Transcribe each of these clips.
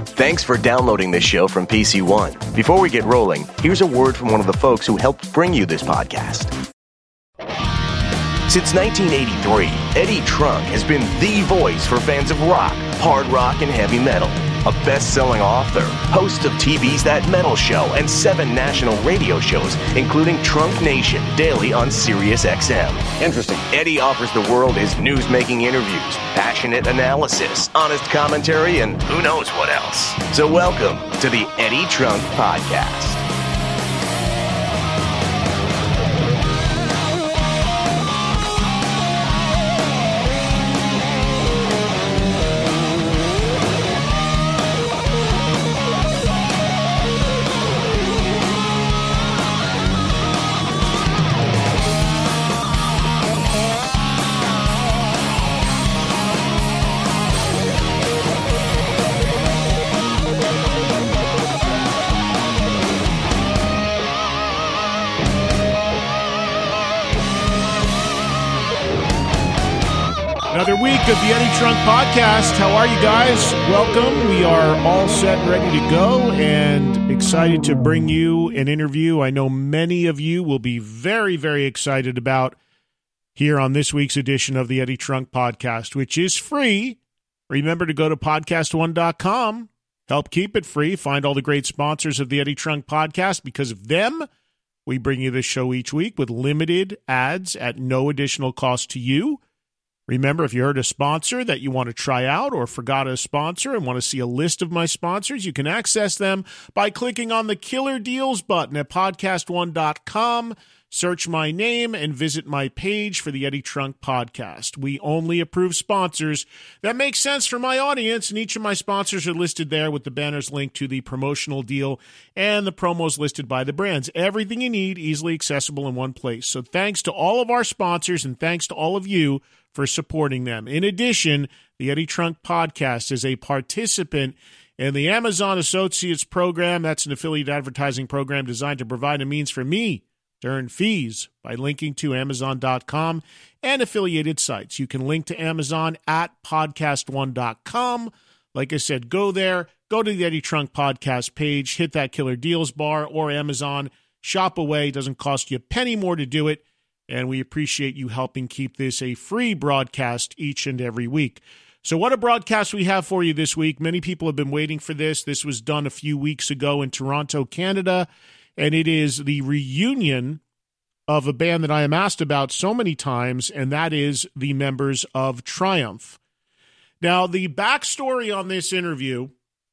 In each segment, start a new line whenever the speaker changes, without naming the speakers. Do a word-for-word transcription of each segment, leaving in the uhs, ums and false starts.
Thanks for downloading this show from P C One. Before we get rolling, here's a word from one of the folks who helped bring you this podcast. Since nineteen eighty-three, Eddie Trunk has been the voice for fans of rock, hard rock, and heavy metal. A best-selling author, host of T V's That Metal Show, and seven national radio shows, including Trunk Nation, daily on Sirius X M.
Interesting.
Eddie offers the world his news-making interviews, passionate analysis, honest commentary, and who knows what else. So welcome to the Eddie Trunk Podcast.
Another week of the Eddie Trunk Podcast. How are you guys? Welcome. We are all set and ready to go and excited to bring you an interview I know many of you will be very, very excited about here on this week's edition of the Eddie Trunk Podcast, which is free. Remember to go to podcast one dot com. Help keep it free. Find all the great sponsors of the Eddie Trunk Podcast. Because of them, we bring you this show each week with limited ads at no additional cost to you. Remember, if you heard a sponsor that you want to try out or forgot a sponsor and want to see a list of my sponsors, you can access them by clicking on the Killer Deals button at podcast one dot com. Search my name and visit my page for the Eddie Trunk Podcast. We only approve sponsors that make sense for my audience, and each of my sponsors are listed there with the banners linked to the promotional deal and the promos listed by the brands. Everything you need, easily accessible in one place. So thanks to all of our sponsors and thanks to all of you for supporting them. In addition, the Eddie Trunk Podcast is a participant in the Amazon Associates Program. That's an affiliate advertising program designed to provide a means for me to earn fees by linking to amazon dot com and affiliated sites. You can link to Amazon at podcast one dot com. Like I said, go there, go to the Eddie Trunk Podcast page, hit that Killer Deals bar or Amazon, shop away. It doesn't cost you a penny more to do it. And we appreciate you helping keep this a free broadcast each and every week. So what a broadcast we have for you this week. Many people have been waiting for this. This was done a few weeks ago in Toronto, Canada, and it is the reunion of a band that I am asked about so many times, and that is the members of Triumph. Now, the backstory on this interview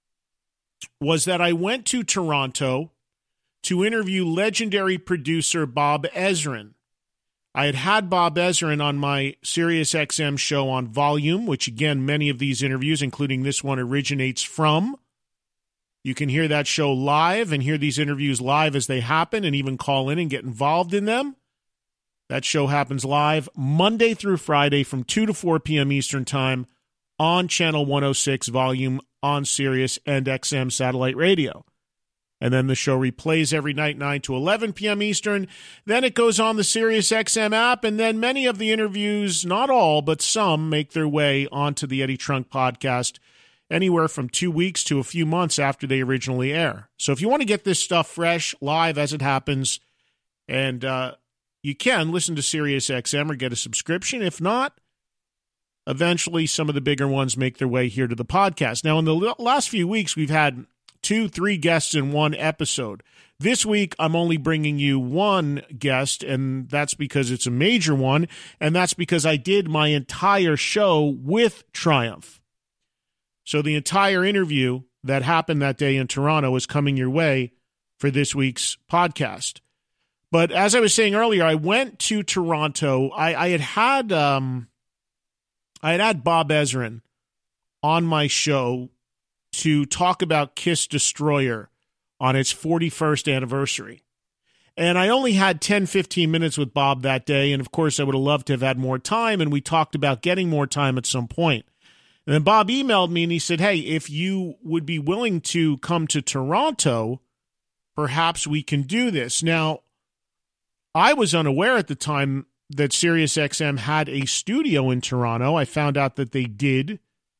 was that I went to Toronto to interview legendary producer Bob Ezrin. I had had Bob Ezrin on my Sirius X M show on Volume, which, again, many of these interviews, including this one, originates from. You can hear that show live and hear these interviews live as they happen and even call in and get involved in them. That show happens live Monday through Friday from two to four p.m. Eastern Time on Channel one oh six Volume on Sirius and X M Satellite Radio. And then the show replays every night, nine to eleven p.m. Eastern. Then it goes on the Sirius X M app, and then many of the interviews, not all, but some, make their way onto the Eddie Trunk Podcast anywhere from two weeks to a few months after they originally air. So if you want to get this stuff fresh, live as it happens, and uh, you can listen to Sirius X M or get a subscription. If not, eventually some of the bigger ones make their way here to the podcast. Now, in the last few weeks, we've had two, three guests in one episode. This week, I'm only bringing you one guest, and that's because it's a major one, and that's because I did my entire show with Triumph. So the entire interview that happened that day in Toronto is coming your way for this week's podcast. But as I was saying earlier, I went to Toronto. I, I had had um, I had had Bob Ezrin on my show to talk about Kiss Destroyer on its forty-first anniversary. And I only had ten, fifteen minutes with Bob that day, and of course I would have loved to have had more time, and we talked about getting more time at some point. And then Bob emailed me and he said, hey, if you would be willing to come to Toronto, perhaps we can do this. Now, I was unaware at the time that SiriusXM had a studio in Toronto. I found out that they did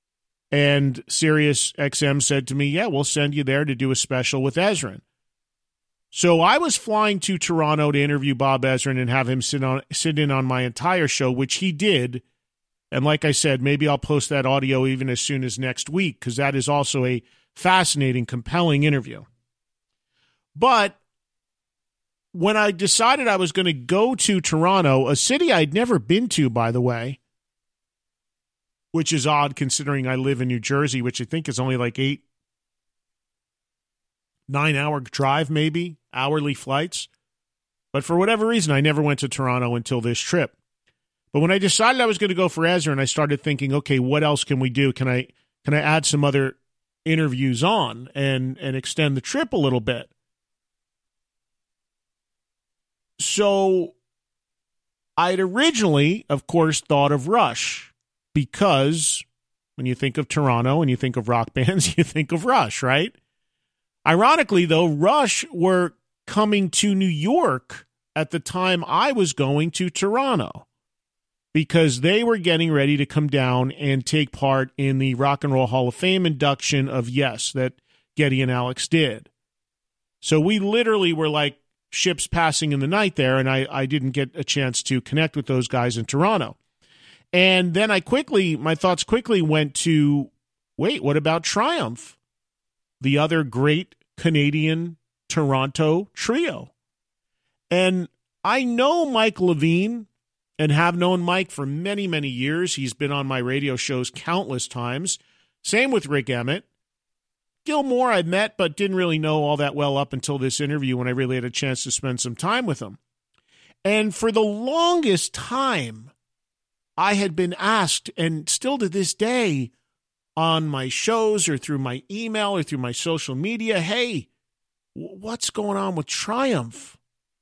And Sirius X M said to me, yeah, we'll send you there to do a special with Ezrin. So I was flying to Toronto to interview Bob Ezrin and have him sit on sit in on my entire show, which he did. And like I said, maybe I'll post that audio even as soon as next week, because that is also a fascinating, compelling interview. But when I decided I was going to go to Toronto, a city I'd never been to, by the way, which is odd considering I live in New Jersey, which I think is only like eight, nine-hour drive maybe, hourly flights. But for whatever reason, I never went to Toronto until this trip. But when I decided I was going to go for Ezra, and I started thinking, okay, what else can we do? Can I can I add some other interviews on and, and extend the trip a little bit? So I'd originally, of course, thought of Rush, because when you think of Toronto and you think of rock bands, you think of Rush, right? Ironically, though, Rush were coming to New York at the time I was going to Toronto, because they were getting ready to come down and take part in the Rock and Roll Hall of Fame induction of Yes that Geddy and Alex did. So we literally were like ships passing in the night there, and I, I didn't get a chance to connect with those guys in Toronto. And then I quickly, my thoughts quickly went to, wait, what about Triumph? The other great Canadian Toronto trio. And I know Mike Levine and have known Mike for many, many years. He's been on my radio shows countless times. Same with Rick Emmett. Gilmore I met, but didn't really know all that well up until this interview when I really had a chance to spend some time with him. And for the longest time, I had been asked, and still to this day, on my shows or through my email or through my social media, hey, what's going on with Triumph?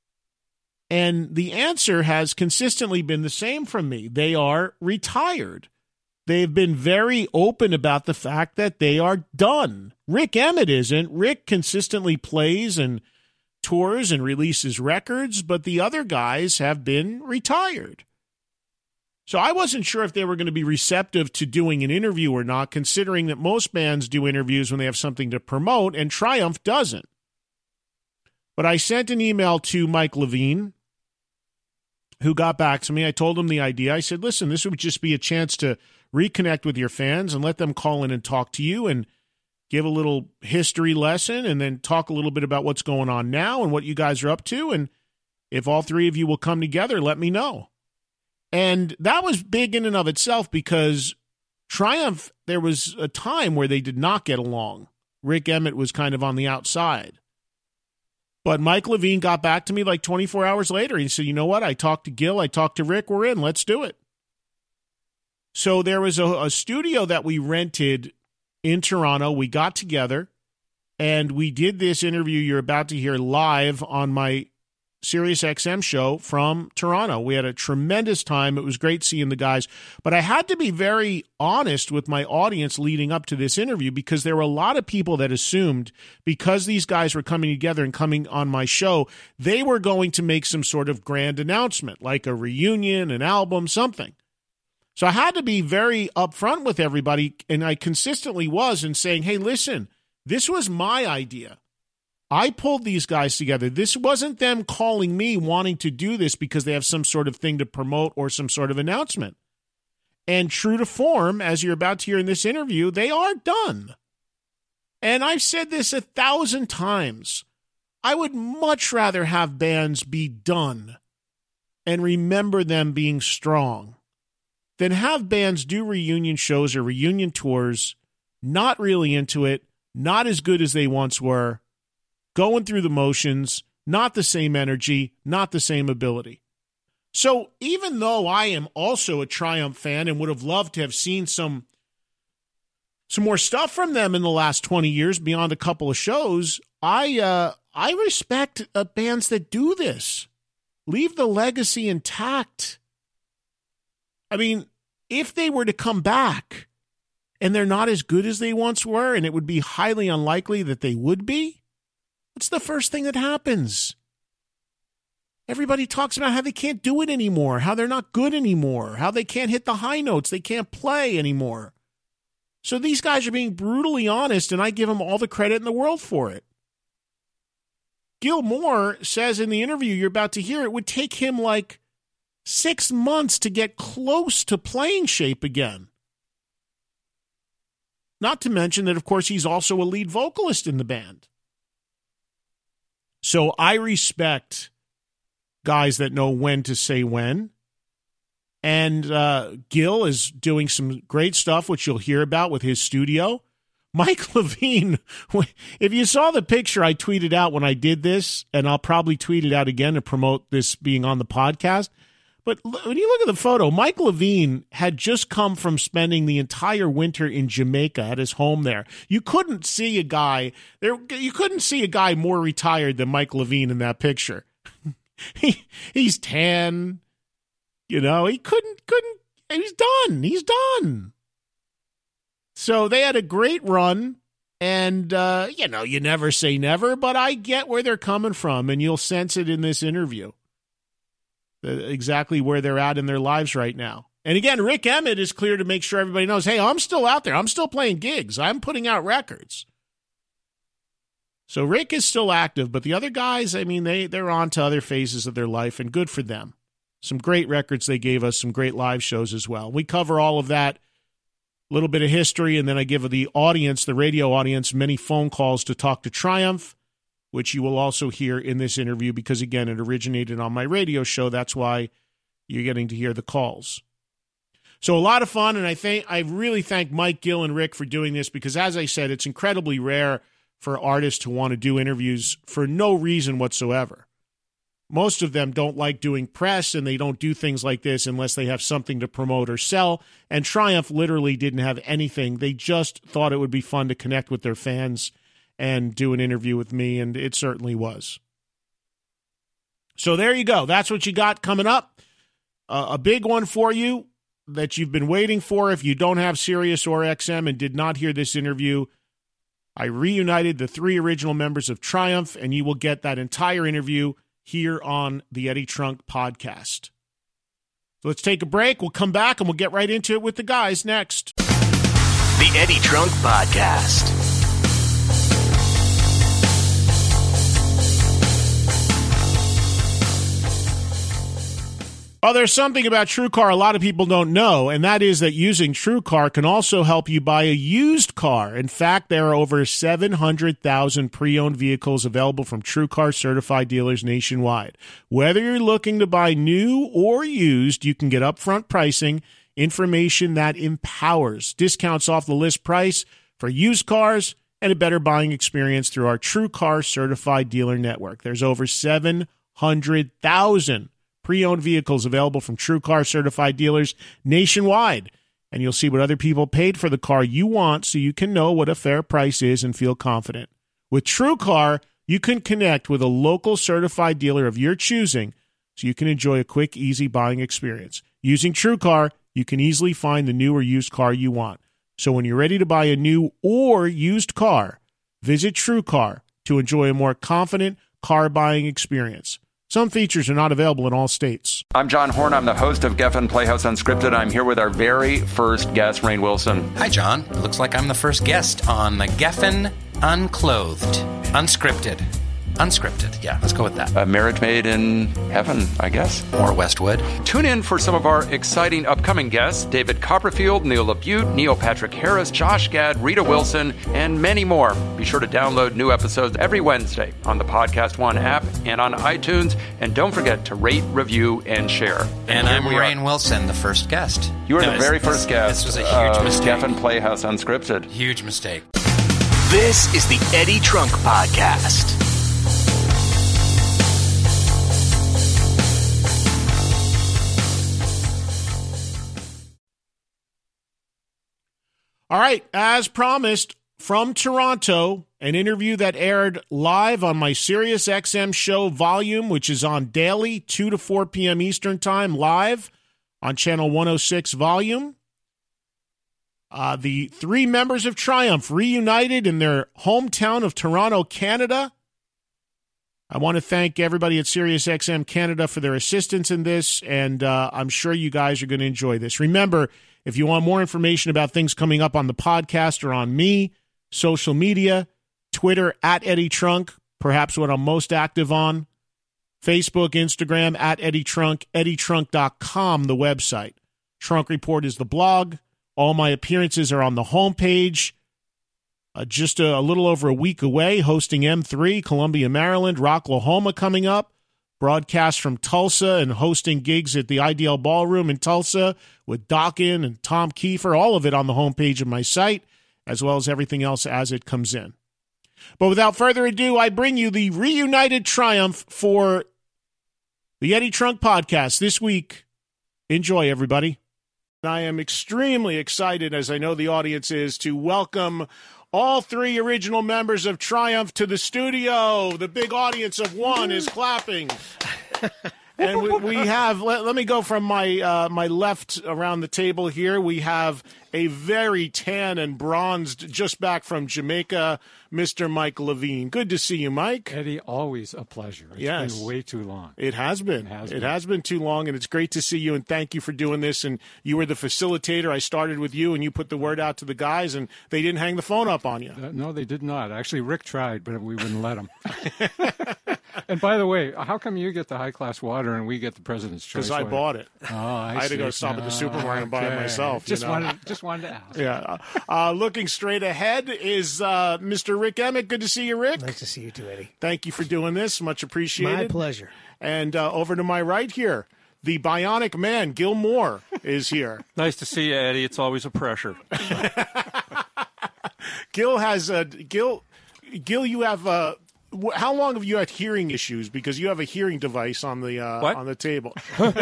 And the answer has consistently been the same from me. They are retired. They've been very open about the fact that they are done. Rick Emmett isn't. Rick consistently plays and tours and releases records, but the other guys have been retired. So I wasn't sure if they were going to be receptive to doing an interview or not, considering that most bands do interviews when they have something to promote, and Triumph doesn't. But I sent an email to Mike Levine, who got back to me. I told him the idea. I said, listen, this would just be a chance to reconnect with your fans and let them call in and talk to you and give a little history lesson and then talk a little bit about what's going on now and what you guys are up to. And if all three of you will come together, let me know. And that was big in and of itself, because Triumph, there was a time where they did not get along. Rick Emmett was kind of on the outside. But Mike Levine got back to me like twenty-four hours later. He said, you know what? I talked to Gil. I talked to Rick. We're in. Let's do it. So there was a, a studio that we rented in Toronto. We got together, and we did this interview you're about to hear live on my Sirius X M show from Toronto. We had a tremendous time. It was great seeing the guys. But I had to be very honest with my audience leading up to this interview, because there were a lot of people that assumed because these guys were coming together and coming on my show, they were going to make some sort of grand announcement, like a reunion, an album, something. So I had to be very upfront with everybody, and I consistently was, in saying, hey, listen, this was my idea. I pulled these guys together. This wasn't them calling me wanting to do this because they have some sort of thing to promote or some sort of announcement. And true to form, as you're about to hear in this interview, they are done. And I've said this a thousand times. I would much rather have bands be done and remember them being strong than have bands do reunion shows or reunion tours, not really into it, not as good as they once were, going through the motions, not the same energy, not the same ability. So even though I am also a Triumph fan and would have loved to have seen some, some more stuff from them in the last twenty years beyond a couple of shows, I uh, I respect uh, bands that do this. Leave the legacy intact. I mean, if they were to come back and they're not as good as they once were, and it would be highly unlikely that they would be, what's the first thing that happens? Everybody talks about how they can't do it anymore, how they're not good anymore, how they can't hit the high notes, they can't play anymore. So these guys are being brutally honest, and I give them all the credit in the world for it. Gil Moore says in the interview you're about to hear, it would take him like six months to get close to playing shape again. Not to mention that, of course, he's also a lead vocalist in the band. So I respect guys that know when to say when. And uh, Gil is doing some great stuff, which you'll hear about with his studio. Mike Levine, if you saw the picture I tweeted out when I did this, and I'll probably tweet it out again to promote this being on the podcast, but when you look at the photo, Mike Levine had just come from spending the entire winter in Jamaica at his home there. You couldn't see a guy there. You couldn't see a guy more retired than Mike Levine in that picture. he, he's tan. You know, he couldn't, couldn't, he's done. He's done. So they had a great run, and, uh, you know, you never say never, but I get where they're coming from, and you'll sense it in this interview, the, exactly where they're at in their lives right now. And again, Rick Emmett is clear to make sure everybody knows, hey, I'm still out there. I'm still playing gigs. I'm putting out records. So Rick is still active, but the other guys, I mean, they, they're on to other phases of their life, and good for them. Some great records they gave us, some great live shows as well. We cover all of that, a little bit of history, and then I give the audience, the radio audience, many phone calls to talk to Triumph, which you will also hear in this interview because, again, it originated on my radio show. That's why you're getting to hear the calls. So a lot of fun, and I think I really thank Mike, Gil, and Rick for doing this because, as I said, it's incredibly rare for artists to want to do interviews for no reason whatsoever. Most of them don't like doing press, and they don't do things like this unless they have something to promote or sell. And Triumph literally didn't have anything. They just thought it would be fun to connect with their fans and do an interview with me, and it certainly was. So there you go. That's what you got coming up. Uh, a big one for you that you've been waiting for. If you don't have Sirius or X M and did not hear this interview, I reunited the three original members of Triumph, and you will get that entire interview here on the Eddie Trunk podcast. So let's take a break. We'll come back and we'll get right into it with the guys next.
The Eddie Trunk Podcast.
Oh, there's something about TrueCar a lot of people don't know, and that is that using TrueCar can also help you buy a used car. In fact, there are over seven hundred thousand pre-owned vehicles available from TrueCar certified dealers nationwide. Whether you're looking to buy new or used, you can get upfront pricing, information that empowers, discounts off the list price for used cars, and a better buying experience through our TrueCar certified dealer network. There's over seven hundred thousand pre-owned vehicles available from TrueCar certified dealers nationwide. And you'll see what other people paid for the car you want so you can know what a fair price is and feel confident. With TrueCar, you can connect with a local certified dealer of your choosing so you can enjoy a quick, easy buying experience. Using TrueCar, you can easily find the new or used car you want. So when you're ready to buy a new or used car, visit TrueCar to enjoy a more confident car buying experience. Some features are not available in all states.
I'm John Horn. I'm the host of Geffen Playhouse Unscripted. I'm here with our very first guest, Rainn Wilson.
Hi, John. It looks like I'm the first guest on the Geffen Unclothed, Unscripted. Unscripted, yeah, let's go with that.
A marriage made in heaven, I guess.
Or Westwood.
Tune in for some of our exciting upcoming guests, David Copperfield, Neil LaBute, Neil Patrick Harris, Josh Gad, Rita Wilson, and many more. Be sure to download new episodes every Wednesday on the Podcast One app and on iTunes. And don't forget to rate, review, and share.
And, and I'm Rainn Wilson, the first guest.
You were
no,
the very
this,
first guest.
This was a huge
uh,
mistake.
Geffen Playhouse Unscripted.
Huge mistake.
This is the Eddie Trunk Podcast.
All right, as promised, from Toronto, an interview that aired live on my Sirius X M show Volume, which is on daily, two to four p.m. Eastern Time, live on Channel one oh six Volume. Uh, the three members of Triumph reunited in their hometown of Toronto, Canada. I want to thank everybody at Sirius X M Canada for their assistance in this, and uh, I'm sure you guys are going to enjoy this. Remember, If you want more information about things coming up on the podcast or on me, social media, Twitter at Eddie Trunk, perhaps what I'm most active on, Facebook, Instagram at Eddie Trunk, eddie trunk dot com, the website. Trunk Report is the blog. All my appearances are on the homepage. Uh, just a, a little over a week away, hosting M three, Columbia, Maryland, Rocklahoma coming up. Broadcast from Tulsa and hosting gigs at the I D L Ballroom in Tulsa with Dokken and Tom Kiefer. All of it on the homepage of my site, as well as everything else as it comes in. But without further ado, I bring you the reunited triumph for the Eddie Trunk Podcast this week. Enjoy, everybody. I am extremely excited, as I know the audience is, to welcome all three original members of Triumph to the studio. The big audience of one is clapping. And we, we have, let, let me go from my uh, my left around the table here. We have a very tan and bronzed, just back from Jamaica, Mister Mike Levine. Good to see you, Mike.
Eddie, always a pleasure. It's
yes.
been way too long.
It has been. It has, it been. has been too long, and it's great to see you, and thank you for doing this. And you were the facilitator. I started with you, and you put the word out to the guys, and they didn't hang the phone up on you.
Uh, no, they did not. Actually, Rick tried, but we wouldn't let him. And by the way, how come you get the high-class water and we get the President's Choice
Because I
water?
bought it.
Oh, I,
I had
see.
to go stop at the supermarket and buy
okay.
it myself.
Just,
you know?
wanted, just wanted to ask.
Yeah. Uh, looking straight ahead is uh, Mister Rick Emmett. Good to see you, Rick.
Nice to see you too, Eddie.
Thank you for doing this. Much appreciated.
My pleasure.
And uh, over to my right here, the bionic man, Gil Moore, is here.
Nice to see you, Eddie. It's always a pressure.
Gil has a Gil. Gil, you have a. How long have you had hearing issues? Because you have a hearing device on the uh,
What?
on the table.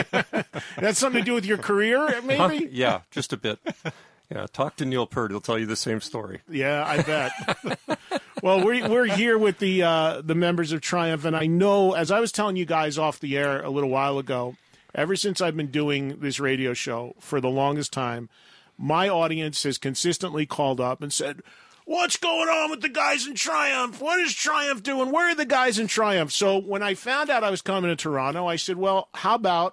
That's something to do with your career, maybe?
Huh? Yeah, just a bit. Yeah, talk to Neil Peart. He'll tell you the same story.
Yeah, I bet. Well, we're we're here with the uh, the members of Triumph, and I know, as I was telling you guys off the air a little while ago, ever since I've been doing this radio show for the longest time, my audience has consistently called up and said, "What's going on with the guys in Triumph? What is Triumph doing? Where are the guys in Triumph?" So when I found out I was coming to Toronto, I said, well, how about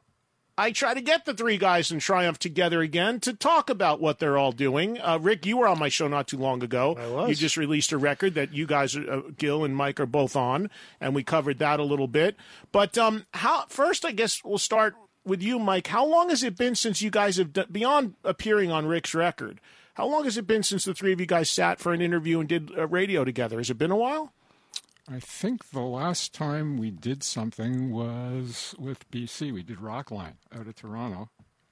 I try to get the three guys in Triumph together again to talk about what they're all doing. Uh, Rick, you were on my show not too long ago.
I was.
You just released a record that you guys, uh, Gil and Mike, are both on, and we covered that a little bit. But um, how? First, I guess we'll start with you, Mike. How long has it been since you guys have, done, beyond appearing on Rick's record, how long has it been since the three of you guys sat for an interview and did a radio together? Has it been a while?
I think the last time we did something was with B C. We did Rockline out of Toronto.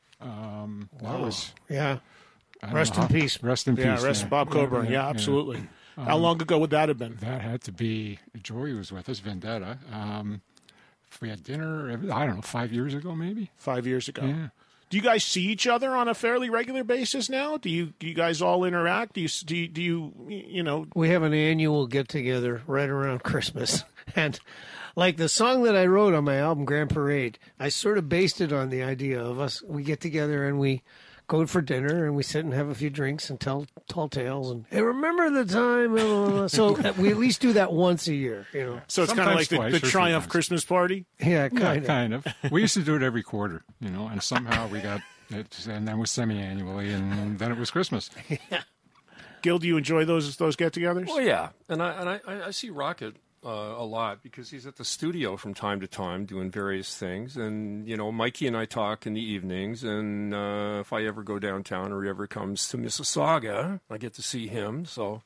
Um,
Wow.
That was
Yeah.
I don't
Rest
know
in
how-
peace.
Rest in
Yeah,
peace.
rest
yeah.
Bob Coburn. Yeah, absolutely. How
Um,
long ago would that have been?
That had to be Joey was with us, Vendetta. Um, if we had dinner, I don't know, five years ago maybe.
Five years ago.
Yeah.
Do you guys see each other on a fairly regular basis now? Do you do you guys all interact? Do you do you, do you, you know?
We have an annual get together right around Christmas. And like the song that I wrote on my album, Grand Parade, I sort of based it on the idea of us. We get together and we go for dinner and we sit and have a few drinks and tell tall tales. And hey, remember the time? Blah, blah, blah. So we at least do that once a year, you know.
So it's kind of like
Sometimes
the,
twice
the
or three
Triumph
times.
Christmas party.
Yeah,
Yeah,
kind of.
kind of. We used to do it every quarter, you know, and somehow we got it, and then it was semi-annually, and then it was Christmas.
Gil, do you enjoy those those get-togethers?
Well, yeah, and I and I, I see Rocket uh, a lot because he's at the studio from time to time doing various things, and you know, Mikey and I talk in the evenings, and uh, if I ever go downtown or he ever comes to Mississauga, I get to see him. So.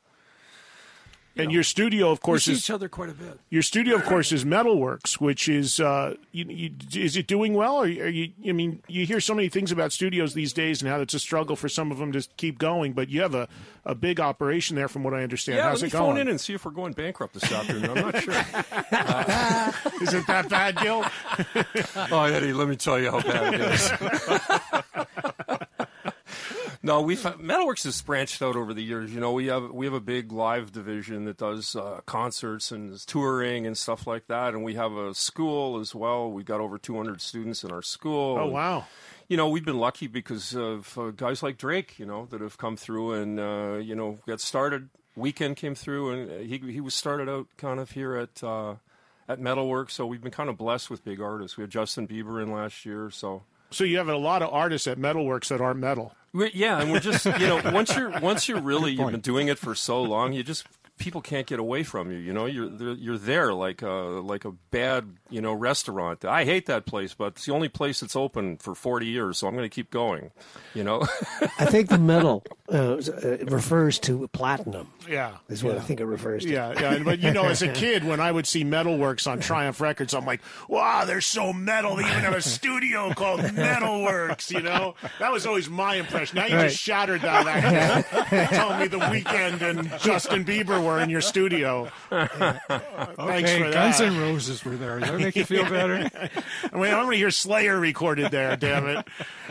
And your studio, of
We
course,
see
is
each other quite a bit.
your studio, of course, is Metalworks, which is uh, you, you, is it doing well? Or are you? I mean, you hear so many things about studios these days and how it's a struggle for some of them to keep going. But you have a, a big operation there, from what I understand.
Yeah,
How's
let me
it going?
phone in and see if we're going bankrupt this afternoon. I'm not sure.
Is it that bad, Gil?
Oh, Eddie, let me tell you how bad it is. No, we've Metalworks has branched out over the years. You know, we have we have a big live division that does uh, concerts and is touring and stuff like that, and we have a school as well. We've got over two hundred students in our school.
Oh
and,
wow!
you know, we've been lucky because of uh, guys like Drake, you know, that have come through and uh, you know got started. Weekend came through, and he he was started out kind of here at uh, at Metalworks. So we've been kind of blessed with big artists. We had Justin Bieber in last year, so.
So you have a lot of artists at Metalworks that aren't metal.
We- Yeah, and we're just, you know, once you're once you're really you've been doing it for so long, you just people can't get away from you. You know, you're they're- you're there like a like a bad you know restaurant. I hate that place, but it's the only place that's open for forty years, so I'm going to keep going. You know,
I think the medal uh, refers to platinum.
Yeah,
Is what
yeah.
I think it refers to.
Yeah, yeah, but you know, as a kid, when I would see Metalworks on Triumph Records, I'm like, wow, they're so metal. They even have a studio called Metalworks, you know? That was always my impression. Now you
Right.
just shattered that. that telling me The Weeknd and Justin Bieber were in your studio. Thanks
Okay,
for
Guns
that.
N' Roses were there. Does that make you feel better?
I mean, I'm going to hear Slayer recorded there, damn it.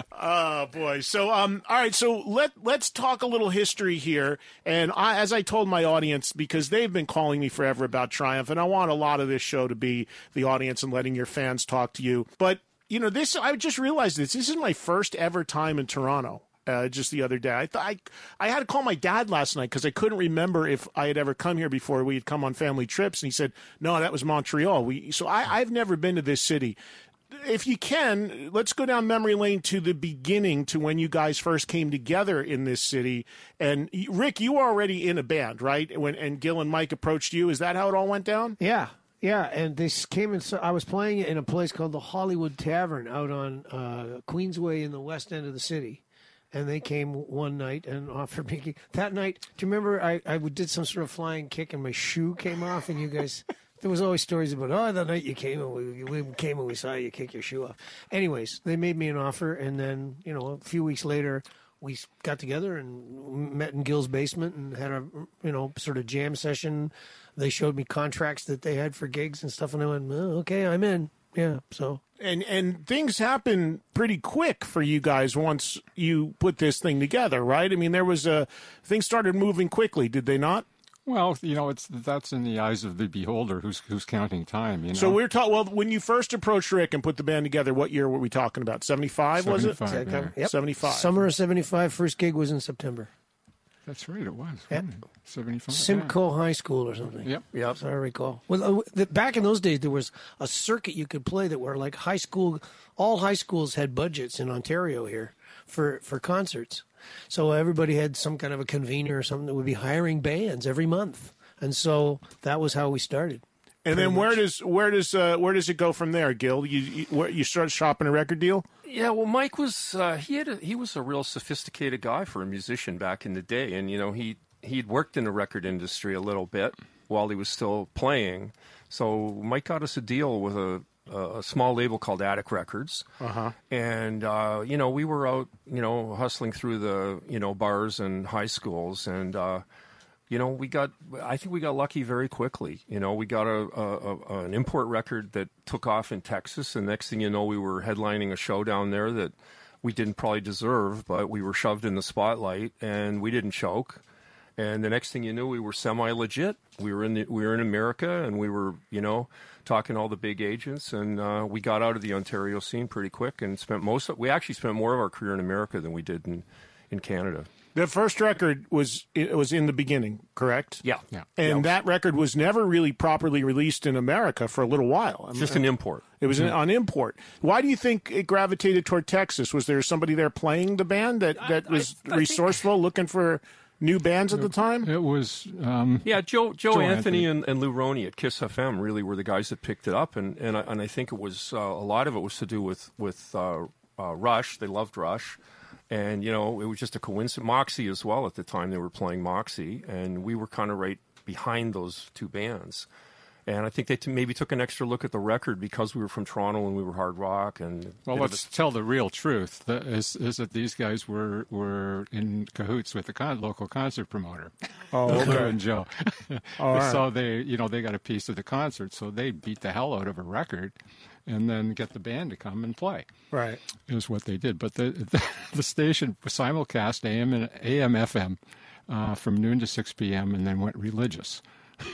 Oh, boy. So, um, all right, so let, let's talk a little history here. And I, as I told my audience, because they've been calling me forever about Triumph, and I want a lot of this show to be the audience and letting your fans talk to you. But, you know, this, I just realized this. This is my first ever time in Toronto. Uh, just the other day, I thought I, I had to call my dad last night because I couldn't remember if I had ever come here before. We had come on family trips, and he said, "No, that was Montreal." We so I, I've never been to this city. If you can, let's go down memory lane to the beginning, to when you guys first came together in this city. And Rick, you were already in a band, right? When and Gil and Mike approached you, is that how it all went down?
Yeah, yeah, and they s- came in. So I was playing in a place called the Hollywood Tavern out on uh, Queensway in the west end of the city, and they came one night and offered me that night. Do you remember I I did some sort of flying kick and my shoe came off, and you guys. There was always stories about, oh, the night you came and we, we came and we saw you kick your shoe off. Anyways, they made me an offer, and then, you know, a few weeks later, we got together and met in Gil's basement and had a, you know, sort of jam session. They showed me contracts that they had for gigs and stuff, and I went, oh, okay, I'm in. Yeah, so.
And and things happen pretty quick for you guys once you put this thing together, right? I mean, there was a things started moving quickly, did they not?
Well, you know, it's that's in the eyes of the beholder who's who's counting time. You know.
So we're talking. Well, when you first approached Rick and put the band together, what year were we talking about? seventy-five, was it?
seventy-five, yeah.
Yep.
seventy-five.
Summer of seventy-five, first gig was in September.
That's right, it was.
Yeah.
wasn't it? seventy-five.
Simcoe High School or something.
Yep.
yeah.
So I recall. Well, uh, the, back in those days, there was a circuit you could play that were like high school. All high schools had budgets in Ontario here for, for concerts. So everybody had some kind of a convener or something that would be hiring bands every month. And so that was how we started.
And then where does where does uh, where does it go from there, Gil? You you, where, you start shopping a record deal?
Yeah, well, Mike was uh, he had a, he was a real sophisticated guy for a musician back in the day, and you know he he'd worked in the record industry a little bit while he was still playing. So Mike got us a deal with a a small label called Attic Records,
Uh-huh.
and uh, you know we were out you know hustling through the you know bars and high schools, and uh, you know we got I think we got lucky very quickly. You know we got a, a, a an import record that took off in Texas, and next thing you know we were headlining a show down there that we didn't probably deserve, but we were shoved in the spotlight and we didn't choke. And the next thing you knew, we were semi-legit. We were in the, we were in America, and we were, you know, talking to all the big agents. And uh, we got out of the Ontario scene pretty quick, and spent most. Of, we actually spent more of our career in America than we did in, in Canada.
The first record was it was in the beginning, correct?
Yeah,
Yeah.
And
Yeah.
that record was never really properly released in America for a little while. I mean,
Just an import.
It was an, on import. Why do you think it gravitated toward Texas? Was there somebody there playing the band that, that
I-
was
I think-
resourceful, looking for new bands at the time?
It was. Um,
Yeah, Joe Joe,
Joe
Anthony,
Anthony.
And, and Lou Roney at Kiss F M really were the guys that picked it up, and and I, and I think it was uh, a lot of it was to do with with uh, uh, Rush. They loved Rush, and you know it was just a coincidence. Moxie as well at the time they were playing Moxie, and we were kind of right behind those two bands. And I think they t- maybe took an extra look at the record because we were from Toronto and we were hard rock. And
well,
you know,
let's tell the real truth. That is, is that these guys were were in cahoots with the con- local concert promoter.
Oh,
Lou
okay.
and Joe.
All right.
So they, you know, they got a piece of the concert, so they beat the hell out of a record, and then get the band to come and play.
Right.
Is what they did. But the the, the station simulcast A M and A M F M uh, from noon to six p.m. and then went religious.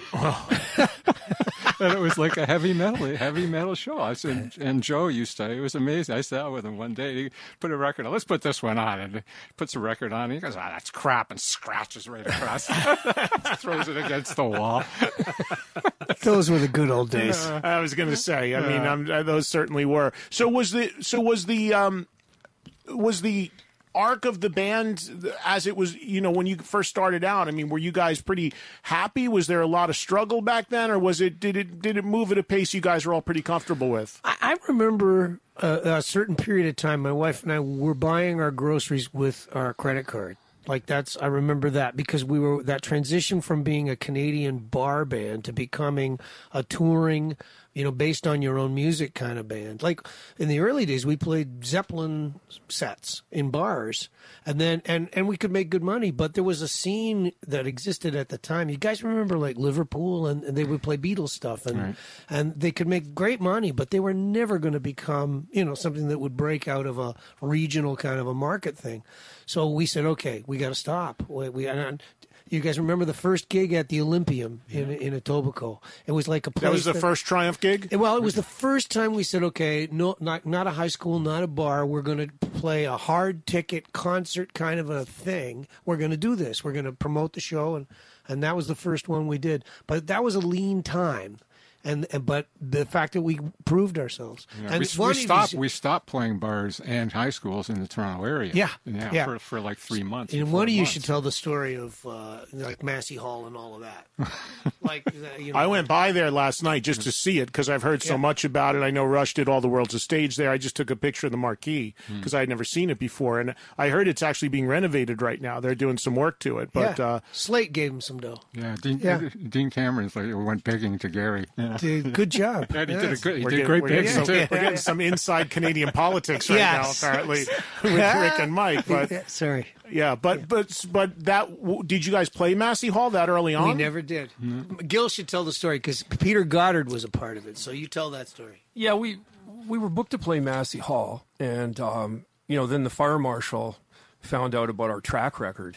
And it was like a heavy metal, heavy metal show. I said, and Joe used to. It was amazing. I sat with him one day. He put a record on. Let's put this one on, and he puts a record on. And he goes, "Ah, oh, that's crap," and scratches right across, throws it against the wall.
Those were the good old days.
I was going to say. I mean, um, those certainly were. So was the so was the um, was the arc of the band as it was, you know, when you first started out? I mean, were you guys pretty happy? Was there a lot of struggle back then, or was it did it did it move at a pace you guys were all pretty comfortable with?
I, I remember uh, a certain period of time, my wife and I were buying our groceries with our credit card. Like that's, I remember that because we were, that transition from being a Canadian bar band to becoming a touring, you know, based on your own music kind of band. Like in the early days, we played Zeppelin sets in bars and then, and, and we could make good money, but there was a scene that existed at the time. You guys remember like Liverpool and, and they would play Beatles stuff and, right. and they could make great money, but they were never going to become, you know, something that would break out of a regional kind of a market thing. So we said, okay, we got to stop. We, we and you guys remember the first gig at the Olympium in in Etobicoke? It was like a place
that was the
that,
first Triumph gig.
Well, it was the first time we said, okay, no, not not a high school, not a bar. We're going to play a hard ticket concert kind of a thing. We're going to do this. We're going to promote the show, and and that was the first one we did. But that was a lean time. And, and but the fact that we proved ourselves,
yeah,
and
we, we stopped. We stopped playing bars and high schools in the Toronto area.
Yeah,
yeah,
yeah.
For, for like three months.
And one of you
months.
should tell the story of uh, like Massey Hall and all of that. Like, uh, you know,
I went by there last night just to see it because I've heard so
yeah.
much about it. I know Rush did All the World's a Stage there. I just took a picture of the marquee because
Hmm.
I had never seen it before, and I heard it's actually being renovated right now. They're doing some work to it, but
yeah.
uh,
Slate gave him some dough.
Yeah, Dean,
Yeah.
Dean Cameron's like went begging to Gary. Yeah.
Dude, good job.
Yeah, he
Yes.
did a good. He
we're
did
getting,
great
we're getting
begging
some,
too.
we're getting some inside Canadian politics right
Yes.
now, apparently, with Rick and Mike. But
Yeah, sorry,
yeah, but but but that did you guys play Massey Hall that early on?
we never did. Gil should tell the story because Peter Goddard was a part of it. So you tell that story.
Yeah, we we were booked to play Massey Hall, and um, you know, then the fire marshal found out about our track record.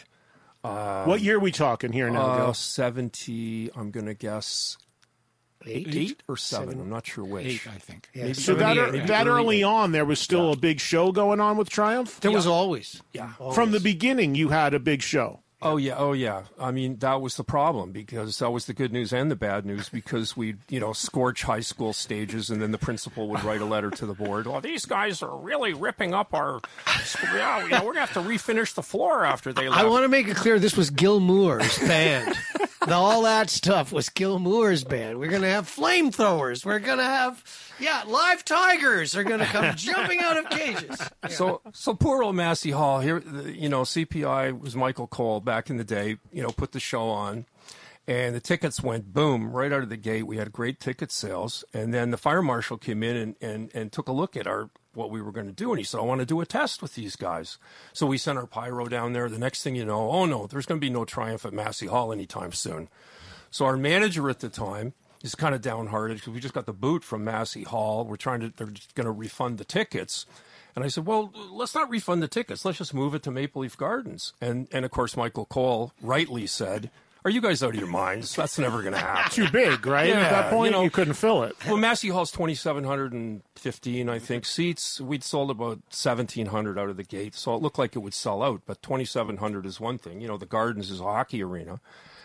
Uh, what year are we talking here now,
Uh,
Gil?
seventy. I'm going to guess
Eight,
eight or seven.
Seven.
I'm not sure which.
Eight, I think.
Yeah,
Maybe
So that,
seventy-eight.
ear- that early on, there was still a big show going on with Triumph?
There was always.
Yeah.
Always.
From the beginning, you had a big show.
Oh yeah, oh yeah. I mean, that was the problem because that was the good news and the bad news because we, you know, scorch high school stages, and then the principal would write a letter to the board. Well, these guys are really ripping up our. Yeah, you know, we're gonna have to refinish the floor after they left.
I want to make it clear this was Gil Moore's band. The, all that stuff was Gil Moore's band. We're going to have flamethrowers. We're going to have, yeah, live tigers are going to come jumping out of cages. Yeah.
So, so poor old Massey Hall here. the- You know, C P I was Michael Cole back in the day. You know, put the show on, and the tickets went boom right out of the gate. We had great ticket sales, and then the fire marshal came in and and, and took a look at our what we were going to do, and he said, "I want to do a test with these guys." So we sent our pyro down there. The next thing you know, oh no, there's going to be no Triumph at Massey Hall anytime soon. So our manager at the time is kind of downhearted because we just got the boot from Massey Hall. We're trying to, they're just going to refund the tickets. And I said, well, let's not refund the tickets. Let's just move it to Maple Leaf Gardens. And, and of course, Michael Cole rightly said, are you guys out of your minds? That's never going to happen.
Too big, right?
Yeah,
At that point,
you
you,
know-
couldn't fill it.
Well, Massey Hall's twenty-seven fifteen, I think, seats. We'd sold about seventeen hundred out of the gate, so it looked like it would sell out. But twenty-seven hundred is one thing. You know, the Gardens is a hockey arena.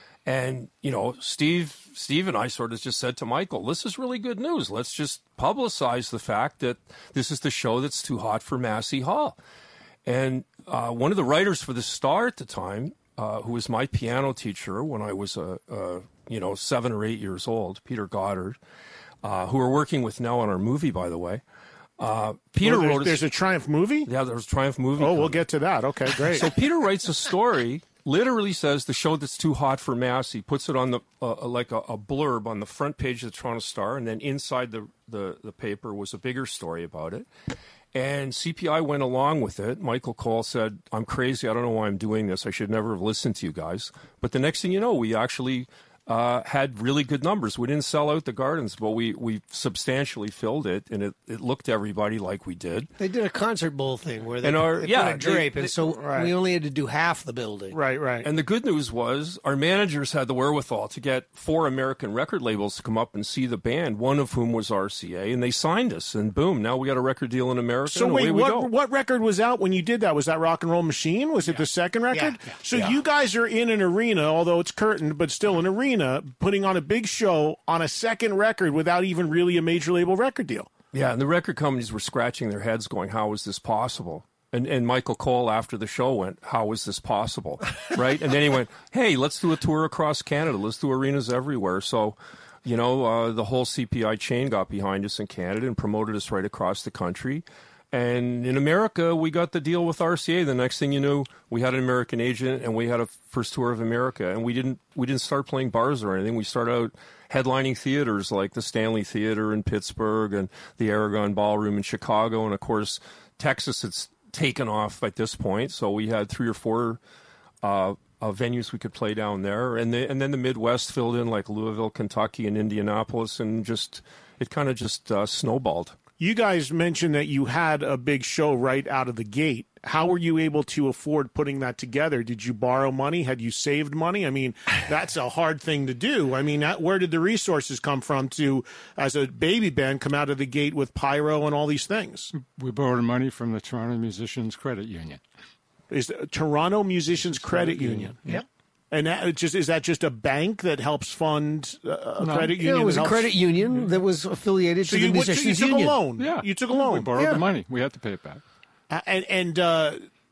And, you know, Steve Steve and I sort of just said to Michael, this is really good news. Let's just publicize the fact that this is the show that's too hot for Massey Hall. And uh, one of the writers for the Star at the time, uh, who was my piano teacher when I was, a, uh, you know, seven or eight years old, Peter Goddard, uh, who we're working with now on our movie, by the way. Uh, Peter
Oh, there's,
wrote a,
there's a Triumph movie?
yeah, there's a Triumph movie.
Oh, we'll
coming.
get to that. Okay, great.
So Peter writes a story, literally says the show that's too hot for Massey, puts it on the uh, like a, a blurb on the front page of the Toronto Star, and then inside the, the, the paper was a bigger story about it. And C P I went along with it. Michael Cole said, I'm crazy. I don't know why I'm doing this. I should never have listened to you guys. But the next thing you know, we actually uh, had really good numbers. We didn't sell out the Gardens, but we, we substantially filled it, and it, it looked to everybody like we did.
They did a concert bowl thing where they,
And our-
they
yeah,
put a drape,
they-
and so
right.
we only had to do half the building.
right, right.
And the good news was our managers had the wherewithal to get four American record labels to come up and see the band, one of whom was R C A, and they signed us. And boom, now we got a record deal in America,
So
and
wait,
away we
what
go.
what record was out when you did that? Was that Rock and Roll Machine? Was it the second record?
Yeah.
So
Yeah.
you guys are in an arena, although it's curtained, but still an arena, putting on a big show on a second record without even really a major label record deal.
Yeah, and the record companies were scratching their heads going, how is this possible? And, and Michael Cole, after the show, went, how is this possible? Right? And then he went, hey, let's do a tour across Canada. Let's do arenas everywhere. So, you know, uh, the whole C P I chain got behind us in Canada and promoted us right across the country. And in America, we got the deal with R C A. The next thing you knew, we had an American agent, and we had a first tour of America. And we didn't we didn't start playing bars or anything. We started out headlining theaters like the Stanley Theater in Pittsburgh and the Aragon Ballroom in Chicago. And, of course, Texas had taken off at this point. So we had three or four uh, uh, venues we could play down there. And, the, and then the Midwest filled in like Louisville, Kentucky, and Indianapolis. And just it kind of just uh, snowballed.
You guys mentioned that you had a big show right out of the gate. How were you able to afford putting that together? Did you borrow money? Had you saved money? I mean, that's a hard thing to do. I mean, where did the resources come from to, as a baby band, come out of the gate with pyro and all these things?
We borrowed money from the Toronto Musicians Credit Union.
Is the Toronto Musicians Credit Union?
Yep.
And that just is that just a bank that helps fund a
No.
credit union?
Yeah, it was
that
a
helps-
credit union that was affiliated
So
to
you,
the
what, so you
Musicians
took
Union.
a loan.
Yeah.
You took a
We
loan.
borrowed
Yeah.
the money. We had to pay it back.
Uh, and and uh,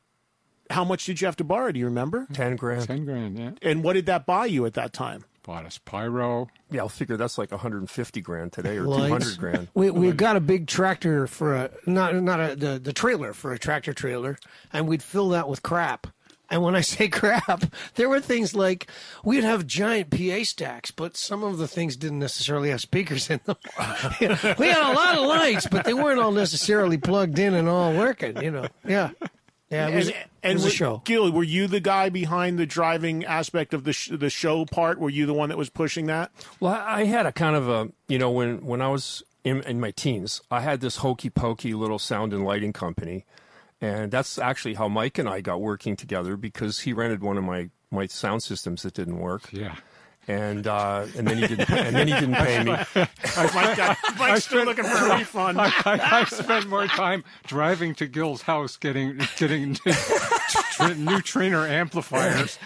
how much did you have to borrow? Do you remember?
Ten grand.
Ten grand, yeah.
And what did that buy you at that time?
Bought us pyro.
Yeah, I'll figure that's like one hundred fifty grand today or
Lights.
two hundred grand.
We we got a big tractor for a not not a the, the trailer for a tractor trailer, and we'd fill that with crap. And when I say crap, there were things like we'd have giant P A stacks, but some of the things didn't necessarily have speakers in them. We had a lot of lights, but they weren't all necessarily plugged in and all working. You know, yeah, yeah. It was,
and
it was
were-
a show.
Gil, were you the guy behind the driving aspect of the sh- the show part? Were you the one that was pushing that?
Well, I I had a kind of a, you know, when, when I was in, in my teens, I had this hokey pokey little sound and lighting company. And that's actually how Mike and I got working together because he rented one of my, my sound systems that didn't work.
Yeah.
And uh, and then he didn't and then he didn't pay me.
Mike got, Mike's still looking for a refund.
I, I, I spent more time driving to Gil's house getting getting tra- new trainer amplifiers.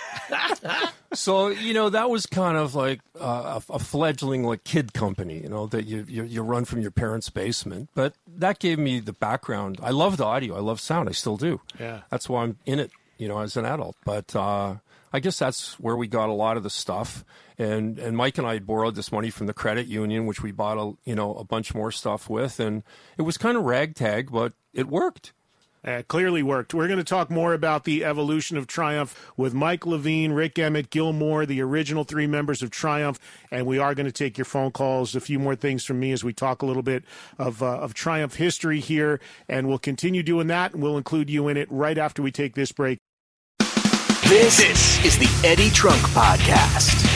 So, you know, that was kind of like uh, a, a fledgling like kid company, you know, that you, you you run from your parents' basement. But that gave me the background. I loved audio. I love sound. I still do.
Yeah.
That's why I'm in it, you know, as an adult. But uh, I guess that's where we got a lot of the stuff. And and Mike and I had borrowed this money from the credit union, which we bought, a you know, a bunch more stuff with. And it was kind of ragtag, but it worked.
Uh, clearly worked. We're going to talk more about the evolution of Triumph with Mike Levine, Rick Emmett, Gil Moore, the original three members of Triumph, and we are going to take your phone calls. A few more things from me as we talk a little bit of uh, of Triumph history here, and we'll continue doing that, and we'll include you in it right after we take this break.
This, this is the Eddie Trunk Podcast.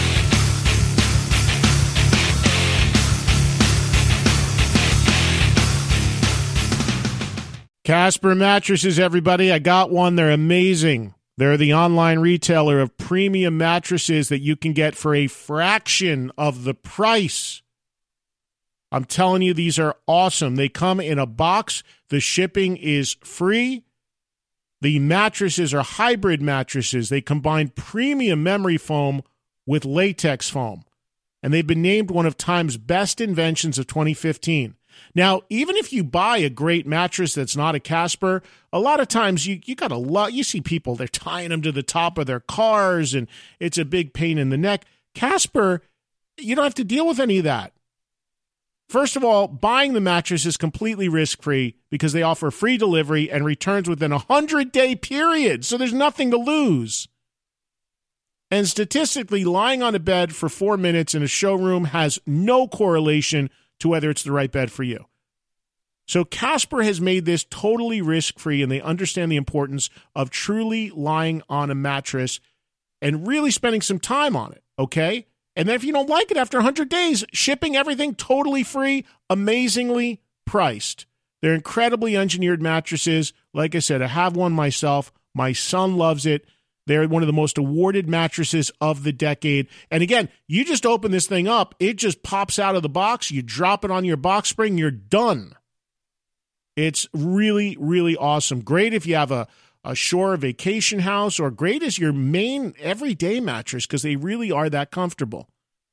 Casper mattresses, everybody. I got one. They're amazing. They're the online retailer of premium mattresses that you can get for a fraction of the price. I'm telling you, these are awesome. They come in a box. The shipping is free. The mattresses are hybrid mattresses. They combine premium memory foam with latex foam. And they've been named one of Time's best inventions of twenty fifteen. Now, even if you buy a great mattress that's not a Casper, a lot of times you, you got a lot, you see people, they're tying them to the top of their cars and it's a big pain in the neck. Casper, you don't have to deal with any of that. First of all, buying the mattress is completely risk-free because they offer free delivery and returns within a hundred-day period, so there's nothing to lose. And statistically, lying on a bed for four minutes in a showroom has no correlation to whether it's the right bed for you. So Casper has made this totally risk-free, and they understand the importance of truly lying on a mattress and really spending some time on it, okay? And then if you don't like it after one hundred days, shipping everything totally free, amazingly priced. They're incredibly engineered mattresses. Like I said, I have one myself. My son loves it. They're one of the most awarded mattresses of the decade. And again, you just open this thing up, it just pops out of the box, you drop it on your box spring, you're done. It's really, really awesome. Great if you have a, a shore vacation house, or great as your main everyday mattress because they really are that comfortable.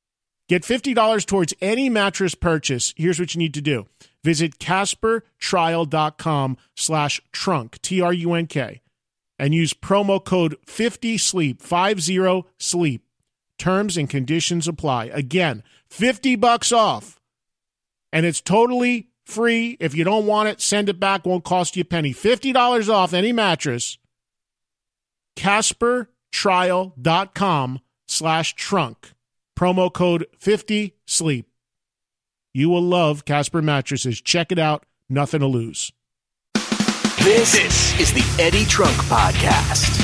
Get fifty dollars towards any mattress purchase. Here's what you need to do. Visit CasperTrial.com slash trunk, T R U N K, and use promo code fifty sleep, fifty sleep. Terms and conditions apply. Again, fifty bucks off, and it's totally free. If you don't want it, send it back. Won't cost you a penny. fifty dollars off any mattress. CasperTrial.com slash trunk. Promo code fifty sleep. You will love Casper mattresses. Check it out. Nothing to lose.
This, this is the Eddie Trunk Podcast.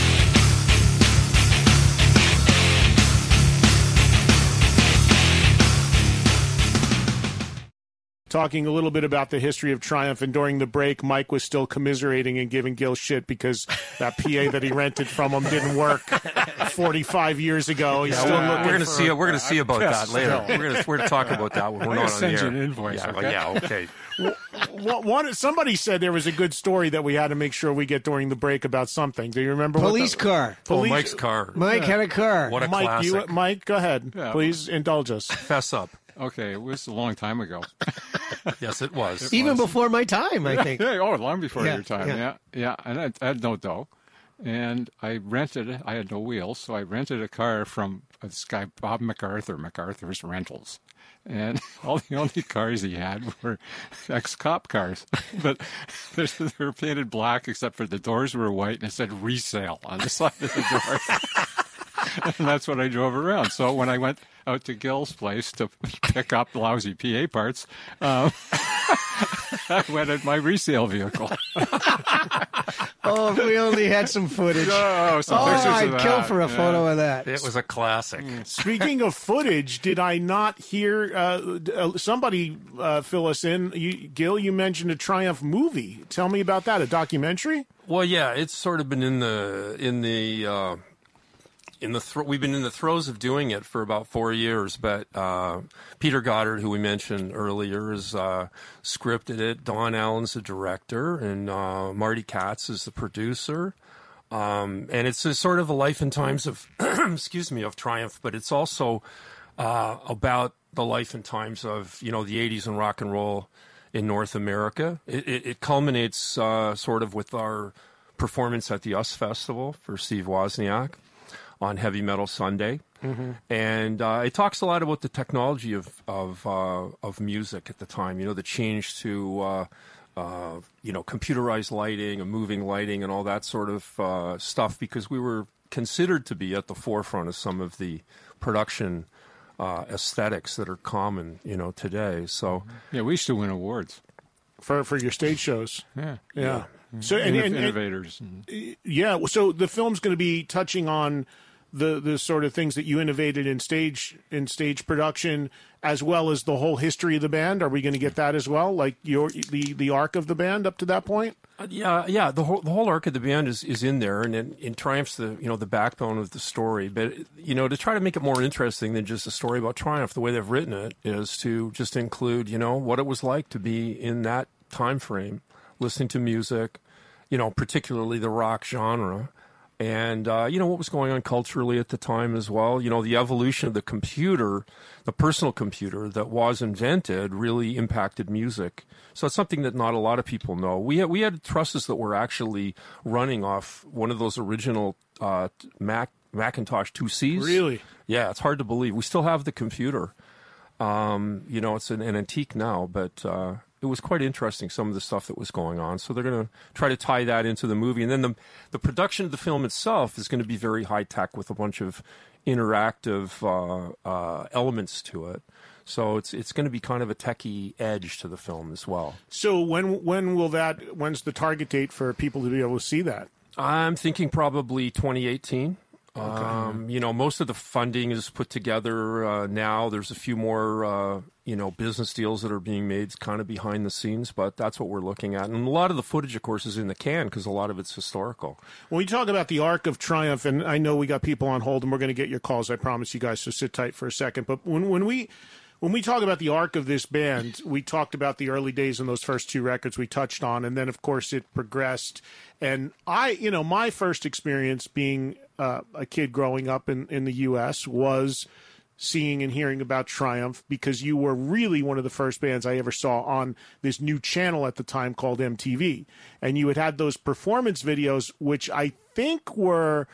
Talking a little bit about the history of Triumph, and during the break, Mike was still commiserating and giving Gil shit because that P A that he rented from him didn't work forty-five years ago. He's
Yeah,
still
we're,
looking
we're going to
for-
see. We're going to see about that later.
Still.
We're going to we're going to talk about that when we're
I'm
not
gonna
on the
send
air.
you an invoice,
Yeah,
okay?
yeah, okay.
One, one, somebody said there was a good story that we had to make sure we get during the break about something. Do you remember? what
Police
the,
car.
Oh,
Police,
Mike's car.
Mike had a car.
What a
Mike,
classic.
you, Mike, go ahead.
Yeah.
Please indulge us.
Fess up.
Okay, it was a long time ago.
Yes, it was.
Even before my time, I think.
Yeah, oh, long before
Yeah,
your time.
yeah.
Yeah, yeah. And I, I had no dough, and I rented. I had no wheels, so I rented a car from this guy Bob MacArthur, MacArthur's Rentals, and all the only cars he had were ex-cop cars, but they were painted black except for the doors were white, and it said "resale" on the side of the door. And that's what I drove around. So when I went out to Gil's place to pick up lousy P A parts, um, I went in my resale vehicle.
Oh, if we only had some footage.
Oh, some
Oh,
pictures
I'd
of
kill
that.
for a
Yeah.
photo of that.
It was a classic.
Speaking of footage, did I not hear uh, uh, somebody uh, fill us in? You, Gil, you mentioned a Triumph movie. Tell me about that. A documentary?
Well, yeah, it's sort of been in the in the uh, in the thro- we've been in the throes of doing it for about four years. But uh, Peter Goddard, who we mentioned earlier, has uh, scripted it. Don Allen's the director, and uh, Marty Katz is the producer. Um, and it's a sort of a life and times of excuse me of Triumph, but it's also uh, about the life and times of you know the eighties and rock and roll in North America. It, it, it culminates uh, sort of with our performance at the U S Festival for Steve Wozniak on Heavy Metal Sunday, mm-hmm. and uh, it talks a lot about the technology of of uh, of music at the time. You know, the change to uh, uh, you know computerized lighting and moving lighting and all that sort of uh, stuff, because we were considered to be at the forefront of some of the production uh, aesthetics that are common, you know, today. So
Yeah, we used to win awards.
For for your stage shows.
Yeah.
Yeah. So and,
Innov-
and, and
innovators. and-
yeah, so the film's going to be touching on the the sort of things that you innovated in stage in stage production, as well as the whole history of the band. Are we going to get that as well, like your the the arc of the band up to that point?
Uh, yeah, yeah. The whole the whole arc of the band is, is in there, and in, in Triumph's the you know the backbone of the story. But you know to try to make it more interesting than just a story about Triumph, the way they've written it is to just include you know what it was like to be in that time frame, listening to music, you know particularly the rock genre. And, uh, you know, what was going on culturally at the time as well. You know, the evolution of the computer, the personal computer that was invented really impacted music. So it's something that not a lot of people know. We had, we had trusses that were actually running off one of those original uh, Mac Macintosh two C's.
Really?
Yeah, it's hard to believe. We still have the computer. Um, you know, it's an, an antique now, but uh, it was quite interesting, some of the stuff that was going on. So they're going to try to tie that into the movie. And then the the production of the film itself is going to be very high-tech with a bunch of interactive uh, uh, elements to it. So it's it's going to be kind of a techie edge to the film as well.
So when when will that? When's the target date for people to be able to see that?
I'm thinking probably twenty eighteen. Okay. Um, you know, most of the funding is put together uh, now. There's a few more, uh, you know, business deals that are being made kind of behind the scenes, but that's what we're looking at. And a lot of the footage, of course, is in the can because a lot of it's historical.
When we talk about the arc of Triumph, and I know we got people on hold, and we're going to get your calls, I promise you guys, so sit tight for a second. But when, when we... When we talk about the arc of this band, we talked about the early days in those first two records we touched on, and then, of course, it progressed. And I, you know, my first experience being uh, a kid growing up in, in the U S was seeing and hearing about Triumph because you were really one of the first bands I ever saw on this new channel at the time called M T V. And you had had those performance videos, which I think were...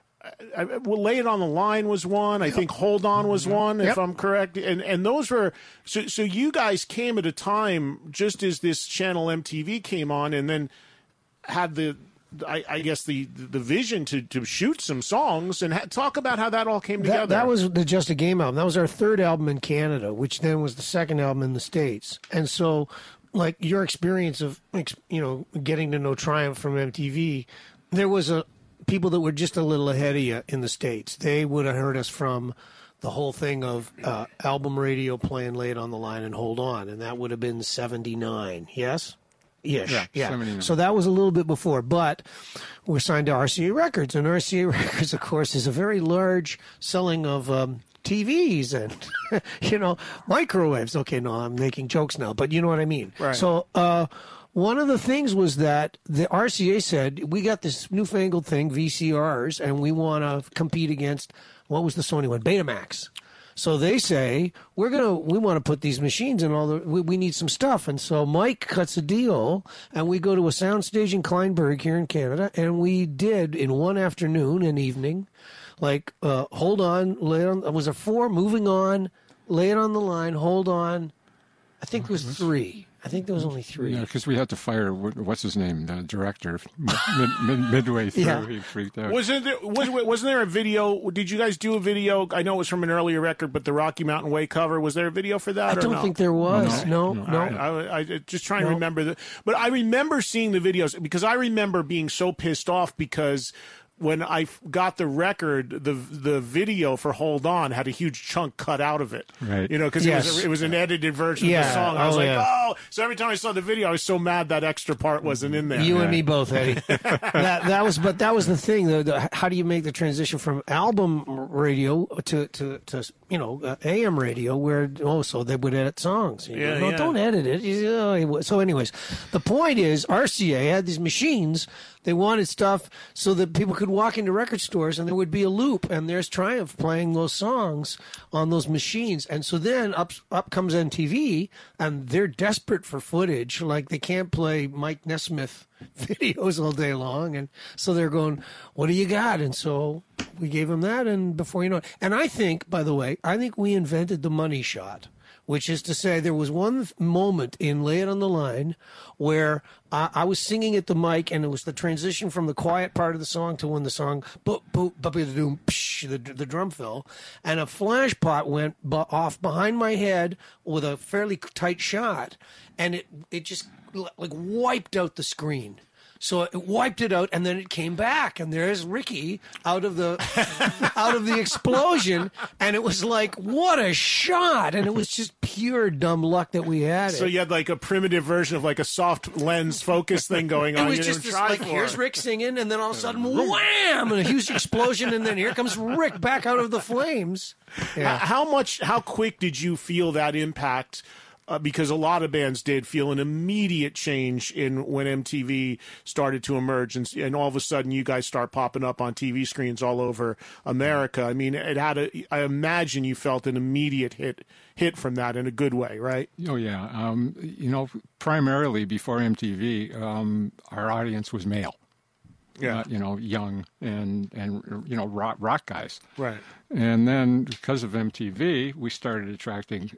I, well, Lay It on the Line was one. I yep. think Hold On was one, if yep. I'm correct. And and those were so. So you guys came at a time just as this channel M T V came on, and then had the, I, I guess the the vision to, to shoot some songs and ha- talk about how that all came together.
That, that was the Just a Game album. That was our third album in Canada, which then was the second album in the States. And so, like your experience of you know getting to know Triumph from M T V, there was a. people that were just a little ahead of you in the States. They would have heard us from the whole thing of uh, album radio playing Lay It on the Line and Hold On, and that would have been seventy-nine, yes? Ish.
Yeah,
yeah.
seventy-nine.
So that was a little bit before, but we're signed to R C A Records, and R C A Records, of course, is a very large selling of um, T Vs and, you know, microwaves. Okay, no, I'm making jokes now, but you know what I mean.
Right.
So, uh, one of the things was that the R C A said, we got this newfangled thing, V C Rs, and we want to compete against, what was the Sony one? Betamax. So they say, we're going to, we want to put these machines in all the, we, we need some stuff. And so Mike cuts a deal, and we go to a soundstage in Kleinburg here in Canada, and we did in one afternoon and evening, like, uh, Hold On, Lay It On, it was a four, Moving On, Lay It on the Line, Hold On, I think it was three. I think there was only three.
Yeah, because we had to fire, what's his name, the director, mid, mid, midway through. Yeah. He freaked out.
Wasn't there, was, wasn't there a video? Did you guys do a video? I know it was from an earlier record, but the Rocky Mountain Way cover, was there a video for that?
I
or
don't
no?
think there was. No, no. no.
Right. I, I just trying
no.
to remember. The, but I remember seeing the videos because I remember being so pissed off because when I got the record, the the video for Hold On had a huge chunk cut out of it.
Right.
You know, because
yes.
it, was it was an edited version
yeah.
of the song. I was
oh,
like,
yeah.
oh. So every time I saw the video, I was so mad that extra part wasn't in there.
You
yeah.
and me both, Eddie. that, that was, but that was the thing. The, the, how do you make the transition from album radio to, to, to you know, uh, A M radio where, oh, so they would edit songs. You
yeah,
know, no,
yeah.
don't edit it. You know, so anyways, the point is R C A had these machines. They wanted stuff so that people could walk into record stores and there would be a loop and there's Triumph playing those songs on those machines. And so then up up comes M T V and they're desperate for footage. Like they can't play Mike Nesmith videos all day long. And so they're going, what do you got? And so we gave them that. And before you know it, and I think, by the way, I think we invented the money shot. Which is to say, there was one moment in Lay It on the Line where I, I was singing at the mic, and it was the transition from the quiet part of the song to when the song boop boop boop doom psh, the the drum fill, and a flash pot went b- off behind my head with a fairly tight shot, and it it just like wiped out the screen. So it wiped it out, and then it came back, and there's Ricky out of the out of the explosion, and it was like, what a shot! And it was just pure dumb luck that we had it.
So you had like a primitive version of like a soft lens focus thing going on.
It was
you
just this, like, here's Rick singing, and then all of a sudden, wham! And a huge explosion, and then here comes Rick back out of the flames. Yeah.
How much, how quick did you feel that impact? Uh, because a lot of bands did feel an immediate change in when M T V started to emerge, and, and all of a sudden you guys start popping up on T V screens all over America. I mean, it had a. I imagine you felt an immediate hit hit from that in a good way, right?
Oh yeah, um, you know, primarily before M T V, um, our audience was male.
Yeah,
uh, you know, young and and you know rock rock guys.
Right.
And then because of M T V, we started attracting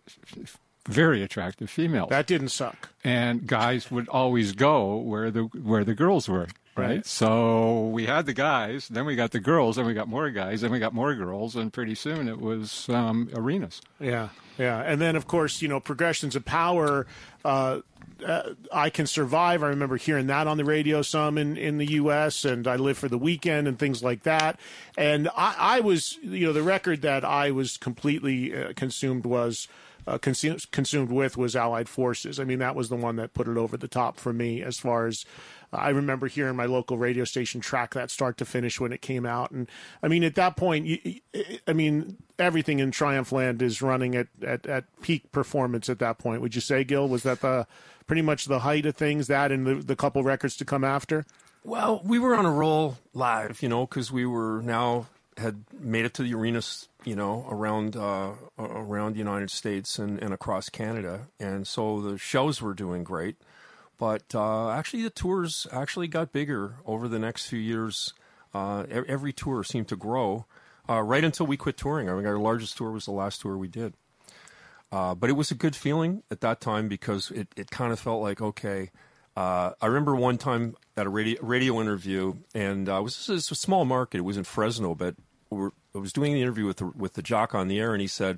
very attractive females.
That didn't suck.
And guys would always go where the where the girls were. Right? right. So we had the guys, then we got the girls, then we got more guys, then we got more girls, and pretty soon it was um, arenas.
Yeah, yeah. And then, of course, you know, Progressions of Power, uh, uh, I Can Survive. I remember hearing that on the radio some in, in the U S, and I Live for the Weekend and things like that. And I, I was, you know, the record that I was completely uh, consumed was Uh, consumed, consumed with was Allied Forces. I mean, that was the one that put it over the top for me as far as uh, I remember hearing my local radio station track that start to finish when it came out. And I mean, at that point, you, I mean, everything in Triumph Land is running at, at, at peak performance at that point. Would you say, Gil? Was that the pretty much the height of things, that and the, the couple records to come after?
Well, we were on a roll live, you know, because we were now had made it to the arenas, you know, around uh, around the United States and, and across Canada, and so the shows were doing great. But uh, actually, the tours actually got bigger over the next few years. Uh, every tour seemed to grow uh, right until we quit touring. I mean, our largest tour was the last tour we did. Uh, but it was a good feeling at that time because it, it kind of felt like, okay, uh, I remember one time at a radio, radio interview, and uh, it, was, it was a small market. It was in Fresno, but we were, I was doing the interview with the, with the jock on the air, and he said,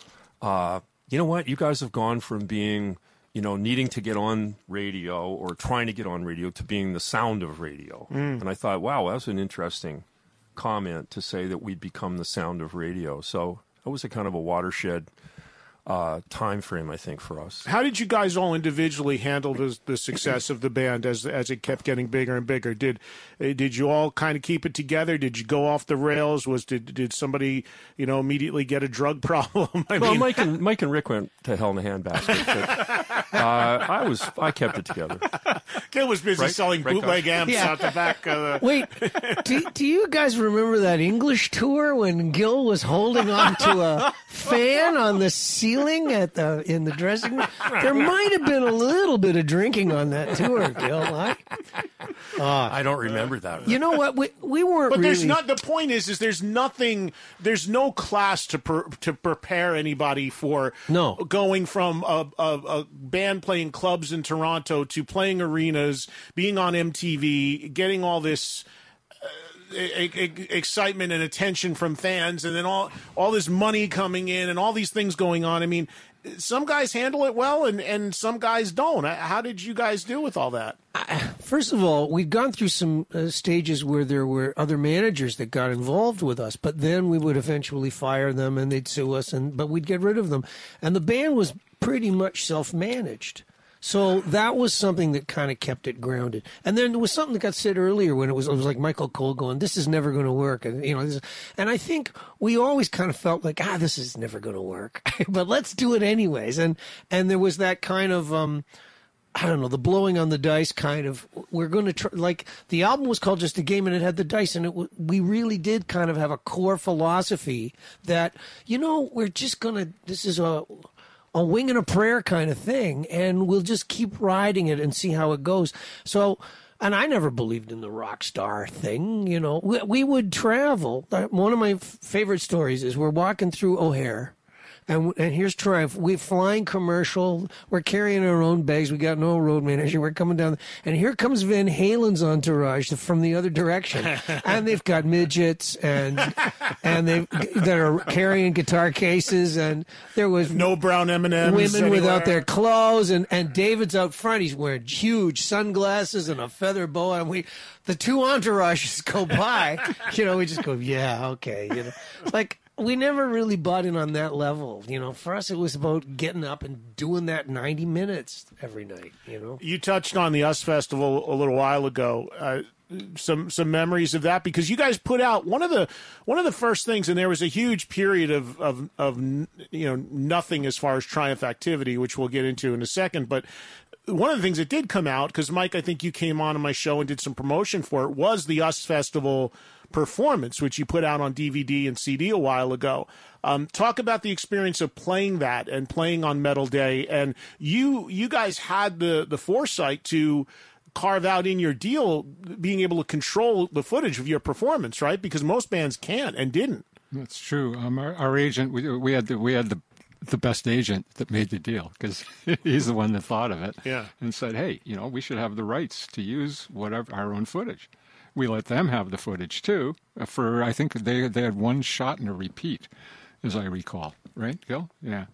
uh, you know what, you guys have gone from being, you know, needing to get on radio or trying to get on radio to being the sound of radio. Mm. And I thought, wow, that's an interesting comment to say that we'd become the sound of radio. So it was a kind of a watershed uh, time frame, I think, for us.
How did you guys all individually handle the, the success of the band as as it kept getting bigger and bigger? Did did you all kind of keep it together? Did you go off the rails? Was did did somebody, you know, immediately get a drug problem? I
well,
mean,
Mike and Mike and Rick went to hell in a handbasket. But, uh, I was I kept it together.
Gil was busy
right?
selling
right
bootleg amps
yeah.
out the back. Of the...
Wait, do, do you guys remember that English tour when Gil was holding on to a fan on the ceiling at the in the dressing room? There might have been a little bit of drinking on that tour, Gil. I, uh,
I don't remember that.
you know what? We we weren't.
But
really...
there's not. The point is, is there's nothing. There's no class to per, to prepare anybody for
No.
going from a, a, a band playing clubs in Toronto to playing arenas, being on M T V, getting all this uh, e- e- excitement and attention from fans, and then all all this money coming in and all these things going on. I mean, some guys handle it well, and, and some guys don't. How did you guys deal with all that?
First of all, we've gone through some uh, stages where there were other managers that got involved with us, but then we would eventually fire them and they'd sue us, and but we'd get rid of them. And the band was pretty much self-managed. So that was something that kind of kept it grounded. And then there was something that got said earlier when it was it was like Michael Cole going, "This is never going to work," and you know, this is, and I think we always kind of felt like, ah, this is never going to work, but let's do it anyways. And and there was that kind of. Um, I don't know, the blowing on the dice kind of, we're going to try, like, the album was called Just a Game and it had the dice, and it w- we really did kind of have a core philosophy that, you know, we're just going to, this is a, a wing and a prayer kind of thing, and we'll just keep riding it and see how it goes. So, and I never believed in the rock star thing, you know. We, we would travel. One of my f- favorite stories is we're walking through O'Hare. And and here's Triumph. We're flying commercial. We're carrying our own bags. We got no road manager. We're coming down. And here comes Van Halen's entourage from the other direction. And they've got midgets and and they that are carrying guitar cases. And there was
no brown M and M's
women
anywhere.
without their clothes. And, and David's out front. He's wearing huge sunglasses and a feather boa. And we, the two entourages go by. You know, we just go, yeah, okay. You know, like. We never really bought in on that level. You know, for us, it was about getting up and doing that ninety minutes every night, you know.
You touched on the U S Festival a little while ago. Uh, some some memories of that, because you guys put out one of the one of the first things, and there was a huge period of of, of you know, nothing as far as Triumph activity, which we'll get into in a second. But one of the things that did come out, because Mike, I think you came on my show and did some promotion for it, was the U S Festival performance, which you put out on D V D and C D a while ago. Um, talk about the experience of playing that and playing on Metal Day. And you you guys had the, the foresight to carve out in your deal being able to control the footage of your performance, right? Because most bands can't and didn't.
That's true. Um, our, our agent, we, we had the, we had the the best agent that made the deal, because he's the one that thought of it.
Yeah.
And said, hey, you know, we should have the rights to use whatever our own footage. We let them have the footage too. For I think they they had one shot and a repeat, as I recall. Right, Gil? Yeah.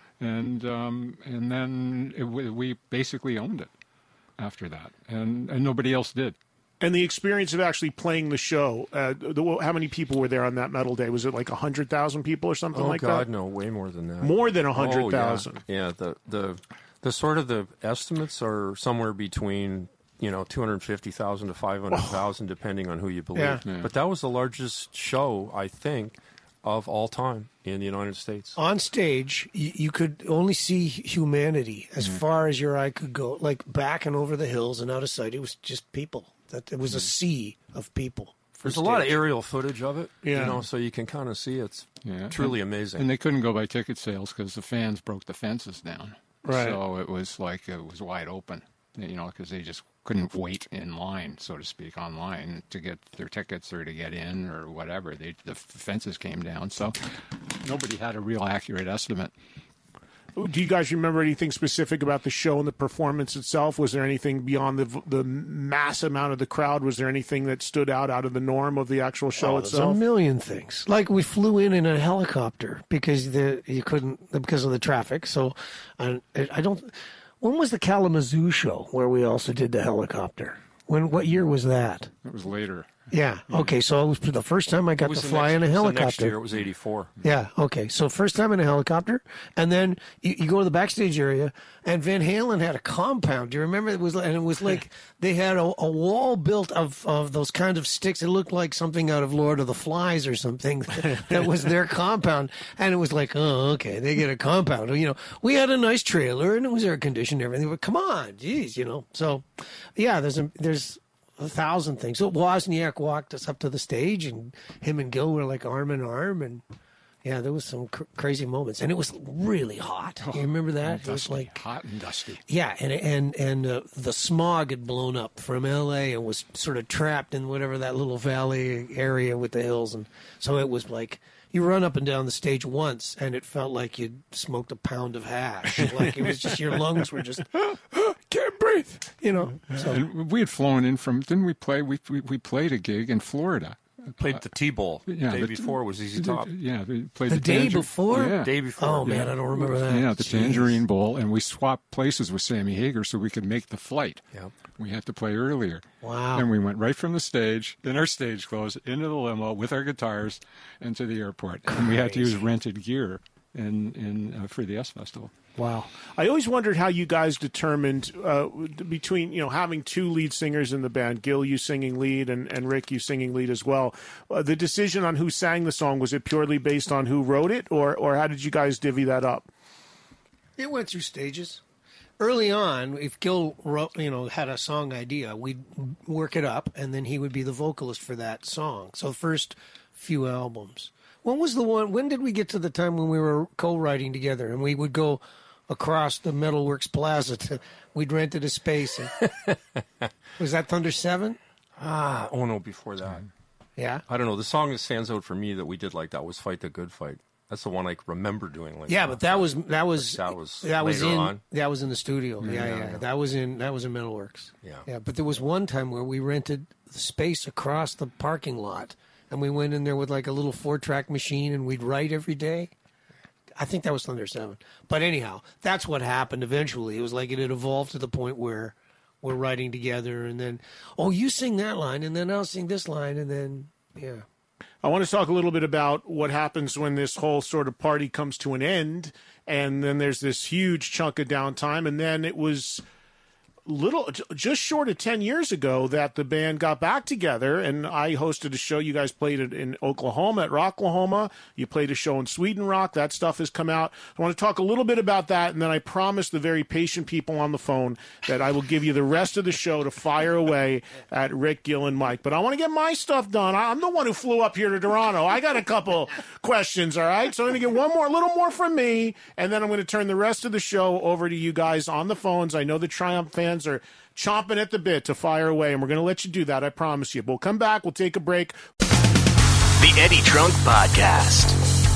And um, and then it, we basically owned it after that, and and nobody else did.
And the experience of actually playing the show, uh, the, how many people were there on that Metal Day? Was it like one hundred thousand people or something
oh,
like
God,
that?
no, way more than that.
More than one hundred thousand.
Oh, yeah. yeah, the, the, the sort of the estimates are somewhere between, you know, two hundred fifty thousand to five hundred thousand, depending on who you believe.
Yeah.
Yeah.
But that was the largest show, I think, of all time in the United States.
On stage, you, you could only see humanity as mm-hmm. far as your eye could go, like back and over the hills and out of sight. It was just people. That it was a sea of people.
There's a lot of aerial footage of it,
Yeah.
you know, so you can kind of see it's
Yeah.
truly
and,
amazing.
And they couldn't go by ticket sales because the fans broke the fences down.
Right.
So it was like it was wide open, you know, because they just couldn't wait in line, so to speak, online to get their tickets or to get in or whatever. They, the fences came down, so nobody had a real accurate estimate.
Do you guys remember anything specific about the show and the performance itself? Was there anything beyond the the mass amount of the crowd? Was there anything that stood out out of the norm of the actual show
Oh, there's
itself?
a million things. Like we flew in in a helicopter because the you couldn't because of the traffic. So I, I don't. When was the Kalamazoo show where we also did the helicopter? When what year was that?
It was later.
Yeah. Okay. So it was the first time I got
It was
to
the
fly
next-
in a
it was the
helicopter.
Next year, it was eighty-four.
Yeah. Okay. So first time in a helicopter, and then you, you go to the backstage area, and Van Halen had a compound. Do you remember? It was, and it was like they had a, a wall built of, of those kind of sticks. It looked like something out of Lord of the Flies or something. That was their compound, and it was like, oh, okay, they get a compound. You know, we had a nice trailer, and it was air conditioned and everything. But come on, geez, you know. So, yeah, there's a there's. a thousand things. So Wozniak walked us up to the stage, and him and Gil were like arm in arm, and yeah, there was some cr- crazy moments, and it was really hot. You remember that? It was
Dusty,
like
hot and dusty.
yeah, and and and uh, the smog had blown up from L A and was sort of trapped in whatever that little valley area with the hills, and so it was like you run up and down the stage once, and it felt like you'd smoked a pound of hash. Like it was just your lungs were just can't breathe, you know. So
And we had flown in from, didn't we play? We we, we played a gig in Florida.
Played the T-Bowl. The
Yeah,
day
the-
before was Easy Top.
Yeah, they played
the
the,
day
Tanger-
before,
Yeah.
Day before.
oh man, I don't remember that.
Yeah, the
Jeez.
Tangerine Bowl, and we swapped places with Sammy Hagar so we could make the flight.
Yeah.
We had to play earlier.
Wow.
And we went right from the stage, in our stage clothes, into the limo with our guitars, into the airport. And we had to use rented gear in, in uh, for the S Festival.
Wow.
I always wondered how you guys determined uh, between, you know, having two lead singers in the band, Gil, you singing lead, and, and Rick, you singing lead as well. Uh, the decision on who sang the song, was it purely based on who wrote it, or, or how did you guys divvy that up?
It went through stages. Early on, if Gil wrote, you know, had a song idea, we'd work it up, and then he would be the vocalist for that song. So the first few albums. When was the one? When did we get to the time when we were co-writing together, and we would go across the Metalworks Plaza to? We'd rented a space. And, was that Thunder Seven?
Ah, oh no, before that.
Yeah.
I don't know. The song that stands out for me that we did like that was "Fight the Good Fight." That's the one I remember doing like
Yeah,
that.
but that was that was
That was
that was
later
in
on.
that was in the studio. Yeah, yeah,
yeah, yeah.
That was in that was in Metalworks.
Yeah.
yeah. But there was one time where we rented the space across the parking lot, and we went in there with like a little four-track machine, and we'd write every day. I think that was Thunder Seven. But anyhow, that's what happened eventually. It was like it had evolved to the point where we're writing together, and then oh, you sing that line, and then I'll sing this line, and then yeah.
I want to talk a little bit about what happens when this whole sort of party comes to an end, and then there's this huge chunk of downtime, and then it was little just short of ten years ago that the band got back together, and I hosted a show. You guys played it in Oklahoma at Rocklahoma. You played a show in Sweden Rock. That stuff has come out. I want to talk a little bit about that, and then I promise the very patient people on the phone that I will give you the rest of the show to fire away at Rick, Gil, and Mike. But I want to get my stuff done. I'm the one who flew up here to Toronto. I got a couple questions, all right? So I'm going to get one more, a little more from me, and then I'm going to turn the rest of the show over to you guys on the phones. I know the Triumph fans are chomping at the bit to fire away, and we're going to let you do that, I promise you. We'll come back, we'll take a break.
The Eddie Trunk Podcast.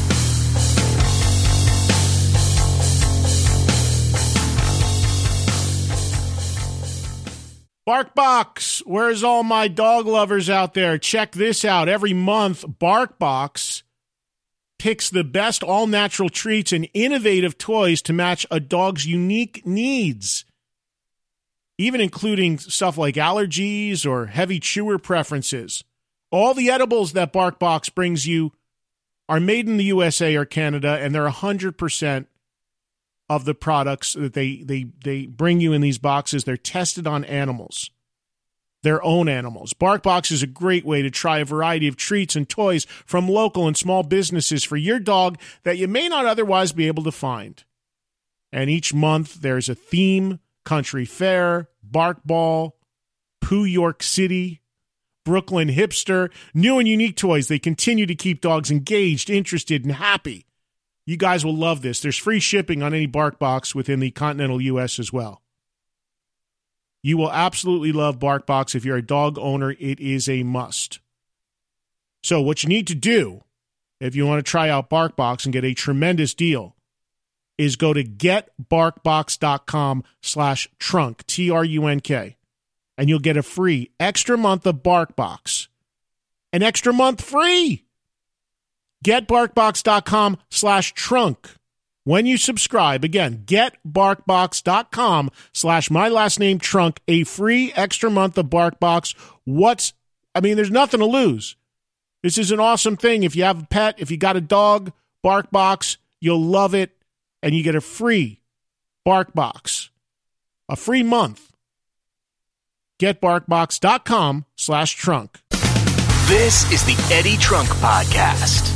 BarkBox, where's all my dog lovers out there? Check this out. Every month, BarkBox picks the best all-natural treats and innovative toys to match a dog's unique needs, even including stuff like allergies or heavy chewer preferences. All the edibles that BarkBox brings you are made in the U S A or Canada, and they're one hundred percent of the products that they, they, they bring you in these boxes. They're tested on animals, their own animals. BarkBox is a great way to try a variety of treats and toys from local and small businesses for your dog that you may not otherwise be able to find. And each month there's a theme: Country Fair, Bark Ball, Pooh York City, Brooklyn hipster. New and unique toys. They continue to keep dogs engaged, interested, and happy. You guys will love this. There's free shipping on any BarkBox within the continental U S as well. You will absolutely love BarkBox. If you're a dog owner, it is a must. So what you need to do, if you want to try out BarkBox and get a tremendous deal, is go to getbarkbox.com slash trunk, T R U N K, and you'll get a free extra month of BarkBox. An extra month free! Getbarkbox.com slash trunk. When you subscribe, again, getbarkbox.com slash my last name trunk, a free extra month of BarkBox. What's, I mean, there's nothing to lose. This is an awesome thing. If you have a pet, if you got a dog, BarkBox, you'll love it. And you get a free BarkBox, a free month. Getbarkbox.com slash trunk.
This is the Eddie Trunk Podcast.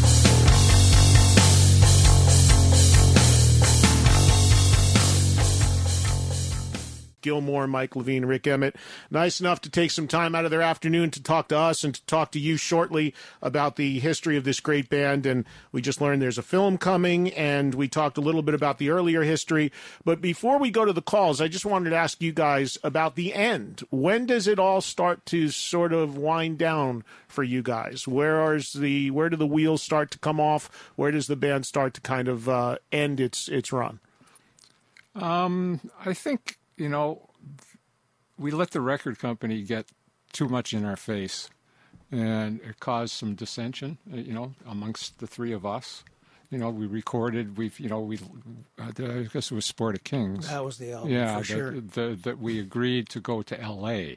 Gilmore, Mike Levine, Rick Emmett. Nice enough to take some time out of their afternoon to talk to us and to talk to you shortly about the history of this great band. And we just learned there's a film coming, and we talked a little bit about the earlier history. But before we go to the calls, I just wanted to ask you guys about the end. When does it all start to sort of wind down for you guys? Where is the where do the wheels start to come off? Where does the band start to kind of uh, end its its run?
Um, I think, you know, we let the record company get too much in our face, and it caused some dissension, you know, amongst the three of us. You know, we recorded, we've, you know, we, uh, I guess it was Sport of Kings.
That was the album,
yeah,
for sure.
That, the, that we agreed to go to L A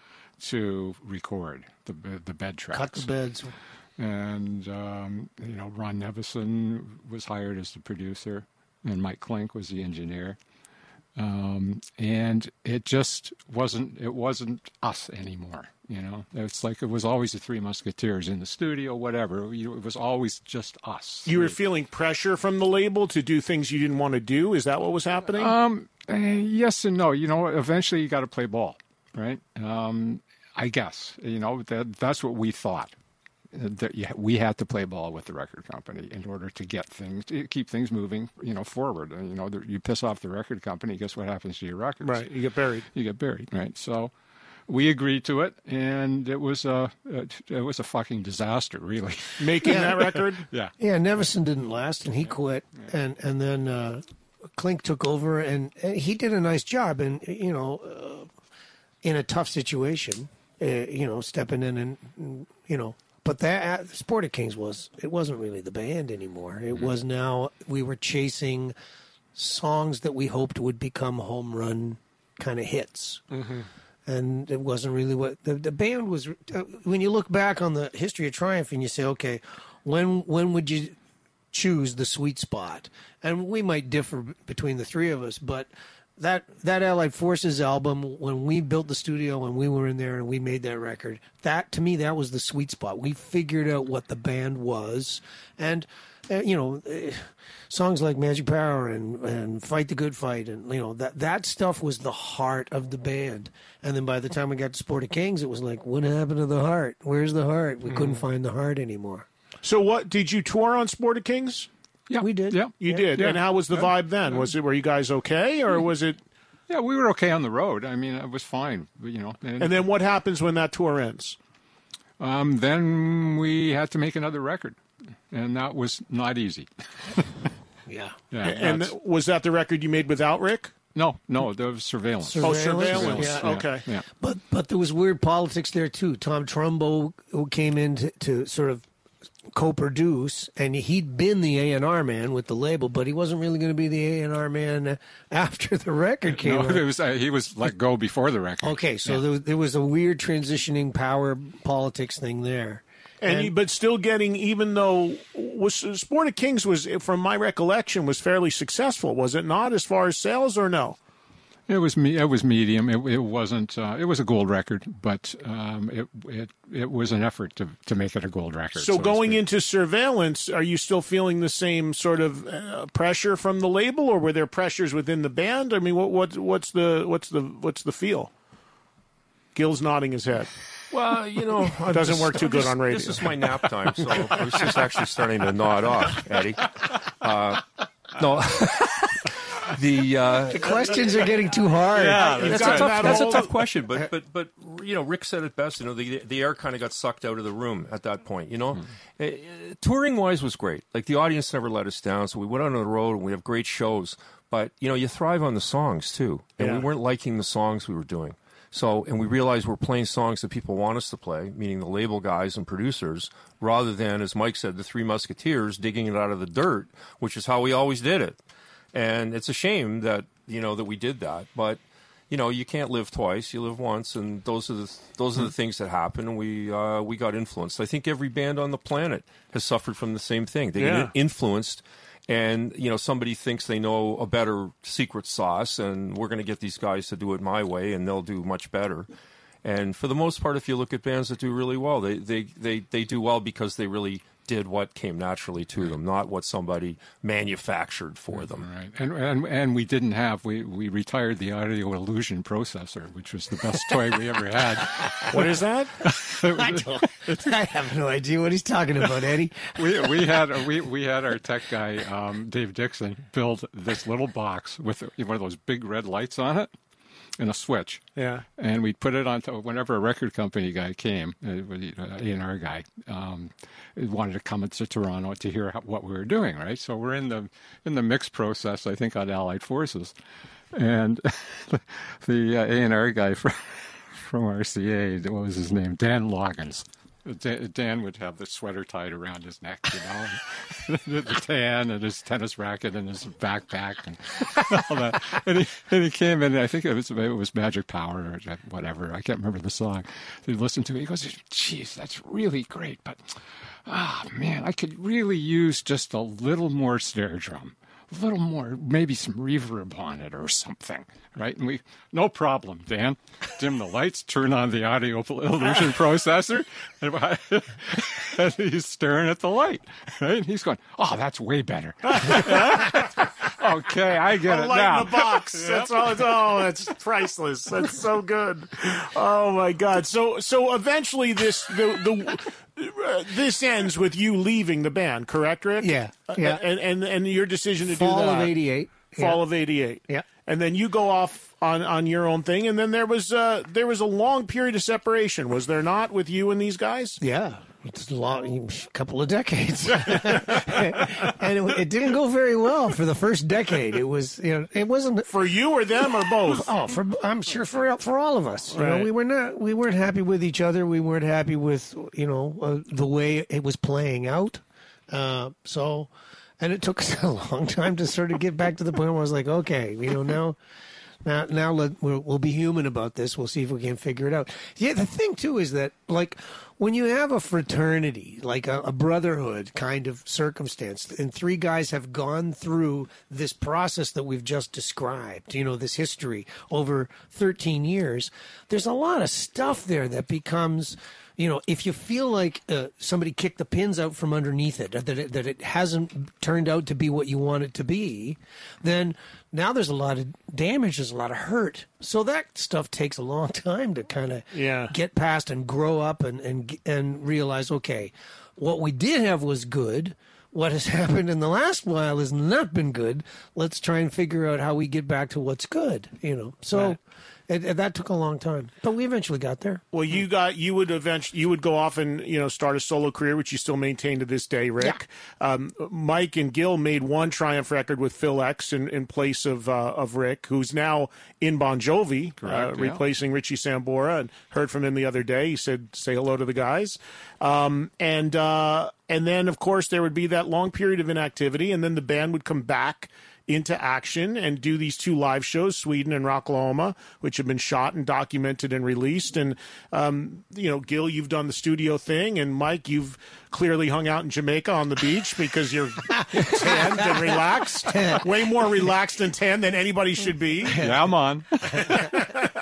to record the the bed tracks.
Cut the beds.
And, um, you know, Ron Nevison was hired as the producer, and Mike Klink was the engineer. Um, and it just wasn't, it wasn't us anymore. You know, it's like it was always the Three Musketeers in the studio, whatever. It was always just us.
You were feeling pressure from the label to do things you didn't want to do? Is that what was happening?
Um, uh, yes and no. You know, eventually you got to play ball, right? Um, I guess, you know, that that's what we thought. That we had to play ball with the record company in order to get things, to keep things moving, you know, forward. And, you know, you piss off the record company, guess what happens to your records?
Right, you get buried.
You get buried, right? So we agreed to it, and it was a it was a fucking disaster, really.
Making that record?
Yeah.
Yeah, Nevison didn't last, and he quit, and and then uh, Klink took over, and, and he did a nice job, and you know, uh, in a tough situation, uh, you know, stepping in and you know. But that Sport of Kings was, it wasn't really the band anymore. It was now, we were chasing songs that we hoped would become home run kind of hits. Mm-hmm. And it wasn't really what, the, the band was, uh, when you look back on the history of Triumph and you say, okay, when when would you choose the sweet spot? And we might differ between the three of us, but That that Allied Forces album, when we built the studio, when we were in there and we made that record, that to me, that was the sweet spot. We figured out what the band was. And, uh, you know, uh, songs like Magic Power and, and Fight the Good Fight, and, you know, that, that stuff was the heart of the band. And then by the time we got to Sport of Kings, it was like, what happened to the heart? Where's the heart? We mm. couldn't find the heart anymore.
So what, did you tour on Sport of Kings?
Yeah,
we did.
Yeah,
you
yeah,
did.
Yeah.
And how was the
yeah.
vibe then? Was it? Were you guys okay, or was it?
Yeah, we were okay on the road. I mean, it was fine. You know. And,
and then what happens when that tour ends?
Um, then we had to make another record, and that was not easy.
yeah.
yeah.
And th- was that the record you made without Rick?
No, no, there was Surveillance.
Surveillance.
Oh, Surveillance.
Yeah.
Yeah. Okay.
Yeah.
But but there was weird politics there too. Tom Trumbo, who came in to, to sort of co-produce, and he'd been the A and R man with the label, but he wasn't really going to be the A and R man after the record came
no,
out.
It was, uh, he was let go before the record.
Okay, so
yeah.
there, there was a weird transitioning power politics thing there.
And,
And-
he, but still getting, even though was Sport of Kings was, from my recollection, was fairly successful, was it not, as far as sales, or no?
It was me. It was medium. It, it wasn't. Uh, it was a gold record, but um, it it it was an effort to to make it a gold record.
So,
so
going into Surveillance, are you still feeling the same sort of uh, pressure from the label, or were there pressures within the band? I mean, what what what's the what's the what's the feel? Gil's nodding his head.
Well, you know,
it doesn't work too good on radio.
This is my nap time, so I was just actually starting to nod off, Eddie. Uh, no. The, uh,
the questions are getting too hard.
Yeah, that's, a tough,
that
that's
whole...
a tough question. But but but you know, Rick said it best. You know, the the air kind of got sucked out of the room at that point. You know, hmm. uh, touring wise was great. Like the audience never let us down. So we went on the road and we have great shows. But you know, you thrive on the songs too. And yeah. we weren't liking the songs we were doing. So and we realized we're playing songs that people want us to play, meaning the label guys and producers, rather than, as Mike said, the Three Musketeers digging it out of the dirt, which is how we always did it. And it's a shame that, you know, that we did that. But, you know, you can't live twice. You live once. And those are the those are the things that happen. And we, uh, we got influenced. I think every band on the planet has suffered from the same thing. They
yeah.
get influenced. And, you know, somebody thinks they know a better secret sauce. And we're going to get these guys to do it my way. And they'll do much better. And for the most part, if you look at bands that do really well, they, they, they, they do well because they really did what came naturally to them, not what somebody manufactured for them.
Right, and and and we didn't have we we retired the audio illusion processor, which was the best toy we ever had.
What is that?
I, don't, I have no idea what he's talking about, Eddie.
we we had we we had our tech guy um, Dave Dixon build this little box with one of those big red lights on it. And a switch.
Yeah.
And we'd put it on to whenever a record company guy came, an A and R guy, um, wanted to come into Toronto to hear how, what we were doing, right? So we're in the in the mix process, I think, on Allied Forces. And the uh, A and R guy from, from R C A, what was his name? Dan Loggins. Dan would have the sweater tied around his neck, you know, and the tan and his tennis racket and his backpack and all that. And he, and he came in, and I think it was, it was Magic Power or whatever. I can't remember the song. He listened to it. He goes, geez, that's really great. But, ah, oh, man, I could really use just a little more snare drum. A little more, maybe some reverb on it or something, right? And we, no problem, Dan. Dim the lights, turn on the audio illusion processor, and, and he's staring at the light, right? And he's going, "Oh, that's way better." Okay, I get
a
it
light
now.
in the box. Yep. That's all. It's, oh, that's priceless. That's so good. Oh my God. So, so eventually, this the the. Uh, this ends with you leaving the band, correct, Rick?
Yeah, yeah.
Uh, and, and and your decision to
Fall
do that.
Fall of eighty-eight.
Fall
yeah.
of eighty-eight.
Yeah.
And then you go off on, on your own thing, and then there was uh, there was a long period of separation, was there not, with you and these guys?
Yeah. It's a long, couple of decades, and it, it didn't go very well for the first decade. It was, you know, it wasn't
for you or them or both.
Oh, for I'm sure for for all of us. You
right.
know, we were not, we weren't happy with each other. We weren't happy with, you know, uh, the way it was playing out. Uh, so, and it took us a long time to sort of get back to the point where I was like, okay, you know, now. Now, now let, we'll, we'll be human about this. We'll see if we can figure it out. Yeah, the thing, too, is that, like, when you have a fraternity, like a, a brotherhood kind of circumstance, and three guys have gone through this process that we've just described, you know, this history over thirteen years, there's a lot of stuff there that becomes... You know, if you feel like uh, somebody kicked the pins out from underneath it, that it, that it hasn't turned out to be what you want it to be, then now there's a lot of damage, there's a lot of hurt. So that stuff takes a long time to kind of
yeah.
get past and grow up and, and and realize, okay, what we did have was good. What has happened in the last while has not been good. Let's try and figure out how we get back to what's good, you know. So... Right. It, it, that took a long time, but we eventually got there.
Well, you got you would eventually you would go off and you know start a solo career, which you still maintain to this day, Rick. Yeah. Um, Mike and Gil made one Triumph record with Phil X in, in place of uh, of Rick, who's now in Bon Jovi,
Correct,
uh,
yeah.
replacing Richie Sambora. And heard from him the other day. He said, "Say hello to the guys." Um, and uh, and then of course there would be that long period of inactivity, and then the band would come back into action and do these two live shows, Sweden and Rocklahoma, which have been shot and documented and released. And, um, you know, Gil, you've done the studio thing, and Mike, you've clearly hung out in Jamaica on the beach because you're tanned and relaxed. Way more relaxed and tan than anybody should be.
Yeah, I'm on.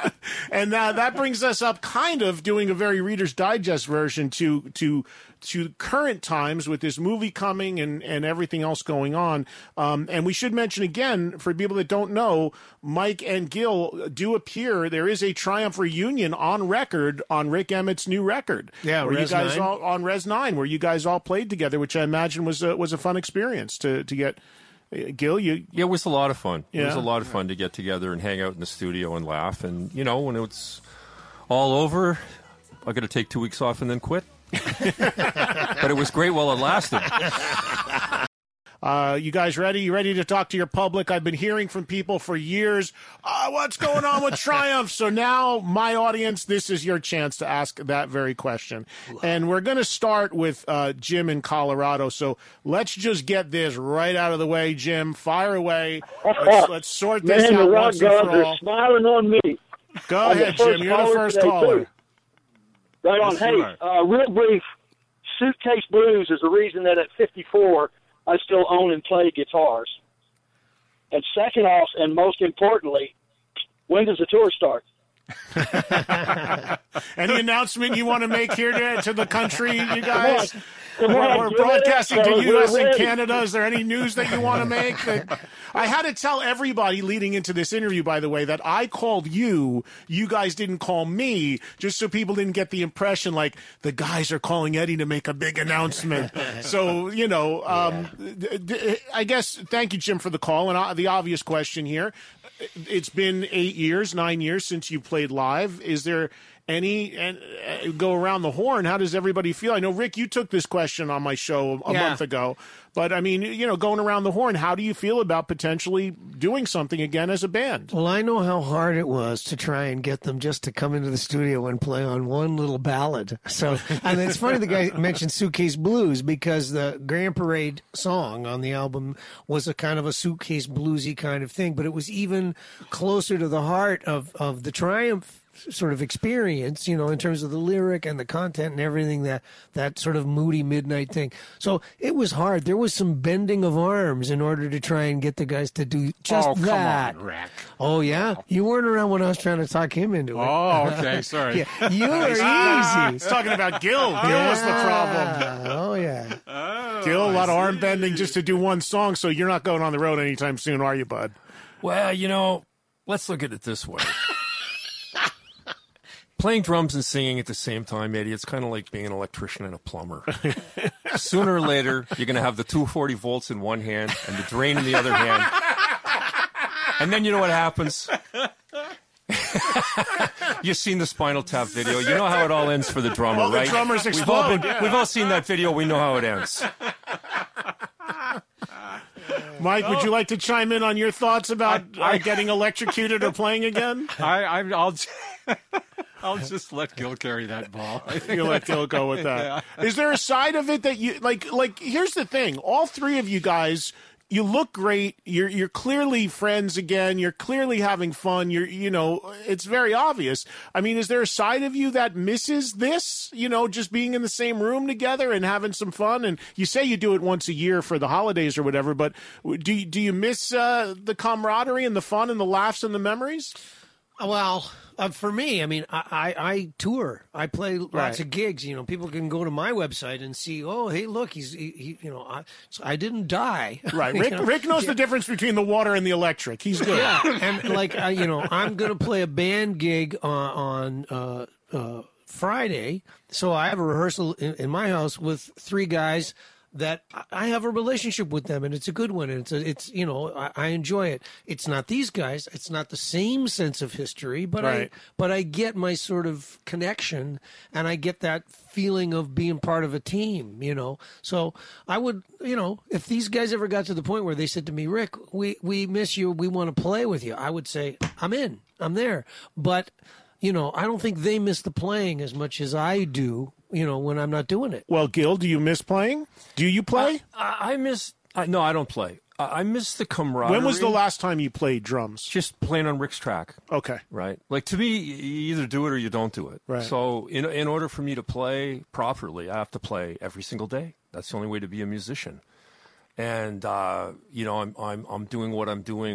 And uh, that brings us up kind of doing a very Reader's Digest version to to to current times with this movie coming and, and everything else going on. Um, and we should mention again, for people that don't know, Mike and Gil do appear. There is a Triumph reunion on record on Rick Emmett's new record.
Yeah,
where
Res
you guys
nine.
all on Res nine, where you guys all played together, which I imagine was a, was a fun experience to, to get. Uh, Gil, you
Yeah, it was a lot of fun. It was
Yeah.
a lot of fun to get together and hang out in the studio and laugh. And, you know, when it's all over, I got to take two weeks off and then quit. But it was great while it lasted.
Uh, you guys ready? You ready to talk to your public? I've been hearing from people for years, uh, what's going on with Triumph? So now, my audience, this is your chance to ask that very question. And we're going to start with uh, Jim in Colorado. So let's just get this right out of the way, Jim. Fire away. Let's, let's sort this
Man, the
out
rock
once and
gods
for
are
all.
smiling on me.
Go
I'm the
ahead,
first
Jim. You're the
caller
first
today,
caller.
too. Right on.
Yes,
Hey,
you are.
uh, real brief. Suitcase Blues is the reason that at fifty-four I still own and play guitars. And second off, and most importantly, when does the tour start?
Any announcement you want to make here to, to the country, you guys?
Come on,
We're, we're
give it
broadcasting
up,
to
fellas.
U S
We're
and
ready.
Canada. Is there any news that you want to make? That, I had to tell everybody leading into this interview, by the way, that I called you. You guys didn't call me, just so people didn't get the impression like the guys are calling Eddie to make a big announcement. So, you know, um, d- d- I guess, thank you, Jim, for the call. And uh, the obvious question here, it's been eight years, nine years since you played live. Is there any, and uh, go around the horn, how does everybody feel? I know, Rick, you took this question on my show a
Yeah.
month ago, but I mean, you know, going around the horn, how do you feel about potentially doing something again as a band?
Well, I know how hard it was to try and get them just to come into the studio and play on one little ballad. So, and it's funny the guy mentioned Suitcase Blues because the Grand Parade song on the album was a kind of a suitcase bluesy kind of thing, but it was even closer to the heart of, of the Triumph sort of experience, you know, in terms of the lyric and the content and everything, that that sort of moody midnight thing. So it was hard. There was some bending of arms in order to try and get the guys to do just
Oh, come
that.
on, Rick.
Oh yeah, you weren't around when I was trying to talk him into it.
Oh, okay, sorry.
Yeah, you were easy.
He's talking about Gil. Gil was the problem.
Oh yeah.
Gil, a lot of arm bending just to do one song, so you're not going on the road anytime soon, are you, bud?
Well, you know, let's look at it this way. Playing drums and singing at the same time, Eddie, it's kind of like being an electrician and a plumber. Sooner or later, you're going to have the two forty volts in one hand and the drain in the other hand. And then you know what happens? You've seen the Spinal Tap video. You know how it all ends for the drummer,
Well, the
right?
drummers
we've, all
explode,
been,
yeah.
we've all seen that video. We know how it ends.
Mike, would you like to chime in on your thoughts about
I- I-
uh, getting electrocuted or playing again?
I, I, I'll, j- I'll just let Gil carry that ball. I think
You let Gil go with that. Is there a side of it that you like? Like, here's the thing: all three of you guys, you look great. You're you're clearly friends again. You're clearly having fun. You're you know, it's very obvious. I mean, is there a side of you that misses this? You know, just being in the same room together and having some fun. And you say you do it once a year for the holidays or whatever, but do you, do you miss uh, the camaraderie and the fun and the laughs and the memories?
Well, uh, for me, I mean, I, I, I tour. I play lots
Right.
of gigs. You know, people can go to my website and see. Oh, hey, look, he's he, he you know, I, so I didn't die.
Right.
You
Rick,
know?
Rick knows
Yeah.
the difference between the water and the electric. He's good.
Yeah, and like I, you know, I'm gonna play a band gig on on uh, uh, Friday, so I have a rehearsal in, in my house with three guys that I- I have a relationship with them, and it's a good one. And it's a, it's you know, I, I enjoy it. It's not these guys. It's not the same sense of history, but
Right.
I but I get my sort of connection, and I get that feeling of being part of a team, you know. So I would, you know, if these guys ever got to the point where they said to me, Rick, we, we miss you, we want to play with you, I would say, I'm in, I'm there. But, you know, I don't think they miss the playing as much as I do, you know, when I'm not doing it.
Well, Gil, do you miss playing? Do you play?
I, I miss. I, no, I don't play. I, I miss the camaraderie.
When was the last time you played drums?
Just playing on Rick's track.
Okay.
Right. Like, to me, you either do it or you don't do it.
Right.
So in in order for me to play properly, I have to play every single day. That's the only way to be a musician. And uh, you know, I'm I'm I'm doing what I'm doing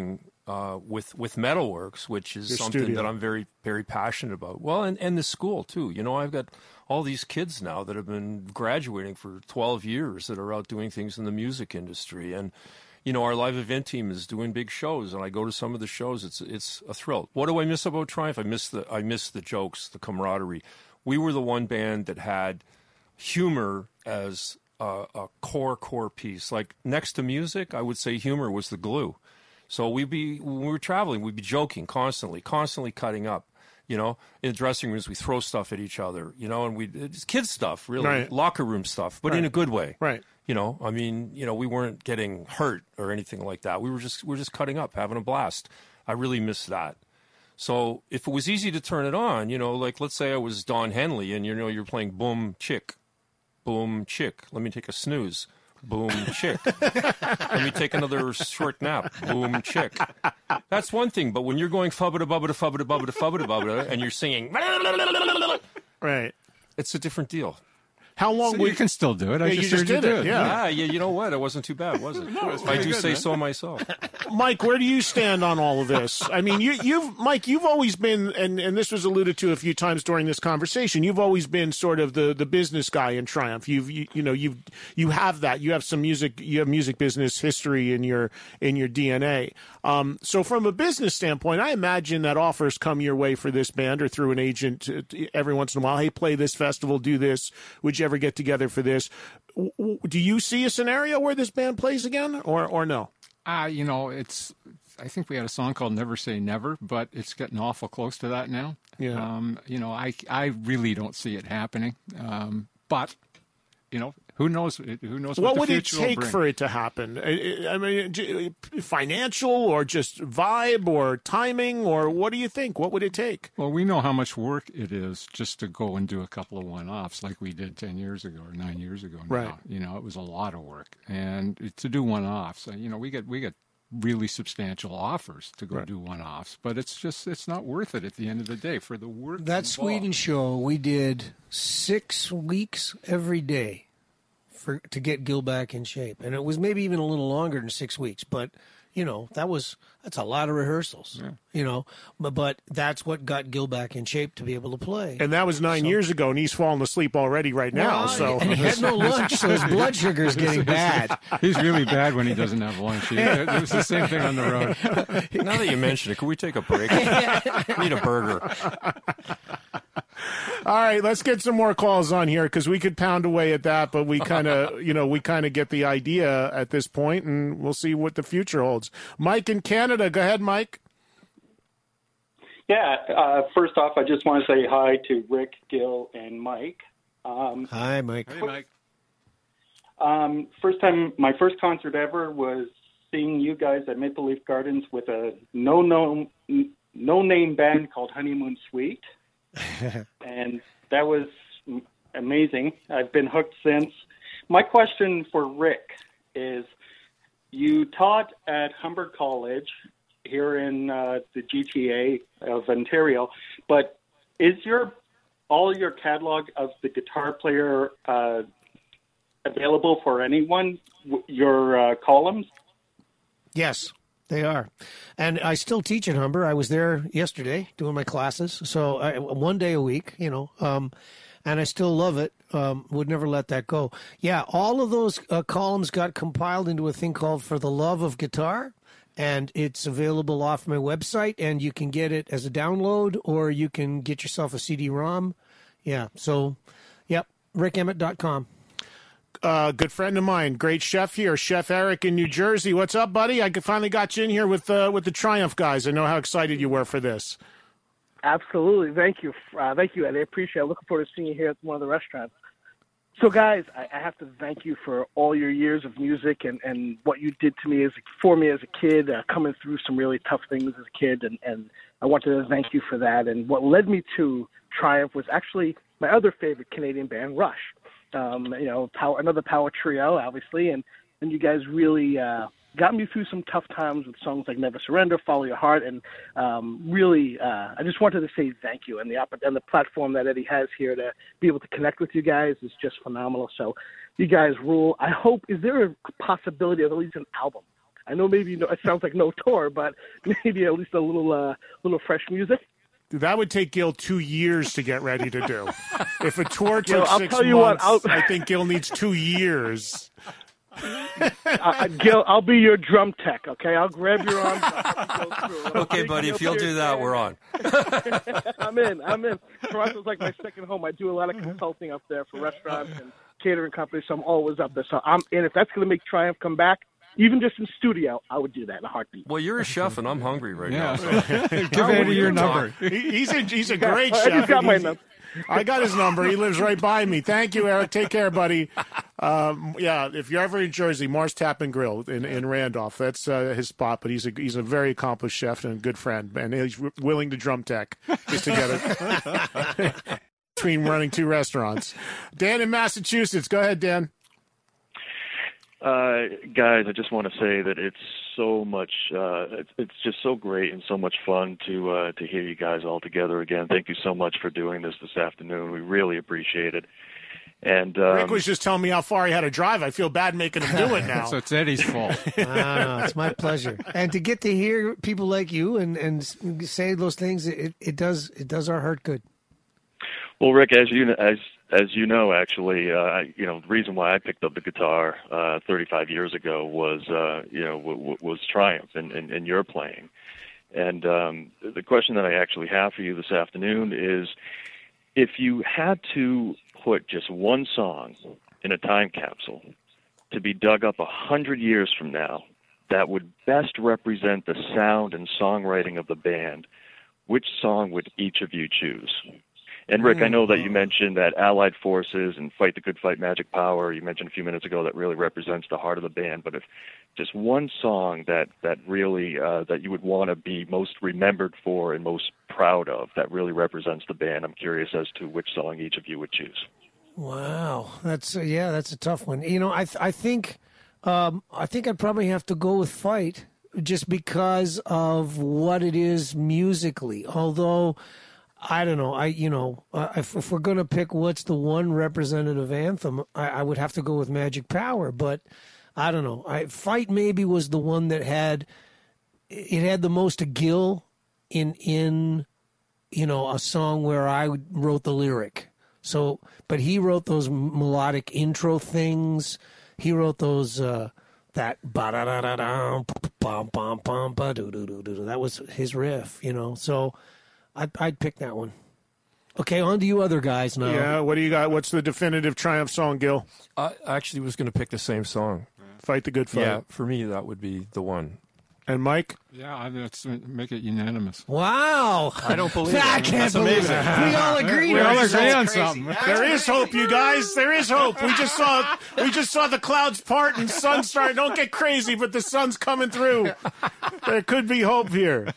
uh, with with Metalworks, which is
Your
something
studio.
that I'm very very passionate about. Well, and and the school too. You know, I've got all these kids now that have been graduating for twelve years that are out doing things in the music industry, and you know, our live event team is doing big shows, and I go to some of the shows. It's it's a thrill. What do I miss about Triumph? I miss the I miss the jokes, the camaraderie. We were the one band that had humor as a, a core core piece. Like next to music, I would say humor was the glue. So we'd be when we were traveling, we'd be joking constantly, constantly cutting up. You know, in the dressing rooms, we throw stuff at each other. You know, and we it's kids stuff, really,
Right.
locker room stuff, but
Right.
in a good way.
Right.
You know, I mean, you know, we weren't getting hurt or anything like that. We were just we were just cutting up, having a blast. I really miss that. So if it was easy to turn it on, you know, like let's say I was Don Henley and you know you're playing boom chick, boom chick. Let me take a snooze. Boom chick. Let me take another short nap. Boom chick. That's one thing, but when you're going fubba bubba fubba bubba fubba bubba and you're singing,
Right.
it's a different deal.
How long
So
would
you can still do it. I
Yeah, you
just
just
heard
did
you
it,
do
yeah.
Ah, yeah, you know what? It wasn't too bad, was it?
was
I
pretty
do
good,
say
man.
so myself.
Mike, where do you stand on all of this? I mean, you, you've, Mike, you've always been, and, and this was alluded to a few times during this conversation. You've always been sort of the, the business guy in Triumph. You've, you, you know, you've, you have that. You have some music, you have music business history in your, in your D N A. Um, so from a business standpoint, I imagine that offers come your way for this band or through an agent uh, every once in a while. Hey, play this festival, do this. Would you ever get together for this? W- w- Do you see a scenario where this band plays again, or, or no?
Ah, you know, it's. I think we had a song called "Never Say Never," but it's getting awful close to that now.
Yeah.
Um, you know, I I really don't see it happening. Um, but you know, who knows? Who knows what,
What
the
would it
future will
take
bring.
for it to happen? I I mean, j- financial or just vibe or timing, or what do you think? What would it take?
Well, we know how much work it is just to go and do a couple of one-offs like we did ten years ago or nine years ago. Now.
Right.
You know, it was a lot of work, and to do one-offs, uh, you know, we get we get really substantial offers to go
Right.
do one-offs, but it's just it's not worth it at the end of the day for the work.
That
involved.
Sweden show, we did six weeks every day for to get Gil back in shape, and it was maybe even a little longer than six weeks. But you know, that was that's a lot of rehearsals.
Yeah.
You know, but but that's what got Gil back in shape to be able to play.
And that was nine years ago, and he's falling asleep already right now.
Well,
So
and he had no lunch, so his blood sugar is getting bad.
He's really bad when he doesn't have lunch. He, it was the same thing on the road.
Now that you mention it, can we take a break? I need a burger.
all right, let's get some more calls on here because we could pound away at that, but we kind of, you know, we kind of get the idea at this point, and we'll see what the future holds. Mike in Canada, go ahead, Mike.
Yeah, uh, first off, I just want to say hi to Rick, Gil, and Mike. Um,
Hi, Mike.
Hey, Mike.
um, first time, my first concert ever was seeing you guys at Maple Leaf Gardens with a no no no name band called Honeymoon Suite, and that was amazing. I've been hooked since. My question for Rick is: you taught at Humber College here in uh, the G T A of Ontario, but is your all your catalog of the guitar player uh, available for anyone? W- Your uh, columns?
Yes, they are. And I still teach at Humber. I was there yesterday doing my classes. So I, one day a week, you know, um, and I still love it. Um, would never let that go. Yeah, all of those uh, columns got compiled into a thing called For the Love of Guitar. And it's available off my website, and you can get it as a download, or you can get yourself a C D ROM. Yeah, so, yep, rick emmett dot com.
Uh, good friend of mine, great chef here, Chef Eric in New Jersey. What's up, buddy? I finally got you in here with uh, with the Triumph guys. I know how excited you were for this.
Absolutely. Thank you. Uh, thank you, Ed. I appreciate it. Looking forward to seeing you here at one of the restaurants. So, guys, I, I have to thank you for all your years of music and, and what you did to me as for me as a kid, uh, coming through some really tough things as a kid, and, and I wanted to thank you for that. And what led me to Triumph was actually my other favorite Canadian band, Rush. Um, you know, power, another power trio, obviously, and, and you guys really uh, got me through some tough times with songs like Never Surrender, Follow Your Heart, and um, really, uh, I just wanted to say thank you. And the opp- and the platform that Eddie has here to be able to connect with you guys is just phenomenal. So you guys rule. I hope, is there a possibility of at least an album? I know maybe no, it sounds like no tour, but maybe at least a little uh, little fresh music.
Dude, that would take Gil two years to get ready to do. If a tour
Gil,
took
I'll
six
tell you
months,
what, I'll-
I think Gil needs two years.
uh, Gil, I'll be your drum tech, okay? I'll grab your arms.
Okay, buddy, if you'll do that, we're on.
I'm in. I'm in. Toronto's like my second home. I do a lot of consulting up there for restaurants and catering companies, so I'm always up there. So I'm in. If that's going to make Triumph come back, even just in studio, I would do that in a heartbeat.
Well, you're a chef, and I'm hungry right
Yeah.
now. So.
Give Eddie your number.
He- He's a, he's a
got-
great
I
chef.
just got my
He's-
number.
I got his number. He lives right by me. Thank you, Eric. Take care, buddy. Um, yeah, if you're ever in Jersey, Mars Tap and Grill in, in Randolph. That's uh, his spot. But he's a he's a very accomplished chef and a good friend, and he's w- willing to drum tech just together between running two restaurants. Dan in Massachusetts. Go ahead, Dan.
Uh, guys, I just want to say that it's so much, uh, it's, it's just so great and so much fun to uh, to hear you guys all together again. Thank you so much for doing this this afternoon. We really appreciate it. And um,
Rick was just telling me how far he had to drive. I feel bad making him do it now.
So it's Eddie's fault.
Ah, it's my pleasure. And to get to hear people like you and, and say those things, it, it does it does our heart good.
Well, Rick, as you as as you know, actually, uh, you know, the reason why I picked up the guitar uh, thirty-five years ago was, uh, you know, w- w- was Triumph and, and, and your playing. And um, the question that I actually have for you this afternoon is, if you had to put just one song in a time capsule to be dug up a hundred years from now that would best represent the sound and songwriting of the band, which song would each of you choose? And Rick, I know that you mentioned that Allied Forces and Fight the Good Fight, Magic Power, you mentioned a few minutes ago, that really represents the heart of the band. But if just one song that, that really, uh, that you would want to be most remembered for and most proud of, that really represents the band, I'm curious as to which song each of you would choose.
Wow, that's uh, yeah, that's a tough one. You know, I th- I think um, I think I'd probably have to go with Fight just because of what it is musically. Although I don't know, I you know, uh, if, if we're gonna pick what's the one representative anthem, I, I would have to go with Magic Power. But I don't know, I, Fight maybe was the one that had it had the most Gil in in you know a song where I wrote the lyric. So, but he wrote those melodic intro things. He wrote those uh, that ba da da da da bum bum bum ba do do do do. That was his riff, you know. So, I'd I'd pick that one. Okay, on to you other guys now.
Yeah, what do you got? What's the definitive Triumph song, Gil?
I actually was going to pick the same song.
Fight the Good Fight.
Yeah, for me, that would be the one.
And Mike?
Yeah, I- let's make it unanimous.
Wow.
I don't believe it.
I can't
That's
believe
amazing.
it. We all agree.
We all
That's
agree on
crazy.
something.
There is hope, you guys. There is hope. We just saw we just saw the clouds part and sun starting. Don't get crazy, but the sun's coming through. There could be hope here.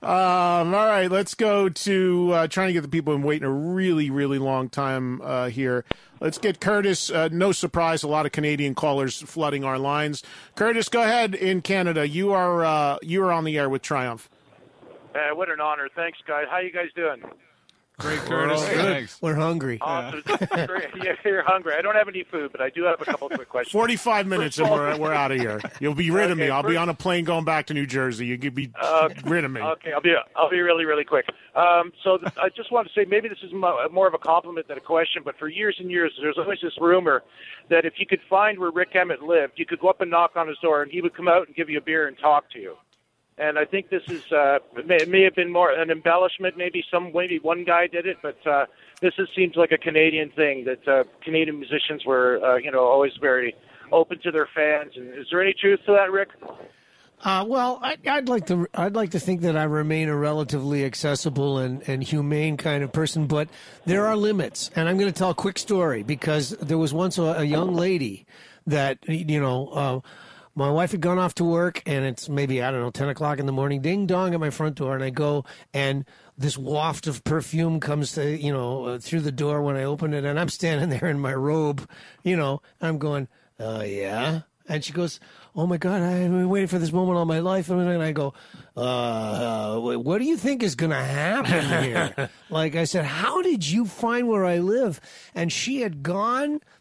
Um, all right, let's go to uh, trying to get the people in waiting a really, really long time uh, here. Let's get Curtis. Uh, no surprise, a lot of Canadian callers flooding our lines. Curtis, go ahead in Canada. You are uh, you are on the air with Triumph.
Uh, what an honor. Thanks, guys. How you guys doing?
Great, Curtis. Thanks.
We're hungry.
Awesome. Great. Yeah, you're hungry. I don't have any food, but I do have a couple of quick questions.
Forty-five minutes and we're we're out of here. You'll be rid of me.
Okay,
I'll be
first-
on a plane going back to New Jersey. You could be
Uh,
rid of me.
Okay, I'll be I'll be really really quick. Um, so th- I just want to say maybe this is mo- more of a compliment than a question, but for years and years there's always this rumor that if you could find where Rick Emmett lived, you could go up and knock on his door, and he would come out and give you a beer and talk to you. And I think this is uh, it may, it may have been more an embellishment. Maybe some maybe one guy did it, but uh, this is, seems like a Canadian thing that uh, Canadian musicians were uh, you know always very open to their fans. And is there any truth to that, Rick?
Uh, well, I, I'd like to. I'd like to think that I remain a relatively accessible and, and humane kind of person, but there are limits. And I'm going to tell a quick story because there was once a, a young lady that you know. Uh, my wife had gone off to work, and it's maybe I don't know ten o'clock in the morning. Ding dong at my front door, and I go, and this waft of perfume comes to you know uh, through the door when I open it, and I'm standing there in my robe, you know. I'm going, oh yeah. And she goes, oh, my God, I've been waiting for this moment all my life. And I go, uh, uh, what do you think is going to happen here? Like I said, how did you find where I live? And she had gone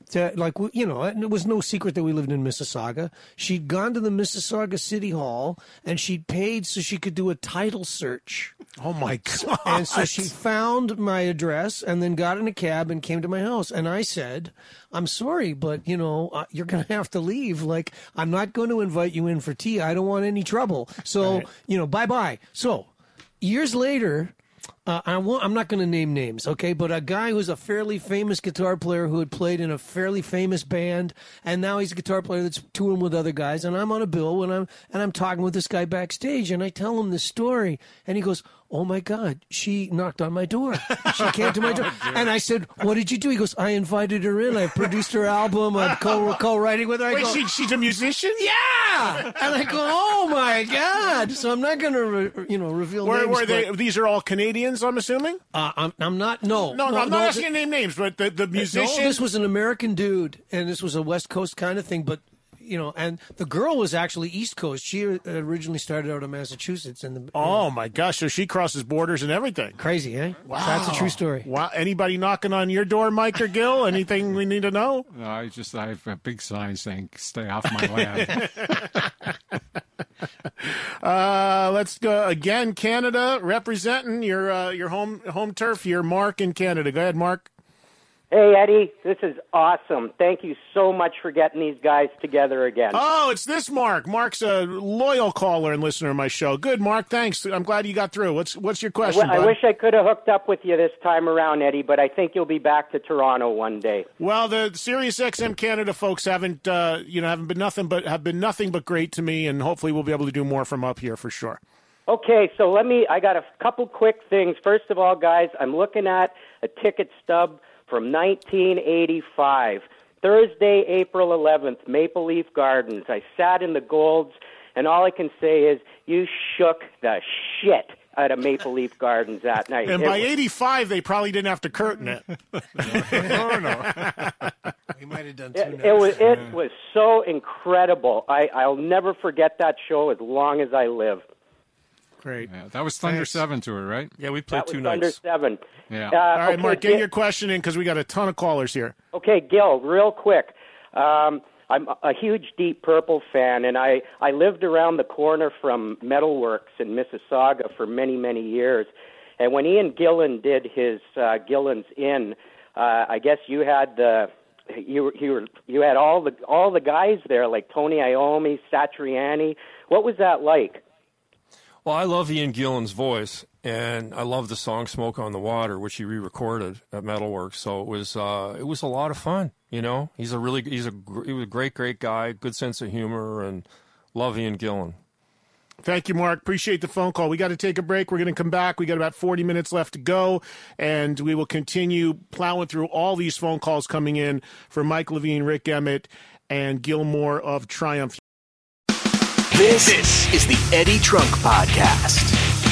To, like, you know, and it was no secret that we lived in Mississauga. She'd gone to the Mississauga City Hall, and she'd paid so she could do a title search.
Oh, my God.
And so she found my address and then got in a cab and came to my house. And I said, I'm sorry, but, you know, uh, you're going to have to leave. Like, I'm not going to invite you in for tea. I don't want any trouble. So, right. you know, bye-bye. So years later... Uh, I won't, I'm not going to name names, okay? But a guy who's a fairly famous guitar player who had played in a fairly famous band, and now he's a guitar player that's touring with other guys. And I'm on a bill, and I'm and I'm talking with this guy backstage, and I tell him this story, and he goes, "Oh my God, she knocked on my door. She came to my door." Oh, and I said, "What did you do?" He goes, "I invited her in. I produced her album. I'm co co-writing with her." I
Wait,
go,
she, she's a musician?
Yeah. And I go, "Oh my God!" So I'm not going to, re, you know, reveal
where,
names.
Where they? These are all Canadians, I'm assuming.
Uh, I'm, I'm not. No,
no, no.
no
I'm not
no,
asking you to name names, but the the musician.
No, this was an American dude, and this was a West Coast kind of thing, but. You know, and the girl was actually East Coast. She originally started out in Massachusetts. And the,
oh,
know.
my gosh. So she crosses borders and everything.
Crazy, eh?
Wow.
That's a true story.
Wow. Anybody knocking on your door, Mike or Gil? Anything we need to know?
No, I just I have a big sign saying, "Stay off my land."
uh, let's go again. Canada representing your uh, your home home turf here. Mark in Canada. Go ahead, Mark.
Hey, Eddie, this is awesome. Thank you so much for getting these guys together again.
Oh, it's this Mark. Mark's a loyal caller and listener of my show. Good, Mark. Thanks. I'm glad you got through. What's what's your question,
I,
bud?
I wish I could have hooked up with you this time around, Eddie, but I think you'll be back to Toronto one day.
Well, the Sirius X M Canada folks haven't, uh, you know, haven't been nothing but have been nothing but great to me, and hopefully we'll be able to do more from up here for sure.
Okay, so let me. I got a couple quick things. First of all, guys, I'm looking at a ticket stub from nineteen eighty-five, Thursday, April eleventh, Maple Leaf Gardens. I sat in the Golds, and all I can say is you shook the shit out of Maple Leaf Gardens that night.
And
it
by
was,
eighty-five, they probably didn't have to curtain it.
no, no. We might have done two
it, it was It yeah. was so incredible. I, I'll never forget that show as long as I live.
Great.
Yeah, that was Thunder Thanks. Seven tour, right?
Yeah, we played
that
two
was
nights.
Thunder Seven.
Yeah.
Uh,
All right,
okay,
Mark, get
Gil,
your question in because we got a ton of callers here.
Okay, Gil, real quick. Um, I'm a huge Deep Purple fan, and I, I lived around the corner from Metalworks in Mississauga for many, many years. And when Ian Gillan did his uh, Gillan's Inn, uh, I guess you had the you you were you had all the all the guys there like Tony Iommi, Satriani. What was that like?
Well, I love Ian Gillan's voice, and I love the song "Smoke on the Water," which he re-recorded at Metalworks. So it was uh, it was a lot of fun. You know, he's a really he's a he was a great great guy, good sense of humor, and love Ian Gillan.
Thank you, Mark. Appreciate the phone call. We got to take a break. We're going to come back. We got about forty minutes left to go, and we will continue plowing through all these phone calls coming in for Mike Levine, Rick Emmett, and Gilmore of Triumph.
This, this is the Eddie Trunk Podcast.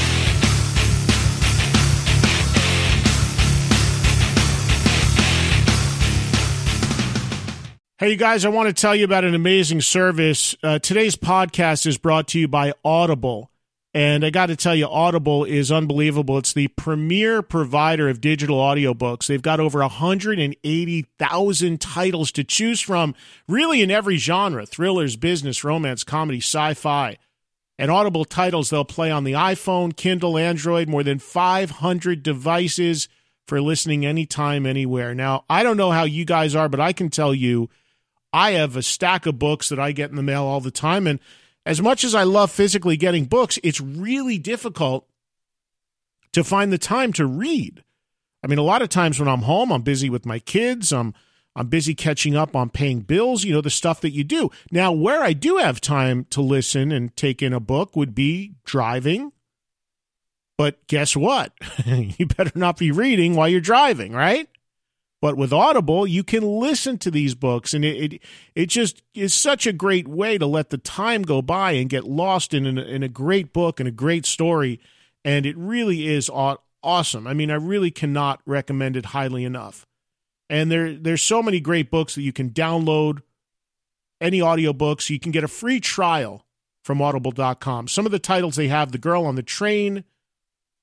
Hey, you guys, I want to tell you about an amazing service. Uh, today's podcast is brought to you by Audible. And I got to tell you, Audible is unbelievable. It's the premier provider of digital audiobooks. They've got over one hundred eighty thousand titles to choose from, really in every genre: thrillers, business, romance, comedy, sci-fi. And Audible titles they'll play on the iPhone, Kindle, Android, more than five hundred devices for listening anytime, anywhere. Now, I don't know how you guys are, but I can tell you I have a stack of books that I get in the mail all the time, and as much as I love physically getting books, it's really difficult to find the time to read. I mean, a lot of times when I'm home, I'm busy with my kids. I'm I'm busy catching up on paying bills, you know, the stuff that you do. Now, where I do have time to listen and take in a book would be driving. But guess what? You better not be reading while you're driving, right? But with Audible, you can listen to these books, and it, it it just is such a great way to let the time go by and get lost in, in, a, in a great book and a great story, and it really is aw- awesome. I mean, I really cannot recommend it highly enough. And there there's so many great books that you can download, any audiobooks. You can get a free trial from audible dot com. Some of the titles they have: The Girl on the Train,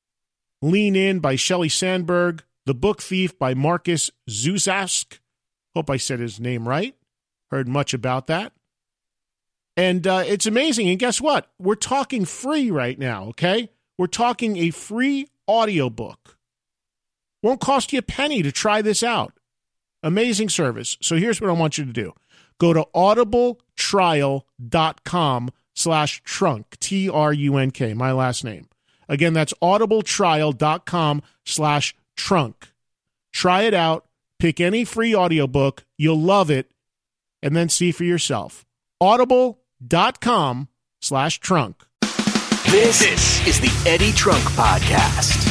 Lean In by Shelley Sandberg, The Book Thief by Marcus Zuzask, Hope I said his name right. Heard much about that. And uh, it's amazing. And guess what? We're talking free right now, okay? We're talking a free audiobook. Won't cost you a penny to try this out. Amazing service. So here's what I want you to do. Go to audibletrial.com slash trunk, T R U N K, my last name. Again, that's audibletrial.com slash trunk. Try it out. Pick any free audiobook. You'll love it. And then see for yourself. Audible.com slash trunk.
This, this is the Eddie Trunk Podcast.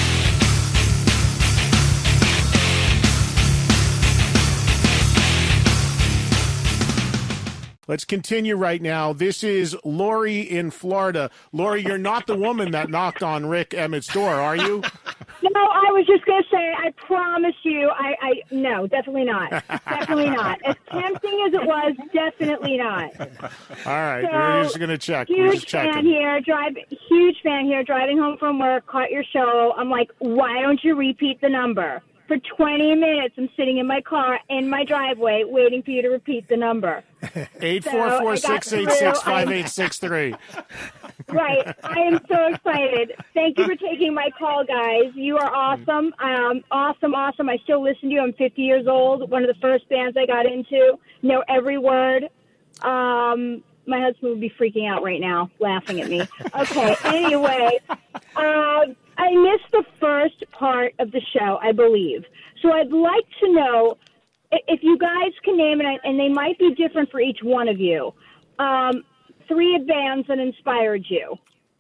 Let's continue right now. This is Lori in Florida. Lori, you're not the woman that knocked on Rick Emmett's door, are you?
No, I was just going to say, I promise you, I, I no, definitely not. Definitely not. As tempting as it was, definitely not.
All right,
So,
we're just going to check. We're
Huge
just checking.
fan here, drive, huge fan here, driving home from work, caught your show. I'm like, why don't you repeat the number? For twenty minutes, I'm sitting in my car, in my driveway, waiting for you to repeat the number.
eight four four, six eight six, five eight six three.
Right. I am so excited. Thank you for taking my call, guys. You are awesome. Um, awesome, awesome. I still listen to you. I'm fifty years old. One of the first bands I got into. Know every word. Um, my husband would be freaking out right now, laughing at me. Okay, anyway. Uh, I missed the first part of the show, I believe. So I'd like to know if you guys can name it, and they might be different for each one of you, um, three bands that inspired you.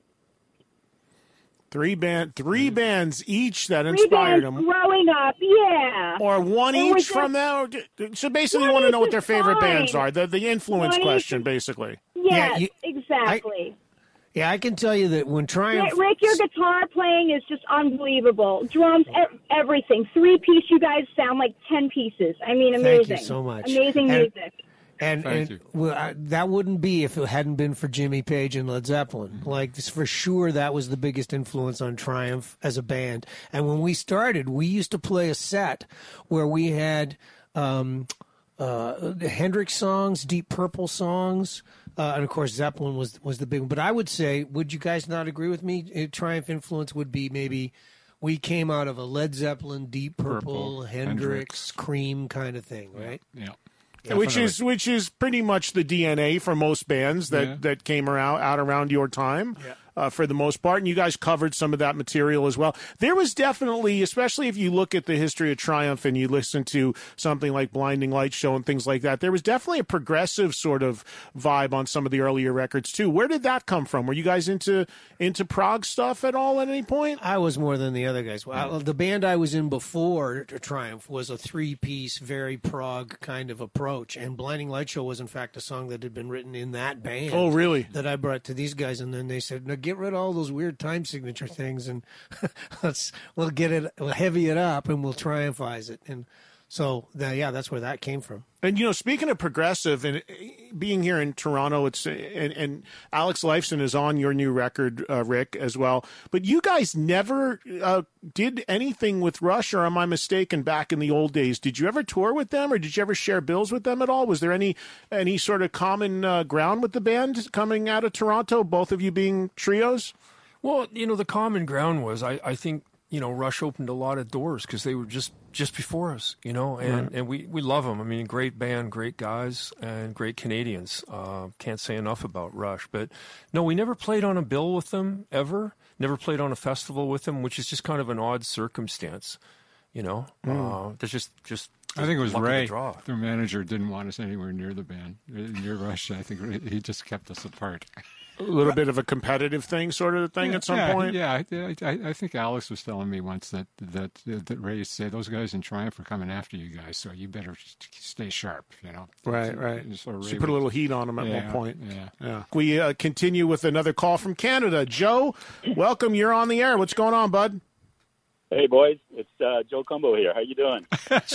Three band, three bands each that
Three
inspired
bands
them.
growing up, yeah.
Or one
Or was
each from
there-
them. So basically, you
One
want to know
each
what their
is
favorite
fine.
bands are. The the influence
One each
question,
is-
basically.
Yes,
you-
exactly.
Yeah, I can tell you that when Triumph...
Rick, Rick, your guitar playing is just unbelievable. Drums, e- everything. Three piece, you guys sound like ten pieces. I mean, amazing.
Thank you so much.
Amazing
And-
music.
And,
Thank
and
you.
well, I, that wouldn't be if it hadn't been for Jimmy Page and Led Zeppelin. Like, this, for sure, that was the biggest influence on Triumph as a band. And when we started, we used to play a set where we had um, uh, Hendrix songs, Deep Purple songs, uh, and of course Zeppelin was was the big one. But I would say, would you guys not agree with me? Uh, Triumph influence would be maybe we came out of a Led Zeppelin, Deep Purple,
Purple,
Hendrix,
Hendrix.
Cream kind of thing, right?
Yeah.
Which is which is pretty much the D N A for most bands that,
Yeah.
that came around out around your time, uh, for the most part. And you guys covered some of that material as well. There was definitely, especially if you look at the history of Triumph and you listen to something like Blinding Lights Show and things like that, there was definitely a progressive sort of vibe on some of the earlier records too. Where did that come from? Were you guys into into prog stuff at all at any point?
I was more than the other guys. Well, I- the band I was in before Triumph was a three-piece, very prog kind of approach. And Blinding Light Show was, in fact, a song that had been written in that band.
Oh, really?
That I brought to these guys, and then they said, "No, get rid of all those weird time signature things, and let's we'll get it, we'll heavy it up, and we'll triumphize it." And so, the, yeah, that's where that came from.
And, you know, speaking of progressive and being here in Toronto, it's and, and Alex Lifeson is on your new record, uh, Rick, as well. But you guys never uh, did anything with Rush, or am I mistaken, back in the old days? Did you ever tour with them, or did you ever share bills with them at all? Was there any any sort of common uh, ground with the band coming out of Toronto, both of you being trios?
Well, you know, the common ground was, I, I think, you know, Rush opened a lot of doors because they were just, just before us, you know, and,
Right.
and we, we love them. I mean, great band, great guys, and great Canadians. Uh, can't say enough about Rush. But, no, we never played on a bill with them, ever. Never played on a festival with them, which is just kind of an odd circumstance, you know.
Mm.
Uh, there's just, just
I think it was
luck of the
Ray,
draw.
their manager, didn't want us anywhere near the band, near Rush. I think he just kept us apart.
A little bit of a competitive thing, sort of thing,
yeah,
at some
yeah,
point?
Yeah, I, I, I think Alex was telling me once that that that Ray said those guys in Triumph are coming after you guys, so you better stay sharp. You know,
Right,
So-
right.
So, Ray
She put a
would-
little heat on him at
Yeah,
one point.
Yeah.
Yeah. We uh, continue with another call from Canada. Joe, welcome. You're on the air. What's going on, bud?
Hey, boys. It's uh, Joe Cumbo here. How you doing?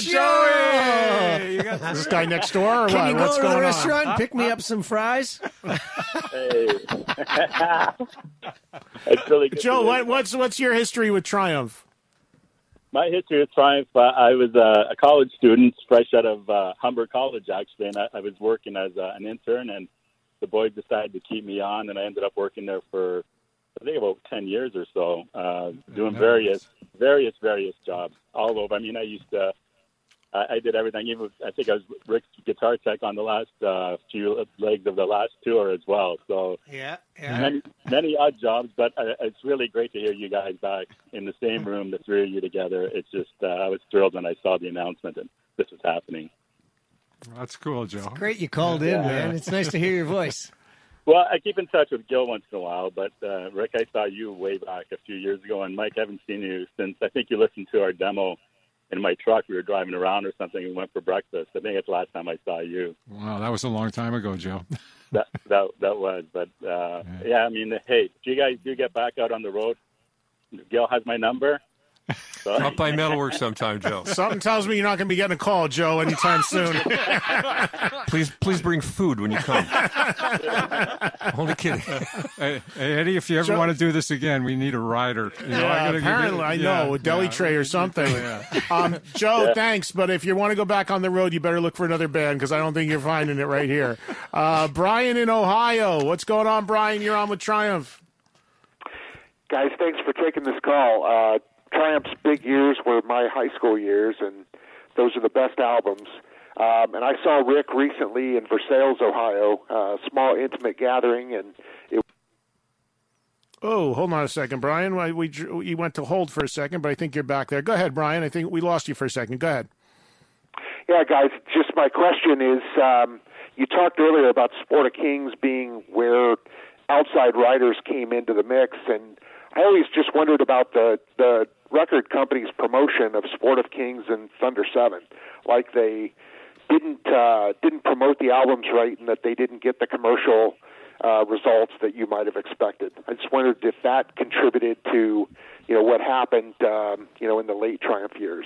Joey! You got this guy next door, or
Can
what?
you go
What's
to
going
the
on?
restaurant and pick me up some fries?
Hey. It's really good.
Joe,
to
what, what's what's your history with Triumph?
My history with Triumph, uh, I was uh, a college student, fresh out of uh, Humber College, actually, and I, I was working as uh, an intern, and the boys decided to keep me on, and I ended up working there for, I think, about ten years or so, uh, doing various, various, various jobs all over. I mean, I used to, I, I did everything. Even with, I think I was Rick's guitar tech on the last uh, few legs of the last tour as well. So
yeah, yeah.
Many, many odd jobs, but uh, it's really great to hear you guys back in the same room, the three of you together. It's just, uh, I was thrilled when I saw the announcement and this was happening.
That's cool, Joe.
It's great you called in,
Yeah.
man. It's nice to hear your voice.
Well, I keep in touch with Gil once in a while, but uh, Rick, I saw you way back a few years ago, and Mike, I haven't seen you since I think you listened to our demo in my truck. We were driving around or something and went for breakfast. I think it's the last time I saw you.
Wow, that was a long time ago, Joe.
That that that was, but uh, yeah, I mean, hey, if you guys do get back out on the road, Gil has my number. So.
Up by Metalworks sometime, Joe.
Something tells me you're not going to be getting a call, Joe, anytime soon.
Please, please bring food when you come. Only kidding.
Hey, hey, Eddie, if you ever
Joe-
want to do this again, we need a rider. You know,
Yeah,
I gotta give you-
apparently, I
yeah,
know, a deli
yeah.
tray or something. Um, Joe,
Yeah.
thanks, but if you want to go back on the road, you better look for another band because I don't think you're finding it right here. Uh, Brian in Ohio. What's going on, Brian? You're on with Triumph.
Guys, thanks for taking this call. Uh, Triumph's big years were my high school years, and those are the best albums. Um, and I saw Rick recently in Versailles, Ohio, a small, intimate gathering, and it
Oh, hold on a second, Brian. We, we you went to hold for a second, but I think you're back there. Go ahead, Brian. I think we lost you for a second. Go ahead.
Yeah, guys, just my question is, um, you talked earlier about Sport of Kings being where outside writers came into the mix, and I always just wondered about the, the record company's promotion of Sport of Kings and Thunder Seven. Like they didn't uh, didn't promote the albums right, and that they didn't get the commercial uh, results that you might have expected. I just wondered if that contributed to, you know, what happened, um, you know, in the late Triumph years.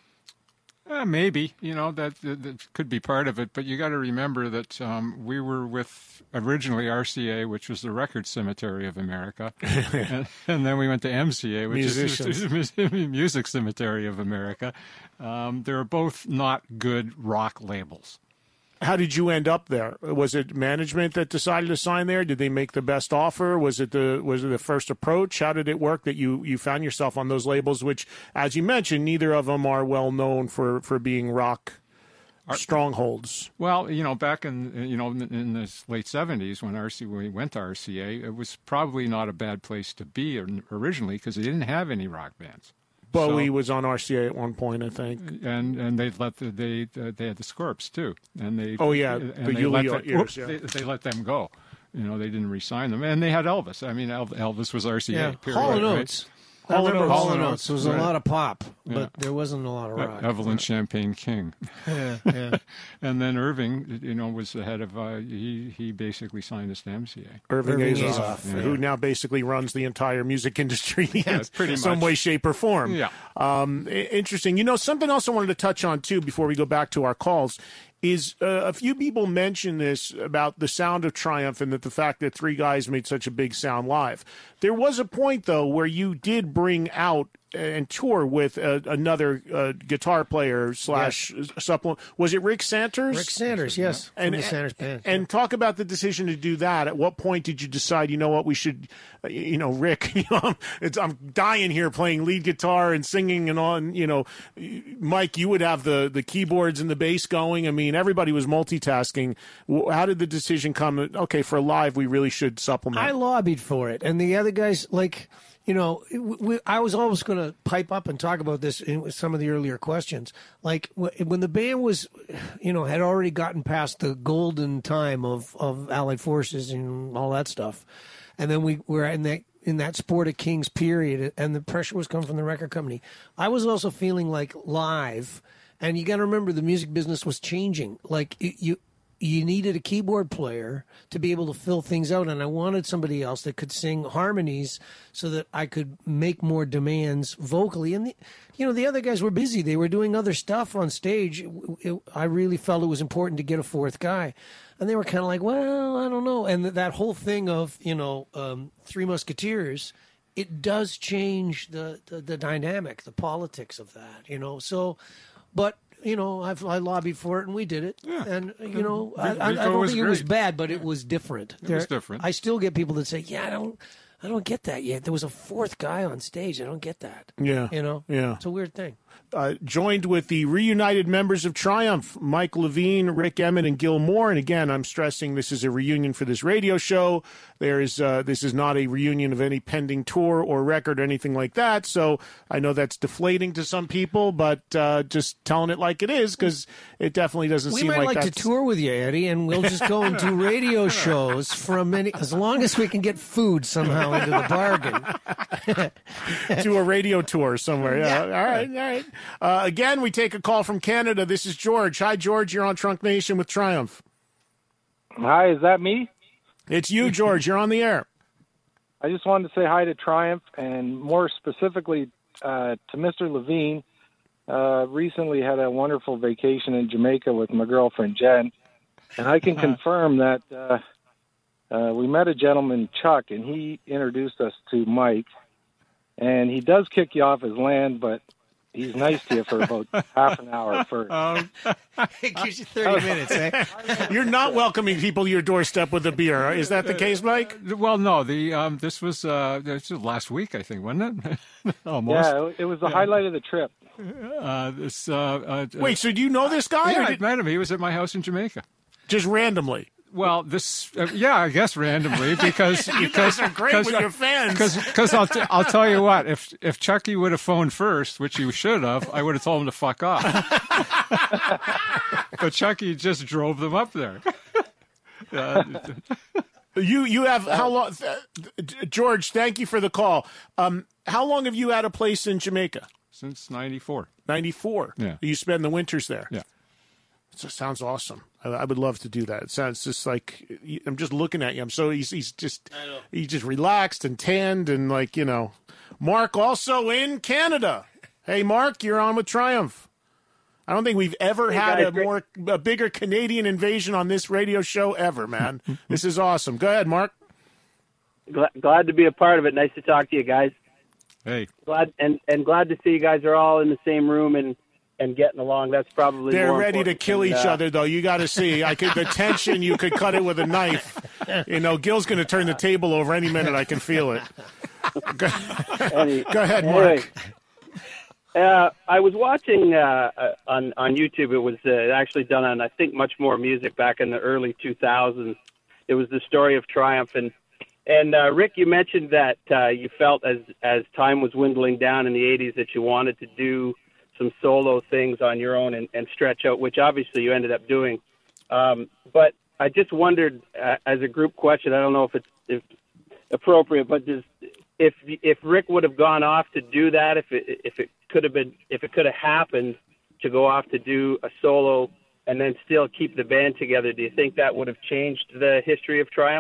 Uh, maybe, you know, that, that, that could be part of it, but you got to remember that um, we were with originally R C A, which was the Record Cemetery of America, and, and then we went to M C A, which
Musicians.
is the Music Cemetery of America. Um, they're both not good rock labels.
How did you end up there? Was it management that decided to sign there? Did they make the best offer? Was it the was it the first approach? How did it work that you, you found yourself on those labels, which, as you mentioned, neither of them are well known for, for being rock strongholds?
Well, you know, back in you know in, in the late seventies when R C when we went to R C A, it was probably not a bad place to be originally because they didn't have any rock bands.
Bowie
So-
was on R C A at one point, I think.
and and they let the, they uh, they had the Scorps too, and they
Oh, yeah,
and
the
they
Yulee
let
years,
them, whoops,
yeah.
they, they let them go. You know, they didn't re-sign them, and they had Elvis. I mean, El- Elvis was R C A.
Yeah,
period,
Hall and
right?
Oates. I remember Hall and Oates. There was a
right.
lot of pop, but
Yeah.
there wasn't a lot of rock.
Evelyn Champagne King.
Yeah, yeah.
And then Irving, you know, was the head of. Uh, he he basically signed us to M C A.
Irving,
Irving
Azoff,
Azoff, yeah.
who now basically runs the entire music industry
Yeah,
in
pretty
some
much.
way, shape, or form.
Yeah.
Um, i- interesting. You know, something else I wanted to touch on, too, before we go back to our calls, is uh, a few people mention this about the sound of Triumph and that the fact that three guys made such a big sound live. There was a point, though, where you did bring out and tour with uh, another uh, guitar player slash supplement. Was it Rick Sanders?
Rick Sanders, yes, from the Sanders Band.
And talk about the decision to do that. At what point did you decide, you know what, we should, uh, you know, Rick, you know, I'm, it's, I'm dying here playing lead guitar and singing and on, you know, Mike, you would have the, the keyboards and the bass going. I mean, everybody was multitasking. W- How did the decision come? Okay, for live, we really should supplement.
I lobbied for it, and the other guys, like, you know, we, we, I was always going to pipe up and talk about this in some of the earlier questions. Like, w- when the band was, you know, had already gotten past the golden time of, of Allied Forces and all that stuff, and then we were in that in that Sport of Kings period, and the pressure was coming from the record company. I was also feeling like live, and you got to remember the music business was changing. Like, it, you. You needed a keyboard player to be able to fill things out, and I wanted somebody else that could sing harmonies so that I could make more demands vocally. And, the, you know, the other guys were busy. They were doing other stuff on stage. It, it, I really felt it was important to get a fourth guy. And they were kind of like, well, I don't know. And that whole thing of, you know, um, Three Musketeers it does change the, the, the dynamic, the politics of that, you know. So, but, you know, I've, I lobbied for it, and we did it. Yeah. And, you know, I, I, I don't think it was bad, but it was different.
It there, was different.
I still get people that say, yeah, I don't, I don't get that yet. There was a fourth guy on stage. I don't get that.
Yeah.
You know?
Yeah.
It's a weird thing.
Uh, joined with the reunited members of Triumph, Mike Levine, Rick Emmett, and Gil Moore. And again, I'm stressing this is a reunion for this radio show. There is uh, this is not a reunion of any pending tour or record or anything like that. So I know that's deflating to some people, but uh, just telling it like it is, because it definitely doesn't
we
seem like
We might like
that's...
to tour with you, Eddie, and we'll just go and do radio shows from any, as long as we can get food somehow into the bargain.
To a radio tour somewhere. Yeah. yeah. All right. All right. Uh, again, we take a call from Canada. This is George. Hi, George. You're on Trunk Nation with Triumph.
Hi, is that me?
It's you, George. You're on the air.
I just wanted to say hi to Triumph, and more specifically uh, to Mister Levine. Uh, recently had a wonderful vacation in Jamaica with my girlfriend, Jen. And I can confirm that uh, uh, we met a gentleman, Chuck, and he introduced us to Mike. And he does kick you off his land, but he's nice to you for about half an hour first.
Um, it gives you thirty minutes, eh?
You're not welcoming people to your doorstep with a beer. Is that the case, Mike?
Well, no. The um, This was uh, this was last week, I think, wasn't it? Almost.
Yeah, it was the
yeah.
highlight of the trip.
Uh, this, uh, uh,
Wait, so do you know this guy?
Yeah,
or
I
did...
met him. He was at my house in Jamaica.
Just randomly?
Well, this, uh, yeah, I guess randomly because
you
because
guys are great with your fans.
Because I'll t- I'll tell you what, if if Chucky would have phoned first, which he should have, I would have told him to fuck off. But Chucky just drove them up there. Uh,
you you have how long, George? Thank you for the call. Um, how long have you had a place in Jamaica?
Since ninety-four.
ninety-four.
Yeah.
You spend the winters there.
Yeah.
It just sounds awesome. I, I would love to do that. It sounds just like I'm just looking at you. I'm so he's he's just he's just relaxed and tanned and like you know. Mark also in Canada. Hey, Mark, you're on with Triumph. I don't think we've ever
hey,
had
guys,
a
great.
more a bigger Canadian invasion on this radio show ever, man. This is awesome. Go ahead, Mark.
Glad, glad to be a part of it. Nice to talk to you guys.
Hey.
Glad and, and glad to see you guys are all in the same room and, and getting along. That's probably
They're
more
ready to
important
kill
than,
each
uh,
other, though. You got to see. I could the tension. You could cut it with a knife. You know, Gil's going to turn the table over any minute. I can feel it. Go,
Any,
go ahead,
anyway,
Mark.
Uh, I was watching uh, uh, on on YouTube. It was uh, actually done on, I think, Much More Music back in the early two thousands. It was the story of Triumph. And, and uh, Rick, you mentioned that uh, you felt as, as time was dwindling down in the eighties that you wanted to do some solo things on your own and, and stretch out, which obviously you ended up doing. Um, but I just wondered, uh, as a group question, I don't know if it's if appropriate, but does, if if Rick would have gone off to do that, if it if it could have been if it could have happened to go off to do a solo and then still keep the band together, do you think that would have changed the history of Triumph?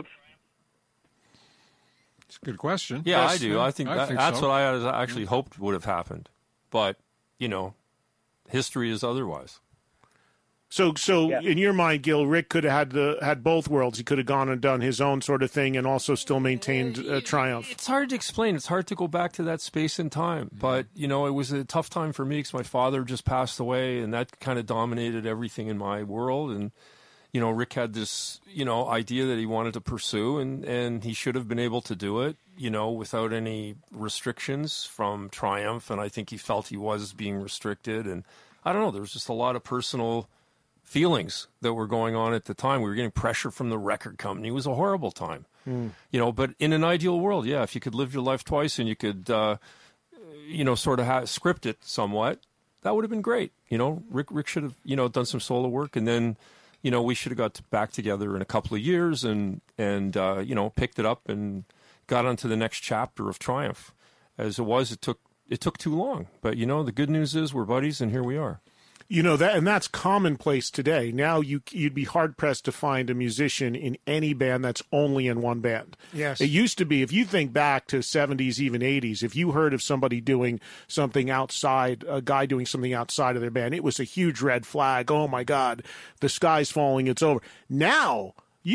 It's a good question.
Yeah,
Yes,
I do. I think,
I
that,
think
that's
so.
what I actually hoped would have happened. But, you know, history is otherwise.
So, so
Yeah.
in your mind, Gil, Rick could have had the had both worlds. He could have gone and done his own sort of thing, and also still maintained uh, Triumph.
It's hard to explain. It's hard to go back to that space and time. But, you know, it was a tough time for me because my father just passed away, and that kind of dominated everything in my world. And, you know, Rick had this, you know, idea that he wanted to pursue, and, and he should have been able to do it, you know, without any restrictions from Triumph. And I think he felt he was being restricted. And I don't know, there was just a lot of personal feelings that were going on at the time. We were getting pressure from the record company. It was a horrible time,
Mm.
you know, but in an ideal world, yeah, if you could live your life twice and you could, uh, you know, sort of have, script it somewhat, that would have been great. You know, Rick, Rick should have, you know, done some solo work, and then, you know, we should have got to back together in a couple of years and, and, uh, you know, picked it up and got onto the next chapter of Triumph. As it was, it took, it took too long, but you know, the good news is we're buddies and here we are.
You know that, and that's commonplace today. Now you you'd be hard pressed to find a musician in any band that's only in one band.
Yes.
It used to be, if you think back to seventies, even eighties, if you heard of somebody doing something outside, a guy doing something outside of their band, it was a huge red flag. Oh my God, the sky's falling, it's over. Now you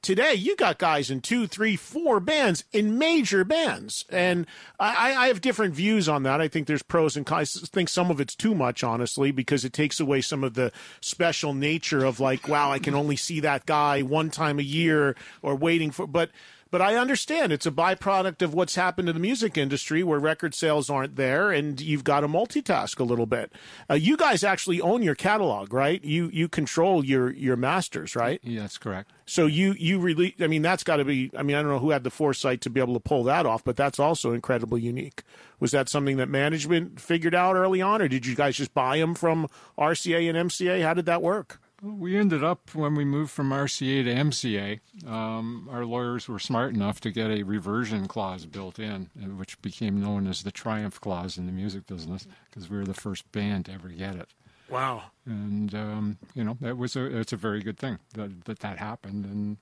today you got guys in two, three, four bands, in major bands. And I, I have different views on that. I think there's pros and cons. I think some of it's too much, honestly, because it takes away some of the special nature of like, wow, I can only see that guy one time a year or waiting for, but But I understand it's a byproduct of what's happened to the music industry where record sales aren't there, and you've got to multitask a little bit. Uh, you guys actually own your catalog, right? You you control your, your masters, right?
Yeah, that's correct.
So you, you really, I mean, that's got to be, I mean, I don't know who had the foresight to be able to pull that off, but that's also incredibly unique. Was that something that management figured out early on, or did you guys just buy them from R C A and M C A? How did that work?
We ended up, when we moved from R C A to M C A, um, our lawyers were smart enough to get a reversion clause built in, which became known as the Triumph Clause in the music business, because we were the first band to ever get it.
Wow.
And, um, you know, that was a, it's a very good thing that that, that happened, and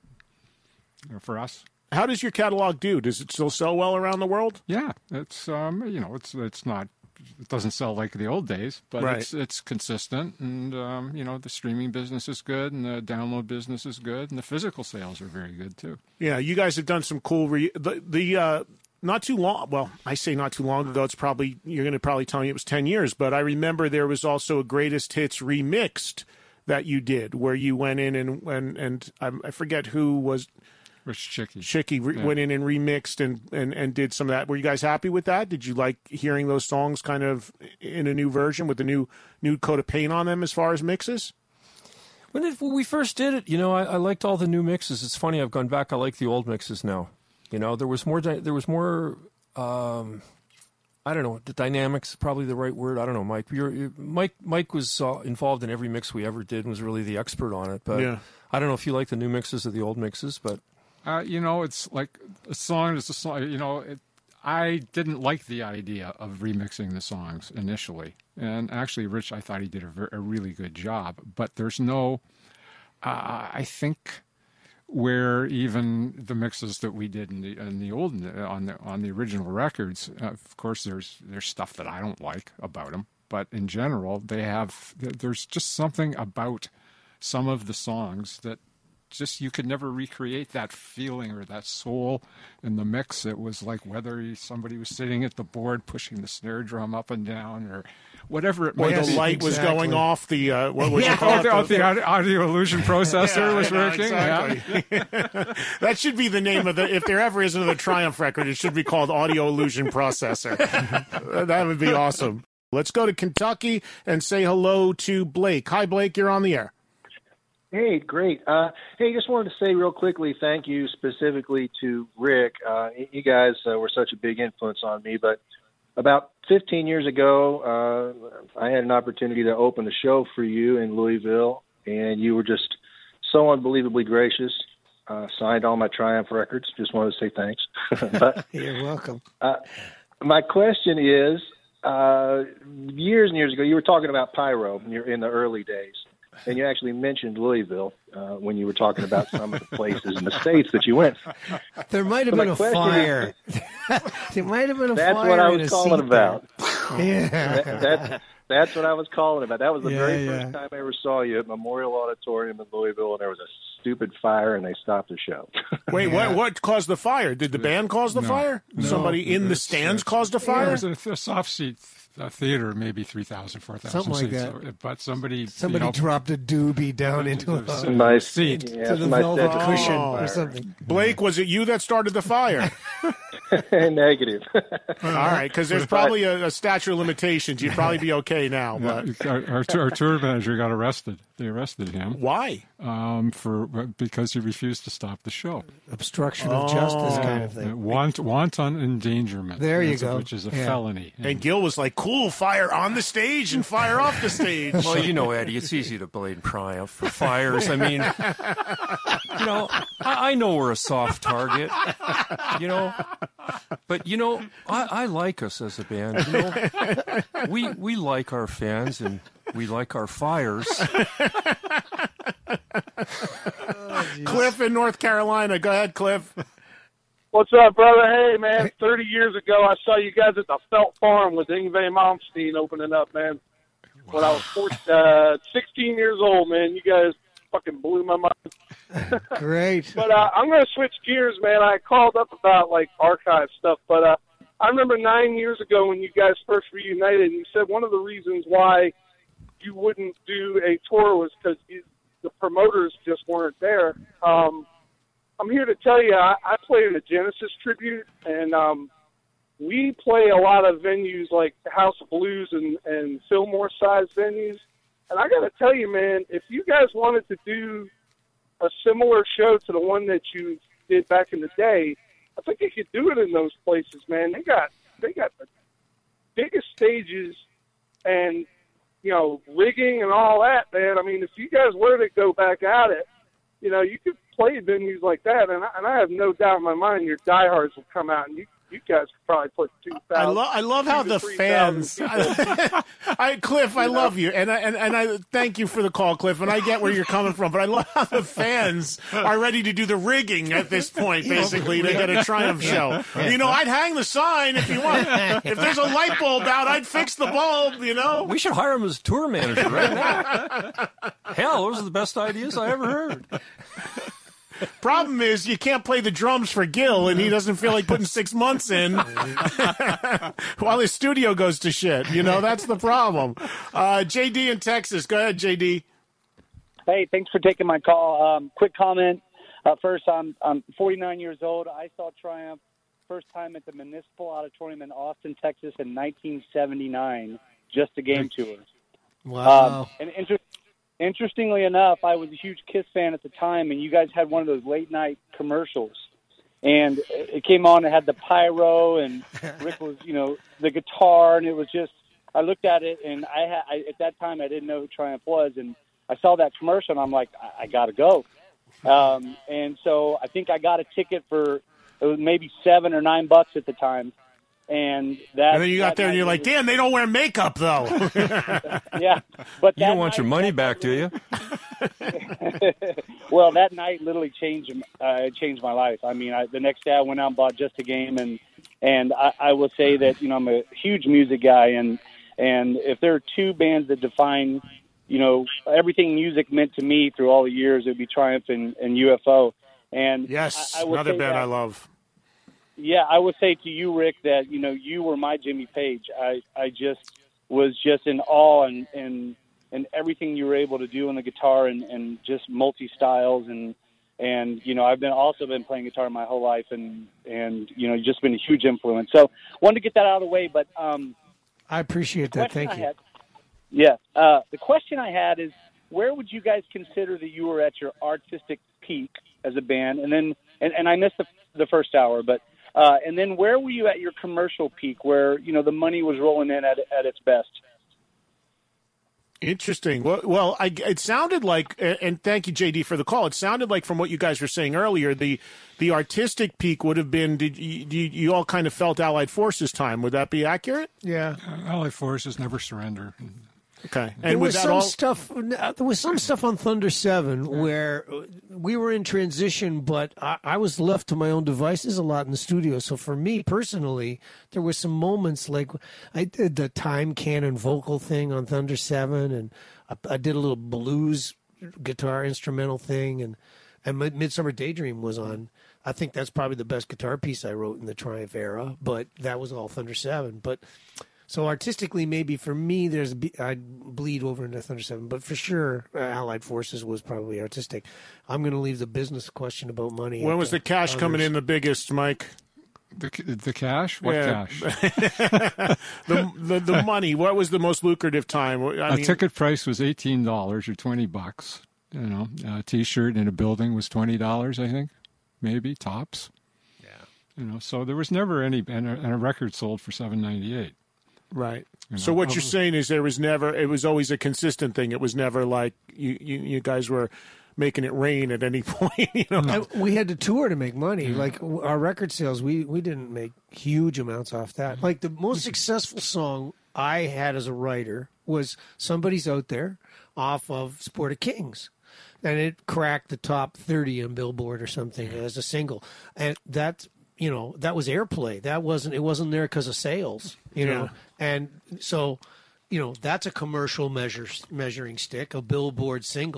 you know, for us.
How does your catalog do? Does it still sell well around the world?
Yeah. It's, um, you know, it's it's not... It doesn't sell like the old days, but
right.
it's it's consistent, and um, you know, the streaming business is good, and the download business is good, and the physical sales are very good too.
Yeah, you guys have done some cool re- the the uh, not too long. Well, I say not too long ago. It's probably you're going to probably tell me it was ten years, but I remember there was also a Greatest Hits remixed that you did, where you went in and and and I, I forget who was.
Rich Chicky.
Chicky re-
yeah.
went in and remixed and, and, and did some of that. Were you guys happy with that? Did you like hearing those songs kind of in a new version with a new new coat of paint on them as far as mixes?
When, it, when we first did it, you know, I, I liked all the new mixes. It's funny, I've gone back. I like the old mixes now. You know, there was more. There was more. Um, I don't know. The dynamics, probably the right word. I don't know, Mike. You're, you're, Mike. Mike was uh, involved in every mix we ever did and was really the expert on it. But
yeah.
I don't know if you like the new mixes or the old mixes, but.
Uh, you know, it's like a song is a song. You know, it, I didn't like the idea of remixing the songs initially. And actually, Rich, I thought he did a, ver- a really good job. But there's no, uh, I think, where even the mixes that we did in the in the old on the on the original records, uh, of course, there's there's stuff that I don't like about them. But in general, they have there's just something about some of the songs that. Just you could never recreate that feeling or that soul in the mix. It was like whether somebody was sitting at the board pushing the snare drum up and down or whatever it might
be. Or
be.
the light
exactly.
was going off the, uh, what was
yeah.
it called?
Oh, the, the audio, audio illusion processor
yeah,
was
know,
working.
Exactly. Yeah. That should be the name of the, if there ever is another Triumph record, it should be called Audio Illusion Processor. That would be awesome. Let's go to Kentucky and say hello to Blake. Hi, Blake, you're on the air.
Hey, great. Uh, hey, just wanted to say real quickly thank you specifically to Rick. Uh, you guys uh, were such a big influence on me. But about fifteen years ago, uh, I had an opportunity to open a show for you in Louisville, and you were just so unbelievably gracious. Uh, signed all my Triumph records. Just wanted to say thanks. But,
You're welcome.
Uh, my question is, uh, years and years ago, you were talking about Pyro in, your, in the early days. And you actually mentioned Louisville uh, when you were talking about some of the places in the States that you went.
There might have
so
been a fire.
Is,
there might have been a
that's
fire.
That's what I
in
was
a
calling about.
Yeah.
That, that's, that's what I was calling about. That was the
yeah,
very
yeah.
first time I ever saw you at Memorial Auditorium in Louisville, and there was a stupid fire, and they stopped the show.
Wait, yeah. what What caused the fire? Did the band cause the
no,
fire?
No,
Somebody in the stands caused a fire?
It was a, a soft seat a theater, maybe three thousand, four thousand
Something like
seats.
that.
So, but somebody
somebody
you know,
dropped a doobie down into a,
a nice
seat
yeah,
to the velvet cushion or something.
Blake, was it you that started the fire?
Negative.
All right, because there's probably a, a statute of limitations. You'd probably be okay now. But
yeah, our, our, our tour manager got arrested. They arrested him.
Why?
Um, for because he refused to stop the show.
Obstruction of oh. justice kind of thing.
Uh, want, wanton endangerment.
There you go.
Which is a
yeah.
felony.
And Gil was like, cool, fire on the stage and fire off the stage.
Well, you know, Eddie, it's easy to blame Triumph for fires. I mean, you know, I, I know we're a soft target, you know, but, you know, I, I like us as a band. You know, we, we like our fans and we like our fires.
Oh, Cliff in North Carolina. Go ahead, Cliff.
What's up, brother? Hey, man, thirty years ago, I saw you guys at the Felt Farm with Yngwie Malmsteen opening up, man. When I was fourteen, uh, sixteen years old, man, you guys
fucking blew my mind.
Great.
But uh, I'm going to switch gears, man. I called up about like archive stuff, but uh, I remember nine years ago when you guys first reunited, and you said one of the reasons why you wouldn't do a tour was because the promoters just weren't there. Um, I'm here to tell you, I, I play in a Genesis tribute, and um, we play a lot of venues like House of Blues and, and Fillmore-sized venues. And I got to tell you, man, if you guys wanted to do a similar show to the one that you did back in the day, I think you could do it in those places, man. They got they got the biggest stages and, you know, rigging and all that, man. I mean, if you guys were to go back at it, you know, you could play venues like that, and I, and I have no doubt in my mind your diehards will come out, and you you guys could probably put two thousand.
I love I love how the fans. I, I Cliff, I love you, and I and, and I thank you for the call, Cliff, and I get where you're coming from, but I love how the fans are ready to do the rigging at this point, basically, to get a Triumph show. You know, I'd hang the sign if you want. If there's a light bulb out, I'd fix the bulb. You know,
we should hire him as tour manager right now. Hell, those are the best ideas I ever heard.
Problem is, you can't play the drums for Gil, and he doesn't feel like putting six months in while his studio goes to shit. You know, that's the problem. Uh, J D in Texas. Go ahead, J D.
Hey, thanks for taking my call. Um, quick comment. Uh, first, I'm, I'm forty-nine years old. I saw Triumph first time at the Municipal Auditorium in Austin, Texas in nineteen seventy-nine, just a game tour.
Wow.
Um, and inter- Interestingly enough, I was a huge Kiss fan at the time, and you guys had one of those late-night commercials. And it came on, it had the pyro, and Rick was, you know, the guitar, and it was just, I looked at it, and I, had, I at that time, I didn't know who Triumph was, and I saw that commercial, and I'm like, I, I got to go. Um, and so I think I got a ticket for it was maybe seven or nine bucks at the time. And that,
and then you got there and you're like, damn, they don't wear makeup, though.
Yeah. But
you don't want your money back, do you?
Well, that night literally changed uh, changed my life. I mean, I, the next day I went out and bought Just a Game, and and I, I will say that, you know, I'm a huge music guy, and and if there are two bands that define, you know, everything music meant to me through all the years, it would be Triumph and, and U F O. And
yes,
I, I
another band
that,
I love.
Yeah, I would say to you, Rick, that, you know, you were my Jimmy Page. I, I just was just in awe and, and and everything you were able to do on the guitar and, and just multi-styles. And, and, you know, I've been also been playing guitar my whole life and, and you know, just been a huge influence. So wanted to get that out of the way. But um,
I appreciate that. Thank
I
you.
Had, yeah. Uh, the question I had is, where would you guys consider that you were at your artistic peak as a band? And then, and, and I missed the, the first hour, but Uh, and then where were you at your commercial peak where, you know, the money was rolling in at at its best?
Interesting. Well, well I, it sounded like, and thank you, J D, for the call. It sounded like from what you guys were saying earlier, the the artistic peak would have been, did you, you, you all kind of felt Allied Forces time. Would that be accurate?
Yeah.
Uh, Allied Forces never surrender.
Okay. And
there was
that
some
all...
stuff. There was some stuff on Thunder Seven where we were in transition, but I, I was left to my own devices a lot in the studio. So for me personally, there were some moments like I did the time cannon vocal thing on Thunder Seven, and I, I did a little blues guitar instrumental thing, and and Midsummer Daydream was on. I think that's probably the best guitar piece I wrote in the Triumph era, but that was all Thunder Seven. But so artistically, maybe for me, there's I'd bleed over into Thunder Seven, but for sure, uh, Allied Forces was probably artistic. I'm going to leave the business question about money.
When was the cash
others.
coming in the biggest, Mike?
The the cash? What
yeah.
cash?
the, the the money. What was the most lucrative time? I
a
mean,
ticket price was eighteen dollars or twenty bucks. You know, a T-shirt in a building was twenty dollars, I think, maybe tops.
Yeah.
You know, so there was never any, and a, and a record sold for seven ninety-eight.
Right.
You know?
So what you're saying is there was never, it was always a consistent thing. It was never like you, you, you guys were making it rain at any point. You know?
No. We had to tour to make money. Like our record sales, we, we didn't make huge amounts off that. Like the most successful song I had as a writer was Somebody's Out There off of Sport of Kings. And it cracked the top thirty on Billboard or something as a single. And that, you know, that was airplay. That wasn't, it wasn't there because of sales, you know.
Yeah.
And so, you know, that's a commercial measure, measuring stick, a Billboard single.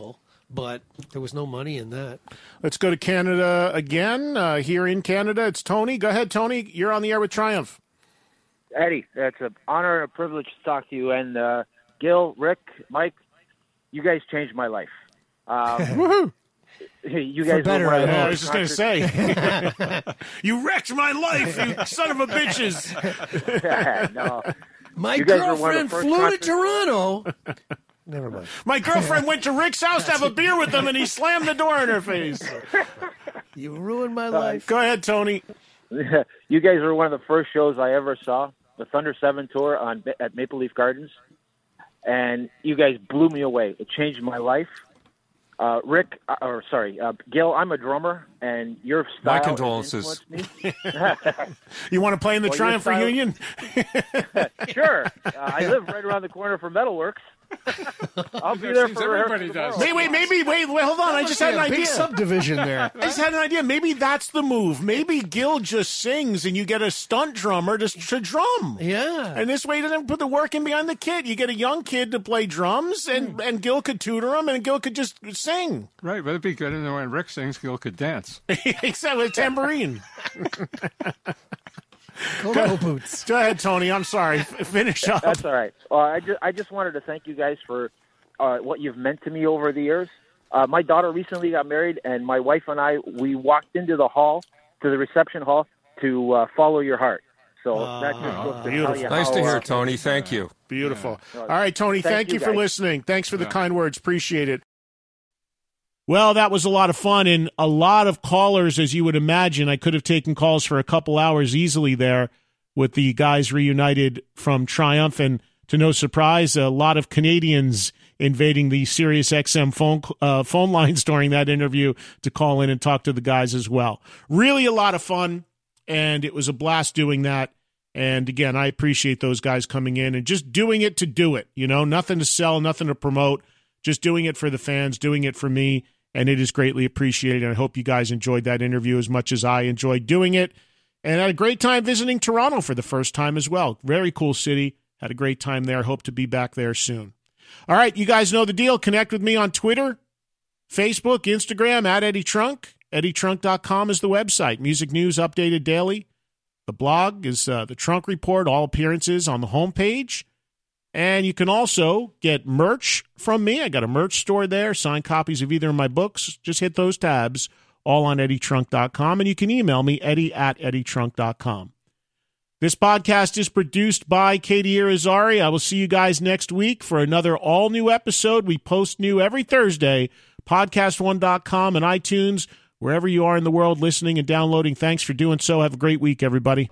but there was no money in that.
Let's go to Canada again. Uh, here in Canada, it's Tony. Go ahead, Tony. You're on the air with Triumph.
Eddie, it's an honor and a privilege to talk to you. And uh, Gil, Rick, Mike, you guys changed my life. Um,
Woohoo!
You guys
better,
were one of the
I
most
was just going to say. You wrecked my life, you son of a bitches.
no.
My
You guys were one
girlfriend
of the first
flew to
concerts-
Toronto. Never mind.
My girlfriend went to Rick's house to have a beer with him, and he slammed the door in her face.
You ruined my life.
Go ahead, Tony.
You guys were one of the first shows I ever saw, the Thunder seven tour on at Maple Leaf Gardens, and you guys blew me away. It changed my life. Uh, Rick, uh, or sorry, uh, Gil, I'm a drummer, and your style
My
has
condolences.
influenced me.
You want to play in the
Well, your
Triumph
style-
reunion?
Sure. Uh, I live right around the corner from Metalworks. I'll be there for
everybody
rehearsal
does.
tomorrow.
Wait, wait, maybe, wait, wait, hold on. I just had an
a big
idea.
subdivision there.
I just had an idea. Maybe that's the move. Maybe Gil just sings and you get a stunt drummer to, to drum.
Yeah.
And this way he doesn't put the work in behind the kid. You get a young kid to play drums and, and Gil could tutor him and Gil could just sing.
Right, but it'd be good. And then when Rick sings, Gil could dance.
Except with a tambourine.
Go, go boots.
Go ahead, Tony. I'm sorry. F- finish up.
That's all right. Uh, I just I just wanted to thank you guys for uh, what you've meant to me over the years. Uh, my daughter recently got married, and my wife and I we walked into the hall, to the reception hall, to uh, follow your heart. So that just goes to tell
beautiful.
you
Nice
how,
to hear,
uh,
it, Tony. Thank you.
Beautiful. All right, Tony, thank,
Thank
you,
you,
for
guys.
listening. Thanks for the
Yeah.
kind words. Appreciate it. Well, that was a lot of fun and a lot of callers, as you would imagine. I could have taken calls for a couple hours easily there with the guys reunited from Triumph. And to no surprise, a lot of Canadians invading the Sirius X M phone uh, phone lines during that interview to call in and talk to the guys as well. Really a lot of fun, and it was a blast doing that. And again, I appreciate those guys coming in and just doing it to do it. You know, nothing to sell, nothing to promote, just doing it for the fans, doing it for me, and it is greatly appreciated. And I hope you guys enjoyed that interview as much as I enjoyed doing it. And had a great time visiting Toronto for the first time as well. Very cool city. Had a great time there. Hope to be back there soon. All right, you guys know the deal. Connect with me on Twitter, Facebook, Instagram, at Eddie Trunk. Eddie Trunk dot com is the website. Music news updated daily. The blog is uh, the Trunk Report, all appearances on the homepage. And you can also get merch from me. I got a merch store there, signed copies of either of my books. Just hit those tabs, all on Eddie Trunk dot com. And you can email me, Eddie at Eddie Trunk dot com. This podcast is produced by Katie Irizarry. I will see you guys next week for another all-new episode. We post new every Thursday, podcast one dot com and iTunes, wherever you are in the world listening and downloading. Thanks for doing so. Have a great week, everybody.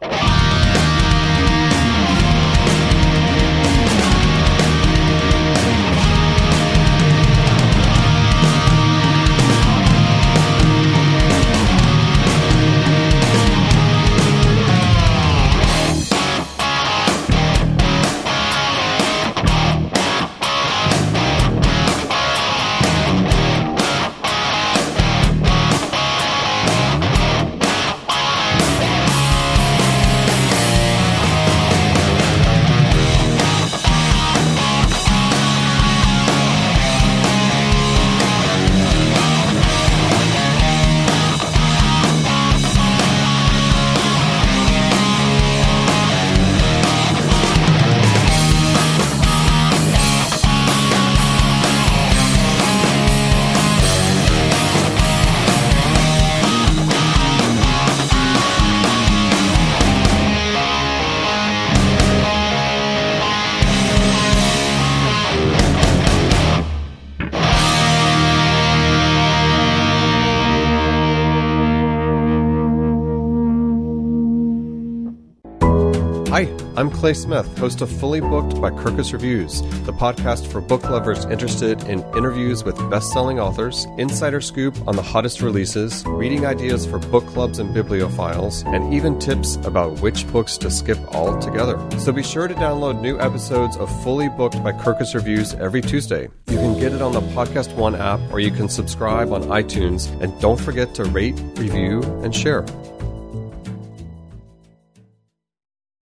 Hi, I'm Clay Smith, host of Fully Booked by Kirkus Reviews, the podcast for book lovers interested in interviews with best-selling authors, insider scoop on the hottest releases, reading ideas for book clubs and bibliophiles, and even tips about which books to skip altogether. So be sure to download new episodes of Fully Booked by Kirkus Reviews every Tuesday. You can get it on the Podcast One app, or you can subscribe on iTunes, and don't forget to rate, review, and share.